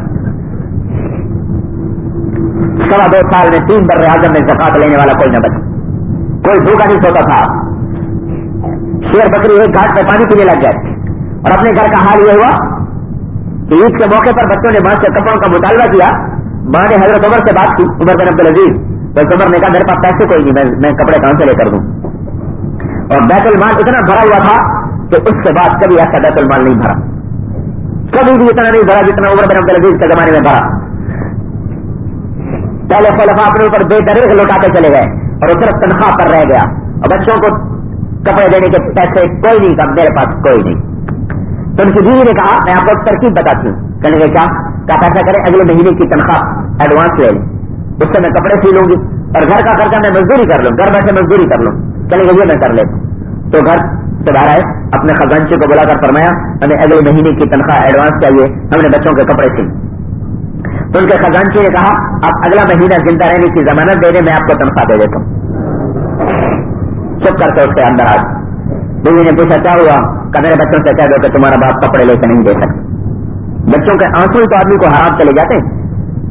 سوا دو سال میں تین بر اعظم میں زکات لینے والا کوئی نہ بچا، کوئی بھوکا نہیں سوتا تھا. شیر بکری ایک گھاٹ پہ پانی پینے لگ گئے. اور اپنے گھر کا حال یہ ہوا کہ عید کے موقع پر بچوں نے ماں سے کپڑوں کا مطالبہ کیا. ماں نے حضرت عمر سے بات کی، عمر بن عبدالعزیز. تو عمر نے کہا میرے پاس پیسے کوئی نہیں، میں, میں کپڑے کہاں سے لے کر دوں. اور بیت المال اتنا بھرا ہوا تھا کہ اس کے بعد کبھی ایسا بیت المال نہیں بھرا، کبھی بھی اتنا نہیں بھرا جتنا عمر بن عبدالعزیز کے زمانے میں بھرا. پہلے خلفاء اپنے اوپر بے دریغ لوٹاتے چلے گئے اور وہ صرف تنخواہ پر رہ گیا، اور بچوں کو کپڑے دینے کے پیسے کوئی نہیں تھا، میرے پاس کوئی نہیں. تو ان کی بیوی نے کہا میں آپ کو ترکیب بتاتی ہوں. کہنے کے کیا کہا پیسہ کرے اگلے مہینے کی تنخواہ ایڈوانس لے لیں، اس سے میں کپڑے سی لوں گی اور گھر کا خرچہ میں مزدوری کر لوں، گھر بیٹھے مزدوری کر لوں. کہنے کے یہ میں کر لیتا. تو گھر سے باہر آئے، اپنے خزانچے کو بلا کر فرمایا ہمیں اگلے مہینے کی تنخواہ ایڈوانس چاہیے، ہم نے بچوں کے کپڑے سی. تو ان کے خزانچی نے کہا آپ اگلا مہینہ زندہ رہنے کی ضمانت دے دیں، میں آپ کو تنخواہ دے دیتا ہوں. چپ کر کے اس کے اندر آ. بیوی نے پوچھا کیا ہوا؟ کہ میرے بچوں سے کہہ دو کہ تمہارا باپ کپڑے لے کے نہیں دے سکتے. بچوں کے آنسو تو آدمی کو حرام چلے جاتے ہیں.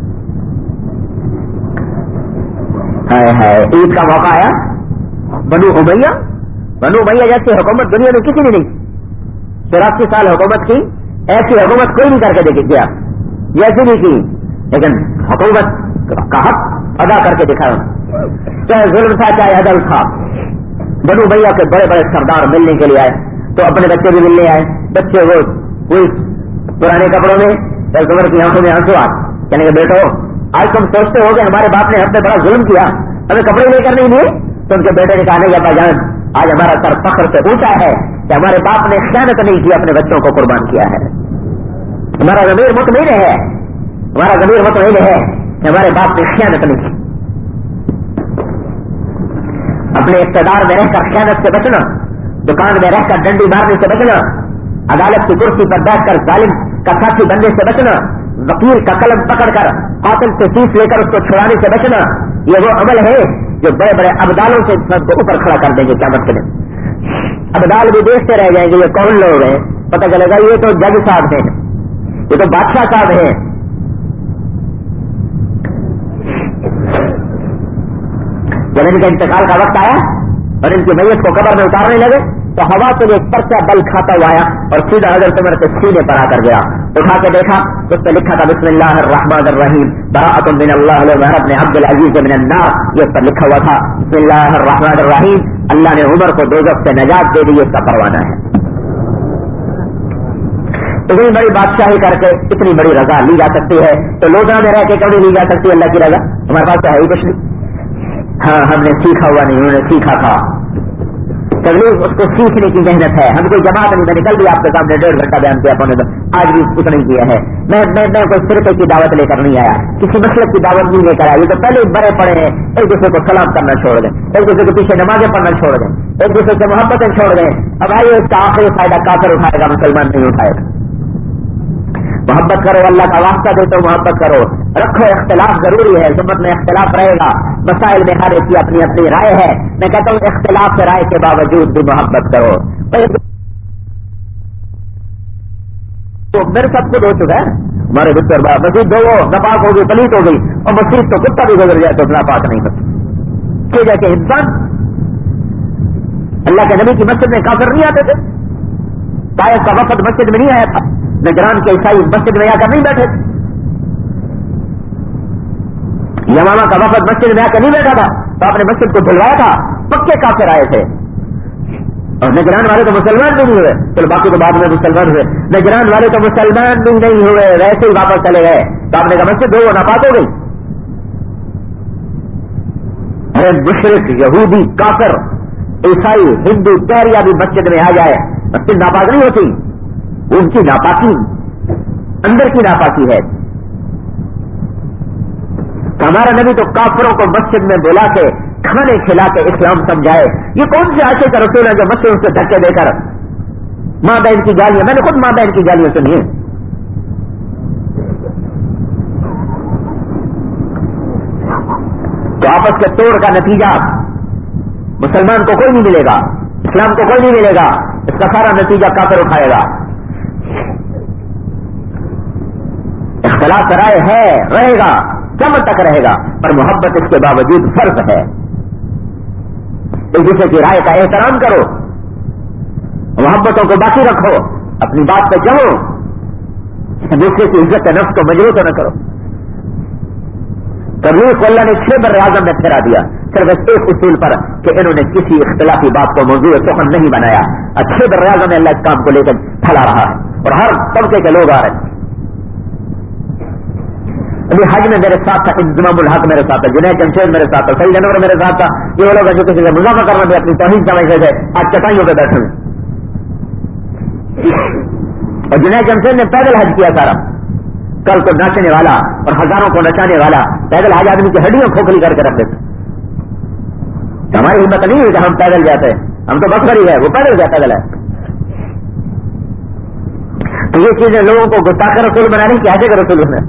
عید کا موقع آیا، بنو امیہ بنو امیہ جیسی حکومت دنیا میں کسی نے نہیں، چوراسی سال حکومت کی، ایسی حکومت کوئی نہیں کر کے دیکھ گیا، ایسی نہیں کی، لیکن حکومت کا حق ادا کر کے دکھایا، چاہے ظلم تھا چاہے عدل تھا. بنو امیہ کے بڑے بڑے سردار ملنے کے لیے آئے تو اپنے بچے بھی ملنے آئے. بچے وہ کوئی پرانے کپڑوں میں، عمر کی آنکھوں میں آنسو آئے. کہنے کے بیٹو آج تم سوچتے ہو کہ ہمارے باپ نے ہم پہ بڑا ظلم کیا، ہمیں کپڑے لے کر نہیں لیے. تو ان کے بیٹے نے کہا نہیں ابا جان، آج ہمارا سر فخر سے اونچا ہے کہ ہمارے باپ نے خیانت نہیں کی، اپنے بچوں کو قربان کیا ہے. ہمارا ضمیر مطمئن ہے، ہمارا ضمیر مطمئن ہے کہ ہمارے باپ نے خیانت نہیں کی. اپنے اقتدار میں رہ کر خیانت سے بچنا، دکان میں رہ کر ڈنڈی مارنے سے بچنا، عدالت کی کرسی پر بیٹھ کر ظالم کا ساتھی بننے سے بچنا، وکیل کا قلم پکڑ کر قاتل سے فیس لے کر اس کو چھڑانے سے بچنا، یہ وہ عمل ہے جو بڑے بڑے ابدالوں سے سب کو اوپر کھڑا کر دیں گے قیامت کے دن. ابدال بھی دیکھتے رہ جائیں گے یہ کون لوگ ہیں، پتہ چلے گا یہ تو جج صاحب ہیں، یہ تو بادشاہ صاحب ہیں. جب ان کے انتقال کا وقت آیا اور ان کی میت کو قبر میں اتارنے لگے تو ہوا کے لیے پرچہ بل کھاتا ہوا آیا اور سیدھا حضرت عمر کے سینے پر آ کر گیا. اٹھا کے دیکھا تو اس پہ لکھا تھا بسم اللہ الرحمن الرحیم براءۃ من اللہ وعمر بن عبد العزیز من النار. یہ اس پر لکھا ہوا تھا بسم اللہ الرحمن الرحیم, اللہ نے عمر کو دوزخ سے نجات دے دی, اس کا پروانہ ہے. اتنی بڑی بادشاہی کر کے اتنی بڑی رضا لی جا سکتی ہے تو لوگوں میں رہ کے کبھی لی جا سکتی ہے اللہ کی رضا؟ ہمارے پاس تو ہے ہی کچھ نہیں. ہاں ہم نے سیکھا ہوا نہیں, انہوں نے سیکھا تھا. تبلیغ اس کو سیکھنے کی محنت ہے. ہم کوئی جماعت نہیں, میں نے کل بھی آپ کے سامنے ڈیڑھ گھنٹہ بیان کیا پونے دن, آج بھی کچھ نہیں کیا ہے. میں میں, میں کوئی فرقے کی دعوت لے کر نہیں آیا, کسی مسلک کی دعوت نہیں لے کر آیا. یہ تو پہلے بڑے پڑے ہیں, ایک دوسرے کو سلام کرنا چھوڑ دیں, ایک دوسرے کے پیچھے نمازیں پڑھنا چھوڑ دیں, ایک دوسرے سے محبتیں چھوڑ دیں. اب آئیے اس کا آخری فائدہ کافر اٹھائے گا, مسلمان نہیں اٹھائے گا. محبت کرو, اللہ کا واسطہ دے تو محبت کرو. رکھو, اختلاف ضروری ہے, سمت میں اختلاف رہے گا, مسائل میں ہر ایک کی اپنی اپنی رائے ہے. میں کہتا ہوں اختلاف سے رائے کے باوجود بھی محبت کرو. تو میرے سب خود ہو چکا ہے, ہمارے بستر بار مسجد دو ناپاک ہو گئی, پلیت ہو گئی, اور مسجد تو کتا بھی گزر جائے تو ناپاک نہیں ہوتی. کہ جیسے انسان اللہ کے نبی کی مسجد میں کافر نہیں آتے تھے, طائف کا وفد مسجد میں نہیں آیا تھا, نجران کے عیسائی مسجد میں آ کر نہیں بیٹھے, یمامہ کا وفد مسجد میں آ کر نہیں بیٹھا تھا, تو آپ نے مسجد کو دھلوایا تھا. پکے کافر آئے تھے, اور نجران والے تو مسلمان بھی نہیں ہوئے, چلو باقی تو بعد میں مسلمان ہوئے. نجران والے تو مسلمان بھی نہیں ہوئے, ویسے ہی واپس چلے گئے. تو آپ نے کہا مسجد دو ناپاک ہو گئی. ارے مشرک, یہودی, کافر, عیسائی, ہندو, کیریا بھی مسجد میں آ جائے, مسجد ناپاک نہیں ہوتی. ان کی ناپاکی اندر کی ناپاکی ہے. ہمارا نبی تو کافروں کو مسجد میں بلا کے کھانے کھلا کے اسلام سمجھائے. یہ کون سے عاشق کا رسول ہے جو مسجد سے دھکے دے کر ماں بہن کی گالیاں, میں نے خود ماں بہن کی گالیاں سنی ہیں. تو آپس کے توڑ کا نتیجہ مسلمان کو کوئی نہیں ملے گا, اسلام کو کوئی نہیں ملے گا. اس کا سارا نتیجہ کافر اٹھائے گا. اختلاف رائے ہے, رہے گا, قیامت تک رہے گا, پر محبت اس کے باوجود فرض ہے. ایک دوسرے کی رائے کا احترام کرو, محبتوں کو باقی رکھو, اپنی بات پہ جمو, دوسرے کی عزت نفس کو مجروح نہ کرو. تبلیغ کو اللہ نے چھ بر اعظم میں پھیرا دیا, صرف ایک اصول پر کہ انہوں نے کسی اختلافی بات کو موضوع سخن نہیں بنایا. اچھے بر اعظم میں اللہ اس کام کو لے کر پھیلا رہا ہے, اور ہر طبقے کے لوگ آ رہے ہیں. ابھی حج میں میرے ساتھ تھا انضمام الحق, میرے ساتھ تھا جنید جمشید, میرے ساتھ تھا سعید انور, میرے ساتھ تھا. یہ وہ لوگ جو کسی سے مضافہ کرنا بھی اپنی توہین سمجھتے تھے, آج چٹائیوں پہ بیٹھے ہیں. اور جنید جمشید نے پیدل حج کیا سارا, کل کو ناچنے والا اور ہزاروں کو نچانے والا, پیدل حج آدمی کی ہڈیوں کھوکھلی کر کے رکھ دیتے. ہماری ہمت نہیں ہوئی کہ ہم پیدل جاتے ہیں, ہم تو بس کر ہی گئے, وہ پیدل گیا, پیدل ہے. تو یہ چیزیں لوگوں کو گستاخ رسول بنانے کی حاجت رسول میں.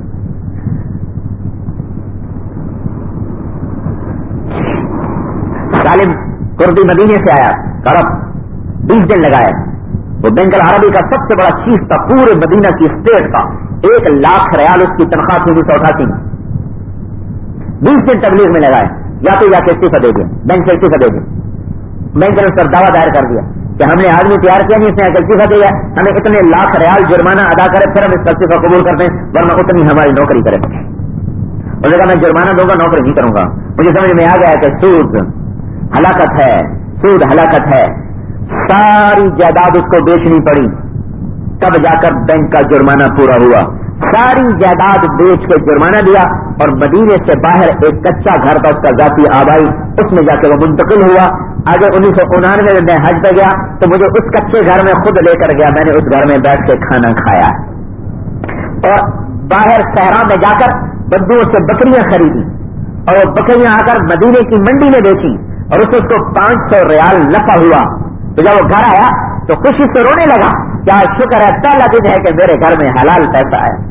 سالم کردی مدینے سے آیا, کرب بیس دن لگائے. وہ بینک العربی کا سب سے بڑا چیف تھا پورے مدینہ کی اسٹیٹ کا, ایک لاکھ ریال اس کی تنخواہ تھی انیس سو اٹھاسی میں. بیس دن تبلیغ میں لگائے, یا تو جا کے استعفا دے دیا, بینک سے استعفا دے دیا. بینک نے اس پر دعویٰ دائر کر دیا کہ ہم نے آدمی تیار کیا نہیں, اس نے استعفا دیا, ہمیں اتنے لاکھ ریال جرمانہ ادا کرے پھر ہم اس کا استعفا قبول کرتے ہیں, ورنہ اتنی ہماری نوکری کرے. انہوں نے کہا میں جرمانہ دوں گا, نوکری نہیں کروں گا. مجھے سمجھ میں آ گیا کہ سود ہلاکت ہے, سود ہلاکت ہے. ساری جائیداد اس کو بیچنی پڑی, تب جا کر بینک کا جرمانہ پورا ہوا. ساری جائیداد بیچ کے جرمانہ دیا, اور مدینے سے باہر ایک کچا گھر تھا اس کا ذاتی آبائی, اس میں جا کے وہ منتقل ہوا. آگے انیس سو انانوے میں میں حج پہ گیا تو مجھے اس کچے گھر میں خود لے کر گیا, میں نے اس گھر میں بیٹھ کے کھانا کھایا. اور باہر صحرا میں جا کر بدوؤں سے بکریاں خریدی, اور وہ بکریاں آ کر مدینے کی منڈی میں بیچی, اور اس کو پانچ سو ریال نفع ہوا. تو جب وہ گھر آیا تو خوشی سے رونے لگا, کیا شکر ہے, پہلا دن ہے کہ میرے گھر میں حلال پیسہ ہے.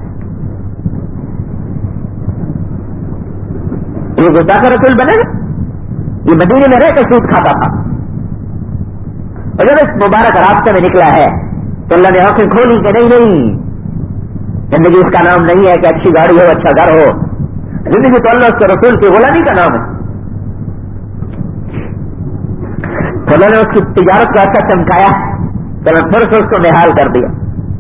یہ گستاخ رسول بنے گا, یہ مدینے میں رہ کے سود کھاتا تھا. اور جب اس مبارک راستے میں نکلا ہے تو اللہ نے آنکھیں کھولی کہ نہیں نہیں, زندگی اس کا نام نہیں ہے کہ اچھی گاڑی ہو, اچھا گھر ہو. زندگی تو اللہ اس کے رسول کی غلامی کا نام ہے. تو اللہ نے اس کی تجارت کو ایسا چمکایا کہ میں پھر سے اس کو نہال کر دیا.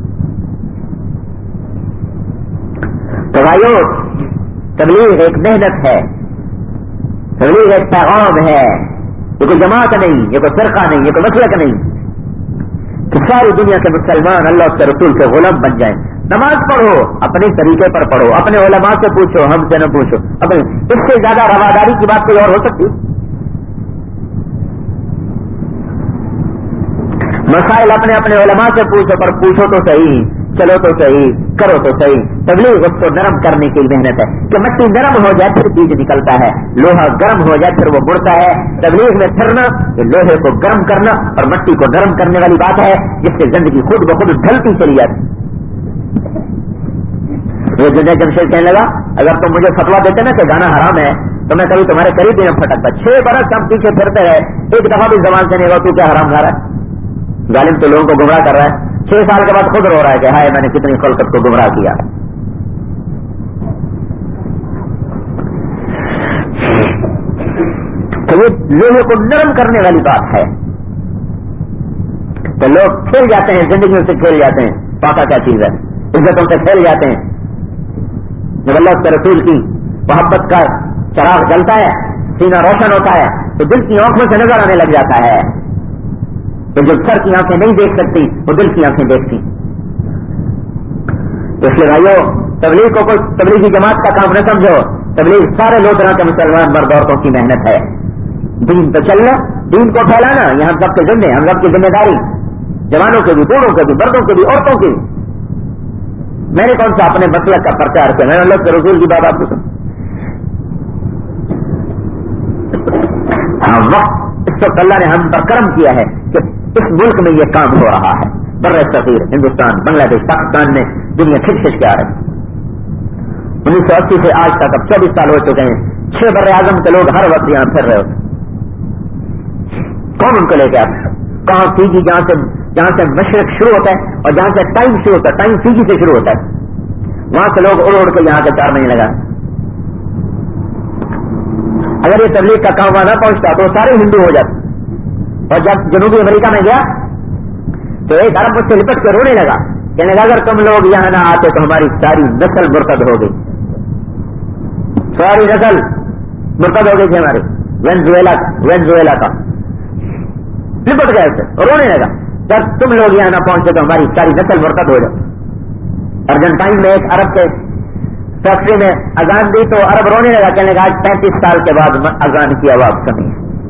تو بھائیو تبلیغ ایک محنت ہے, تبلیغ ایک پیغام ہے, یہ کوئی جماعت نہیں, یہ کوئی فرقہ نہیں, یہ کوئی مسلک نہیں کہ ساری دنیا کے مسلمان اللہ کے رسول کے غلام بن جائیں. نماز پڑھو, اپنے طریقے پر پڑھو, اپنے علماء سے پوچھو, ہم سے نہ پوچھو. اپنے اس سے زیادہ رواداری کی بات کوئی اور ہو سکتی؟ مسائل اپنے اپنے علماء سے پوچھو, پر پوچھو تو صحیح, چلو تو صحیح, کرو تو صحیح. تبلیغ اس کو نرم کرنے کی محنت ہے کہ مٹی نرم ہو جائے پھر بیج نکلتا ہے, لوہا گرم ہو جائے پھر وہ مڑتا ہے. تبلیغ میں پھرنا یہ لوہے کو گرم کرنا اور مٹی کو نرم کرنے والی بات ہے, جس سے زندگی خود بخود ڈھلتی چلی جاتی. یہ جنہیں جمشید کہنے لگا اگر تم مجھے فتوا دیتے نا کہ گانا حرام ہے تو میں کبھی تمہارے قریب بھی نہ پھٹکتا. چھ برس ہم پیچھے پھرتے رہے, ایک دفعہ بھی زبان سے نہیں ہوا تو کیا حرام کھا رہا ہے. ظالم تو لوگوں کو گمراہ کر رہا ہے, چھ سال کے بعد خود رو رہا ہے کہ ہائے میں نے کتنی خلقت کو گمراہ کیا. تو یہ لوہے کو نرم کرنے والی بات ہے. تو لوگ کھیل جاتے ہیں, زندگیوں سے کھیل جاتے ہیں. پاتا کیا چیز ہے, عزتوں سے کھیل جاتے ہیں. جب اللہ کے رسول کی محبت کا چراغ جلتا ہے, سینہ روشن ہوتا ہے, تو دل کی آنکھوں سے نظر آنے لگ جاتا ہے. تو جو سر کی آنکھیں نہیں دیکھ سکتی وہ دل کی آنکھیں دیکھتی. اس لیے بھائیو تبلیغ کو کوئی تبلیغی جماعت کا کام نہ سمجھو. تبلیغ سارے لوگ طرح کے مسلمان مرد عورتوں کی محنت ہے. دین پہ چلنا, دین کو پھیلانا یہ ہم سب کے ذمہ, ہم سب کی ذمہ داری, جوانوں کے بھی, بوڑھوں کے بھی, مردوں کے بھی, عورتوں کی. میں نے کون سا اپنے مسلک کا پرچار کیا, میں نے اللہ کے رسول کی بات آپ کو سن. ہاں وقت اس وقت اللہ نے ہم پر کرم کیا ہے کہ اس ملک میں یہ کام ہو رہا ہے. بر صغیر ہندوستان, بنگلہ دیش, پاکستان میں دنیا کھچ کھچ کے آ رہی. انیس سو اسی سے آج تک اب چوبیس سال ہو چکے ہیں. چھ بر اعظم کے لوگ ہر وقت یہاں پھر رہے ہوتے. کون ان کو لے کے آتے؟ کہاں فیجی, جہاں سے جہاں سے مشرق شروع ہوتا ہے اور جہاں سے ٹائم شروع ہوتا ہے, ٹائم فیجی سے شروع ہوتا ہے, وہاں سے لوگ اڑ اڑ کے یہاں کے چار مہینے لگا. اگر یہ تبلیغ کا کام وہاں نہ پہنچتا تو سارے ہندو ہو جاتے. اور جب جنوبی امریکہ میں گیا تو ایک عرب مجھ سے لپٹ کے رونے لگا, کہنے لگا اگر تم لوگ یہاں نہ آتے تو ہماری ساری نسل مرتد ہو گئی, ساری نسل مرتد ہو گئی تھی ہماری. وینزویلا وینزویلا کا لپٹ گئے تھے, رونے لگا جب تم لوگ یہاں نہ پہنچے تو ہماری ساری نسل مرتد ہو جائے. ارجنٹائن میں ایک عرب کے فیکٹری میں اذان دی تو عرب رونے لگا, کہنے لگا آج پینتیس سال کے بعد اذان کی آواز سنی.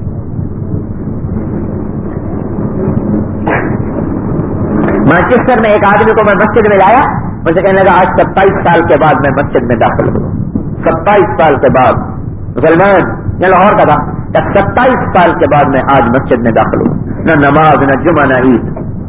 مانچسٹر میں ایک آدمی کو میں مسجد میں لایا, مجھے کہنے لگا آج ستائیس سال کے بعد میں مسجد میں داخل ہوں. ستائیس سال کے بعد مسلمان, یہ لاہور کا تھا, ستائیس سال کے بعد میں آج مسجد میں داخل ہوں. نہ نماز, نہ جمعہ, نہ عید.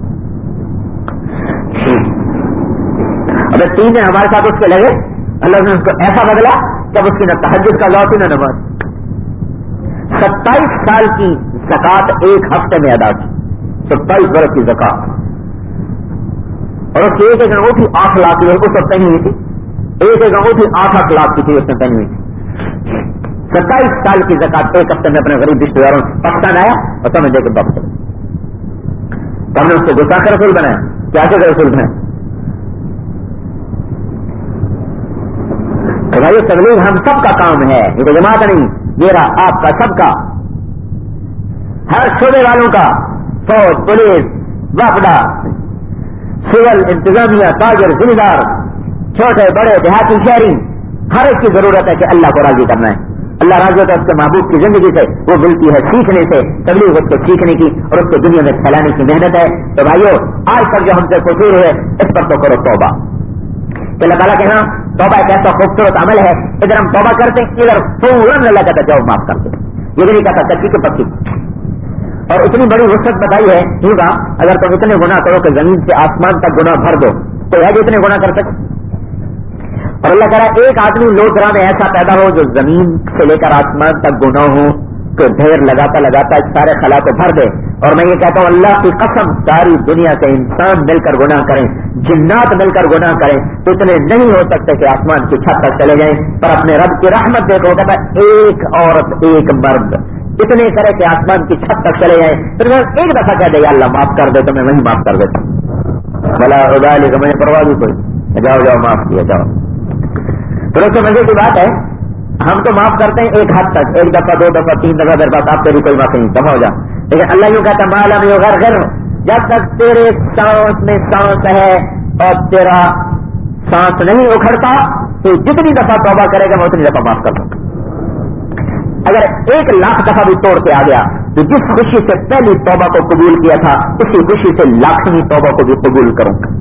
اب تین دن ہمارے ساتھ اس کے لگے, اللہ نے اس کو ایسا بدلا کہ اب اس کی نہ تہجد کا ذوق نہ نماز. ستائیس سال کی زکات ایک ہفتے میں ادا کی, ستائیس برس کی زکات, اور اس کی ایک ایک انگوٹھی آٹھ لاکھ کی اس وقت پہنی ہوئی تھی. ایک ایک انگوٹھی آٹھ آٹھ لاکھ کی تھی اس نے پہنی ہوئی تھی. ستائیس سال کی زکات ایک ہفتے میں اپنے غریب رشتے داروں سے پاکستان آیا اور سمجھ دے کے واپس چلے. تو ہم نے اس کو گسا کا رسول بنایا, کیا کا رسول بنایا. تو بھائی تبلیغ ہم سب کا کام ہے, یہ تو جماعت نہیں, میرا آپ کا سب کا, ہر شعبے والوں کا, فوج, پولیس, وفدہ, سول, انتظامیہ, تاجر, ذمہ دار, چھوٹے بڑے, دیہاتی, شہری, ہر ایک کی ضرورت ہے کہ اللہ کو راضی کرنا ہے. اللہ راضی ہوتا ہے اس کے محبوب کی زندگی سے, وہ ملتی ہے سیکھنے سے. تبلیغ اس کو سیکھنے کی اور اس کو دنیا میں پھیلانے کی محنت ہے. تو بھائیو آج تک جو ہم سے قصور ہوئے اس پر تو کرو توبہ. کہ اللہ تعالیٰ کے ہاں توبہ ایک ایسا خوبصورت عمل ہے, ادھر ہم توبہ کرتے ہیں, ادھر فوراً اللہ کہتا جاؤ معاف کر دے. یہ بھی نہیں کہتا کچی کے پکی. اور اتنی بڑی وسعت بتائی ہے ہوگا اگر تم اتنے گناہ کرو کہ زمین سے آسمان تک گناہ بھر دو تو ہے جو اتنے گناہ کر سکے. اور اللہ کہہ رہا ہے ایک آدمی لوترا میں ایسا پیدا ہو جو زمین سے لے کر آسمان تک گناہوں کو ڈھیر لگاتا لگاتا اس سارے خلا کو بھر دے. اور میں یہ کہتا ہوں اللہ کی قسم ساری دنیا کے انسان مل کر گناہ کریں, جنات مل کر گناہ کریں تو اتنے نہیں ہو سکتے کہ آسمان کی چھت تک چلے جائیں. پر اپنے رب کی رحمت دیکھو, کہتا ہے ایک عورت, ایک مرد, اتنے کرے کہ آسمان کی چھت تک چلے جائیں، پھر میں ایک دفعہ کہہ دے یا اللہ معاف کر دے تو میں وہیں معاف کر دیتا ہوں، بلا ادالی کا مجھے پرواہ بھی کوئی، جاؤ جاؤ معاف کیا جاؤ۔ پھر اس سے مزے کی بات ہے ہم تو معاف کرتے ہیں ایک حد تک، ایک دفعہ دو دفعہ تین دفعہ میرے پاس آپ سے بھی کوئی معافی نہیں، دفعہ ہو جا، لیکن اللہ یوں کہتا معلوم یو غیر غیر، جب تک تیرے سانس میں سانس ہے اور تیرا سانس نہیں اکھڑتا تو جتنی دفعہ توبہ کرے گا میں اتنی دفعہ معاف کر دوں گا۔ اگر ایک لاکھ دفعہ بھی توڑ کے آ گیا تو جس خوشی سے پہلی توبہ کو قبول کیا تھا اسی خوشی سے لاکھویں توبہ کو بھی قبول کروں گا۔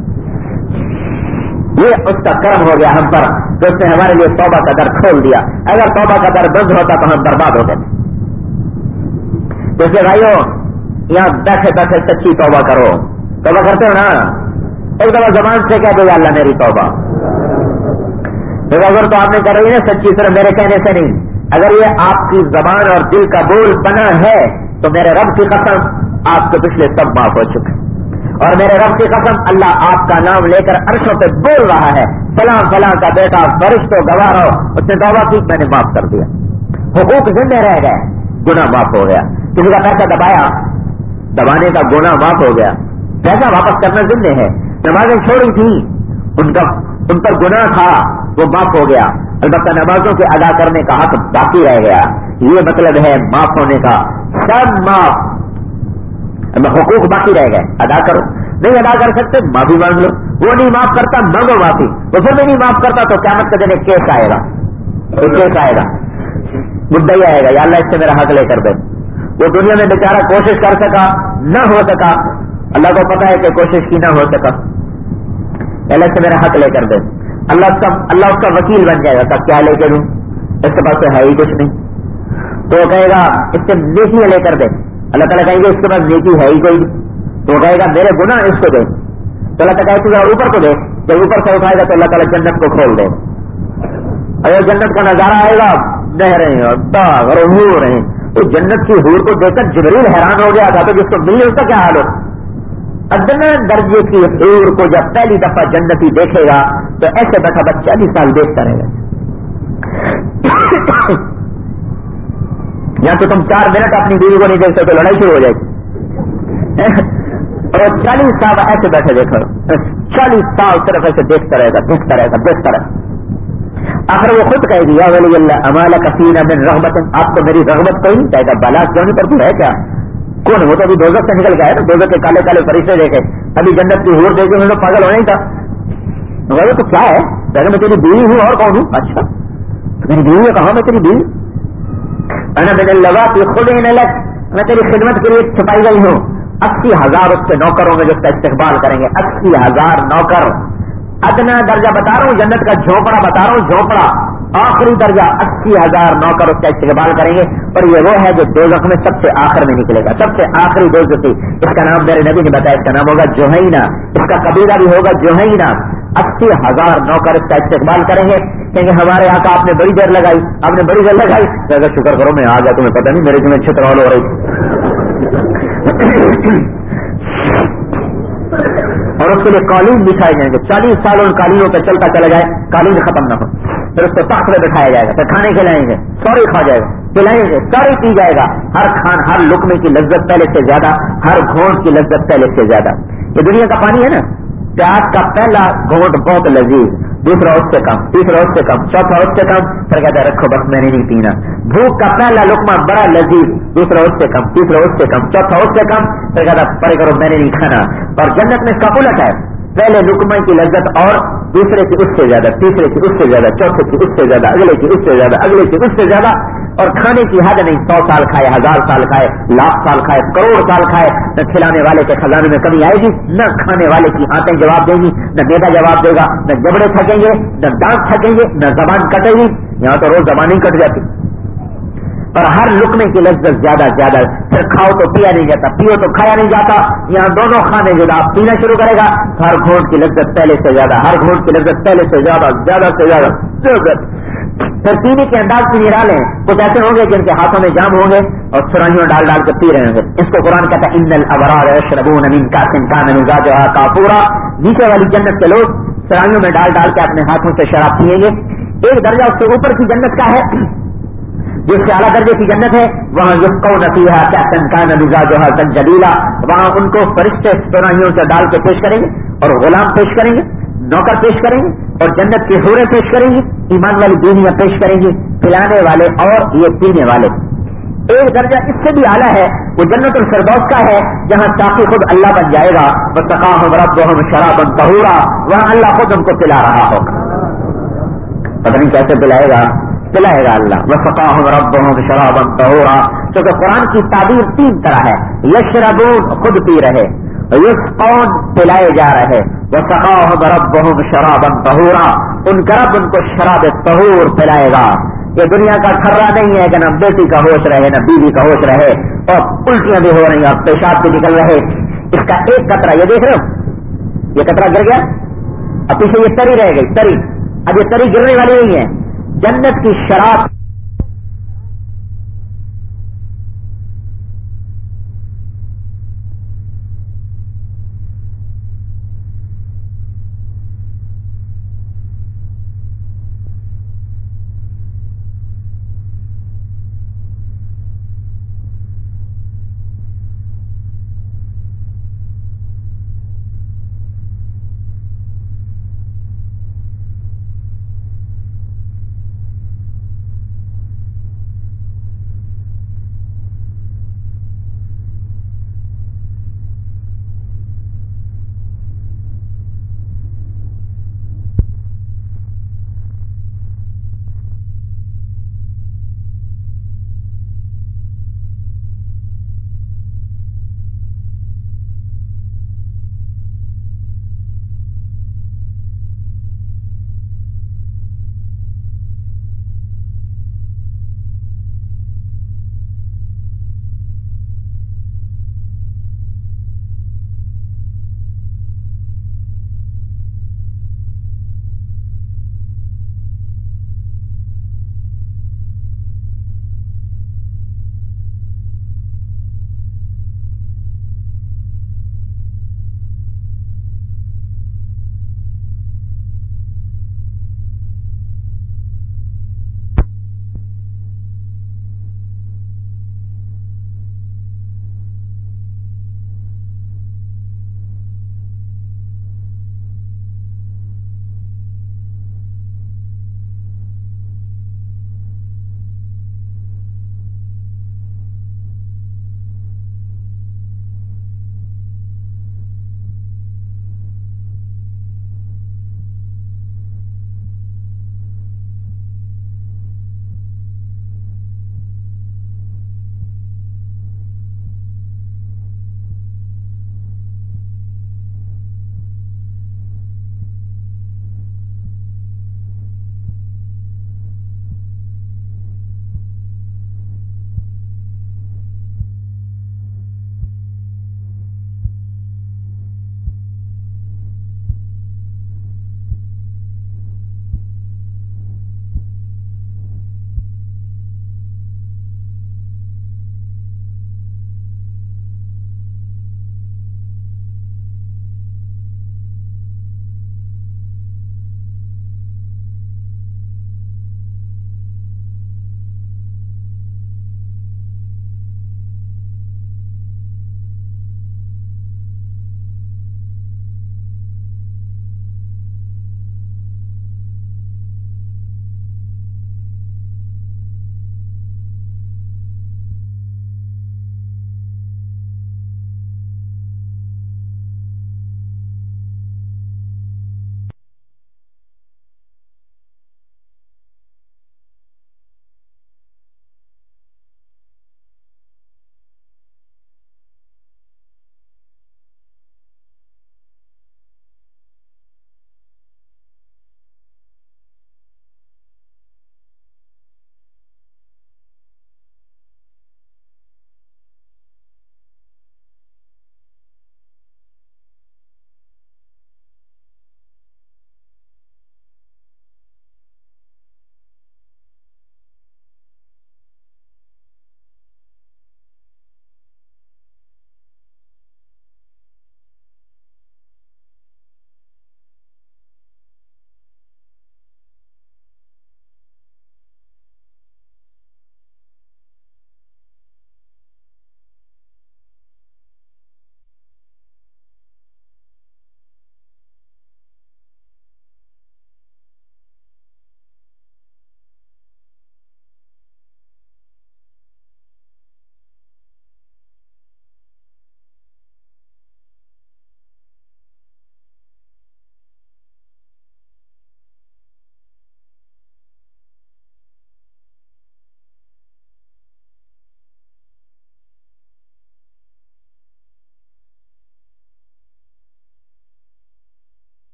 یہ اس کا کرم ہو گیا ہم پر جو اس نے ہمارے لیے توبہ کا در کھول دیا، اگر توبہ کا در بند ہوتا تو ہم برباد ہو گئے۔ جیسے بھائیو یہاں بیٹھے بیٹھے سچی توبہ کرو، توبہ کرتے ہو نا، ایک دفعہ زبان سے کہہ دو یا اللہ میری توبہ، اگر تو آپ نے کر رہی ہے سچی، صرف میرے کہنے سے نہیں، اگر یہ آپ کی زبان اور دل کا بول بنا ہے تو میرے رب کی قسم آپ کے پچھلے سب معاف ہو چکے، اور میرے رب کی قسم اللہ آپ کا نام لے کر عرشوں پہ بول رہا ہے فلاں فلاں کا بیٹا فرشتوں گواہ رہو، اس نے توبہ کی میں نے معاف کر دیا، حقوق زندہ رہ گئے، گناہ معاف ہو گیا، کسی کا پیسہ دبایا دبانے کا گناہ معاف ہو گیا، پیسہ واپس کرنا زندہ ہے، نمازیں چھوڑی تھی ان کا ان پر گناہ تھا وہ معاف ہو گیا، البتہ نمازوں کے ادا کرنے کا حق باقی رہ گیا، یہ مطلب ہے معاف ہونے کا، سب معاف، حقوق باقی رہ گئے، ادا کرو، نہیں ادا کر سکتے معافی مانگ لو، وہ نہیں معاف کرتا مانگو معافی، وہ پھر بھی نہیں معاف کرتا تو قیامت کے دن ایک کیس آئے گا، ایک کیس آئے گا، مدعی آئے گا یا اللہ اس سے میرا حق لے کر دے، وہ دنیا میں بیچارہ کوشش کر سکا نہ ہو سکا، اللہ کو پتا ہے کہ کوشش کی نہ ہو سکا، اللہ سے میرا حق لے کر دے، اللہ کا اللہ اس کا وکیل بن جائے گا، تب کیا لے کے دوں، اس کے پاس تو ہے ہی کچھ نہیں، تو وہ کہے گا اس سے نیکیاں لے کر دے، اللہ تعالیٰ کہیں گے اس کے پاس نیکی ہے ہی کوئی، تو وہ کہے گا میرے گناہ اس کو دے، تو اللہ تعالیٰ کہے گا اوپر کو دے، جب اوپر سے اٹھائے گا تو اللہ تعالیٰ جنت کو کھول دے، اگر جنت کا نظارہ آئے گا نہریں اور باغ اور حور ہیں، تو جنت کی حور کو دیکھ کر جبریل حیران ہو گیا تھا، تو جس کو ملی اس کا کیا حال ہو، ادنا درجے کی حور کو جب پہلی دفعہ جنتی دیکھے گا تو ایسے بیٹھا بچہ چالیس سال دیکھتا رہے گا، یا تو تم چار منٹ اپنی بیوی کو نہیں دیکھ سکتے لڑائی شروع ہو جائے گی، اور چالیس سال ایسے بیٹھے دیکھو، چالیس سال صرف ایسے دیکھتا رہے گا دیکھتا رہے گا دیکھتا رہے گا، آخر وہ خود کہے گی یا ولی اللہ امال کثیر من رغبت، آپ کو میری رغبت کوئی نہیں، کہے گا بلا کیوں نہیں پڑتی ہے کیا، کون وہ تو ابھی دوزخ سے نکل گیا ہے، دوزخ کے کالے کالے فرشتے دیکھے، ابھی جنت کی حور دیکھے انہوں نے پاگل ہونا ہی تھا، تو کیا ہے کہ میں تیری بیوی ہوں اور کون ہوں، اچھا میری بیوی ہے، کہاں میں تیری بیوی، انا من اللواتی خلین لک، میں تیری خدمت کے لیے چھپائی گئی ہوں، اسی ہزار اس کے نوکروں میں جو اس کا استقبال کریں گے، اسی ہزار نوکر، ادنا درجہ بتا رہا ہوں جنت کا جھونپڑا بتا رہا ہوں، جھونپڑا آخری درجہ اسی ہزار نوکر اس کا استقبال کریں گے، اور یہ وہ ہے جو دوزخ میں سب سے آخر میں نکلے گا، سب سے آخری دوزخی، اس کا نام میرے نبی نے بتایا، اس کا نام ہوگا جوہینہ، اس کا قبیلہ بھی ہوگا جوہینہ، اسی ہزار نوکر اس کا استقبال کریں گے، کہیں ہمارے آقا آپ نے بڑی دیر لگائی، آپ نے بڑی دیر لگائی، اگر شکر کرو میں آ گیا، تمہیں پتہ نہیں میرے جمع چھترال ہو رہی اور اس کے لیے قالین بچھائے جائیں گے، چالیس سال ان قالینوں پہ چلتا چلا جائے، قالین ختم نہ ہو، پھر اس کو تخت پہ بٹھایا جائے گا، پھر کھانے کھلائیں گے، سوری کھا جائے گا، پلائیں گے، سوری پی جائے گا، ہر کھان ہر لقمے کی لذت پہلے سے زیادہ، ہر گھونٹ کی لذت پہلے سے زیادہ، یہ دنیا کا پانی ہے نا، پیاس کا پہلا گھونٹ بہت لذیذ، دوسرا اس سے کم، تیسرا اس سے کم، چوتھا اس سے کم، پھر کہتا ہے رکھو بس میں نے نہیں پینا، بھوک کا پہلا لقمہ بڑا لذیذ، دوسرا اس سے کم، تیسرا اس سے کم، چوتھا اس سے کم، پھر کہتا ہے پڑے کرو میں نے نہیں کھانا، اور جنت میں اس کا الٹ ہے، پہلے لقمے کی لذت اور دوسرے کی اس سے زیادہ، تیسرے کی اس سے زیادہ، چوتھے کی اس سے زیادہ، اگلے کی اس سے زیادہ، اگلے کی اس سے زیادہ، اور کھانے کی حد نہیں، سو سال کھائے، ہزار سال کھائے، لاکھ سال کھائے، کروڑ سال کھائے، نہ کھلانے والے کے خزانے میں کمی آئے گی، نہ کھانے والے کی آنتیں جواب دیں گی، نہ میدا جواب دے گا، نہ جبڑے تھکیں گے، نہ دانت تھکیں گے، نہ زبان کٹے گی، یہاں تو روز زبان ہی کٹ جاتی، اور ہر لقمے کی لذت زیادہ زیادہ، پھر کھاؤ تو پیا نہیں جاتا، پیو تو کھایا نہیں جاتا، یہاں دونوں کھانے جدا، آپ پینا شروع کرے گا، ہر گھونٹ کی لذت پہلے سے زیادہ، ہر گھونٹ کی لذت پہلے سے زیادہ، زیادہ سے زیادہ، پھر پینے کے انداز کی نرالے ہیں، کچھ ایسے ہوں گے جن کے ہاتھوں میں جام ہوں گے اور سرائیوں ڈال ڈال کے پی رہے ہوں گے، اس کو قرآن کہتا ہے ان الابرار یشربون من کأس کان مزاجها کافورا، نیچے والی جنت کے لوگ سرائیوں میں ڈال ڈال کے اپنے ہاتھوں سے شراب پیئیں گے، ایک درجہ اس سے اوپر کی جنت کا ہے جس سے اعلیٰ درجے کی جنت ہے وہاں یسقون فیہا کأسا کان مزاجہا زنجبیلا، وہاں ان کو فرشتے سرائیوں سے ڈال کے پیش کریں گے اور غلام پیش کریں گے، نوکر پیش کریں گے اور جنت کی حوریں پیش کریں گی، ایمان والی بیویاں پیش کریں گی، پلانے والے اور یہ پینے والے۔ ایک درجہ اس سے بھی اعلیٰ ہے، وہ جنت الفردوس کا ہے جہاں ساقی خود اللہ بن جائے گا، وسقاہم ربہم شرابا طہورا، وہاں اللہ خود ان کو پلا رہا ہوگا، پتہ نہیں کیسے پلائے گا، پلائے گا اللہ۔ وسقاہم ربہم شرابا طہورا، کیونکہ قرآن کی تعبیر تین طرح ہے، یشربون خود پی رہے، یسقون پلائے جا رہے، وسقاہم ربہم شرابا طہورا ان کا رب ان کو شراب طہور پلائے گا۔ یہ دنیا کا کھرا نہیں ہے کہ نہ بیٹی کا ہوش رہے نہ بیوی کا ہوش رہے اور الٹیاں بھی ہو رہی ہیں اور پیشاب بھی نکل رہے، اس کا ایک قطرہ یہ دیکھ رہے ہو، یہ قطرہ گر گیا، اب پیچھے یہ تری رہ گئی، تری، اب یہ تری گرنے والی نہیں ہے، جنت کی شراب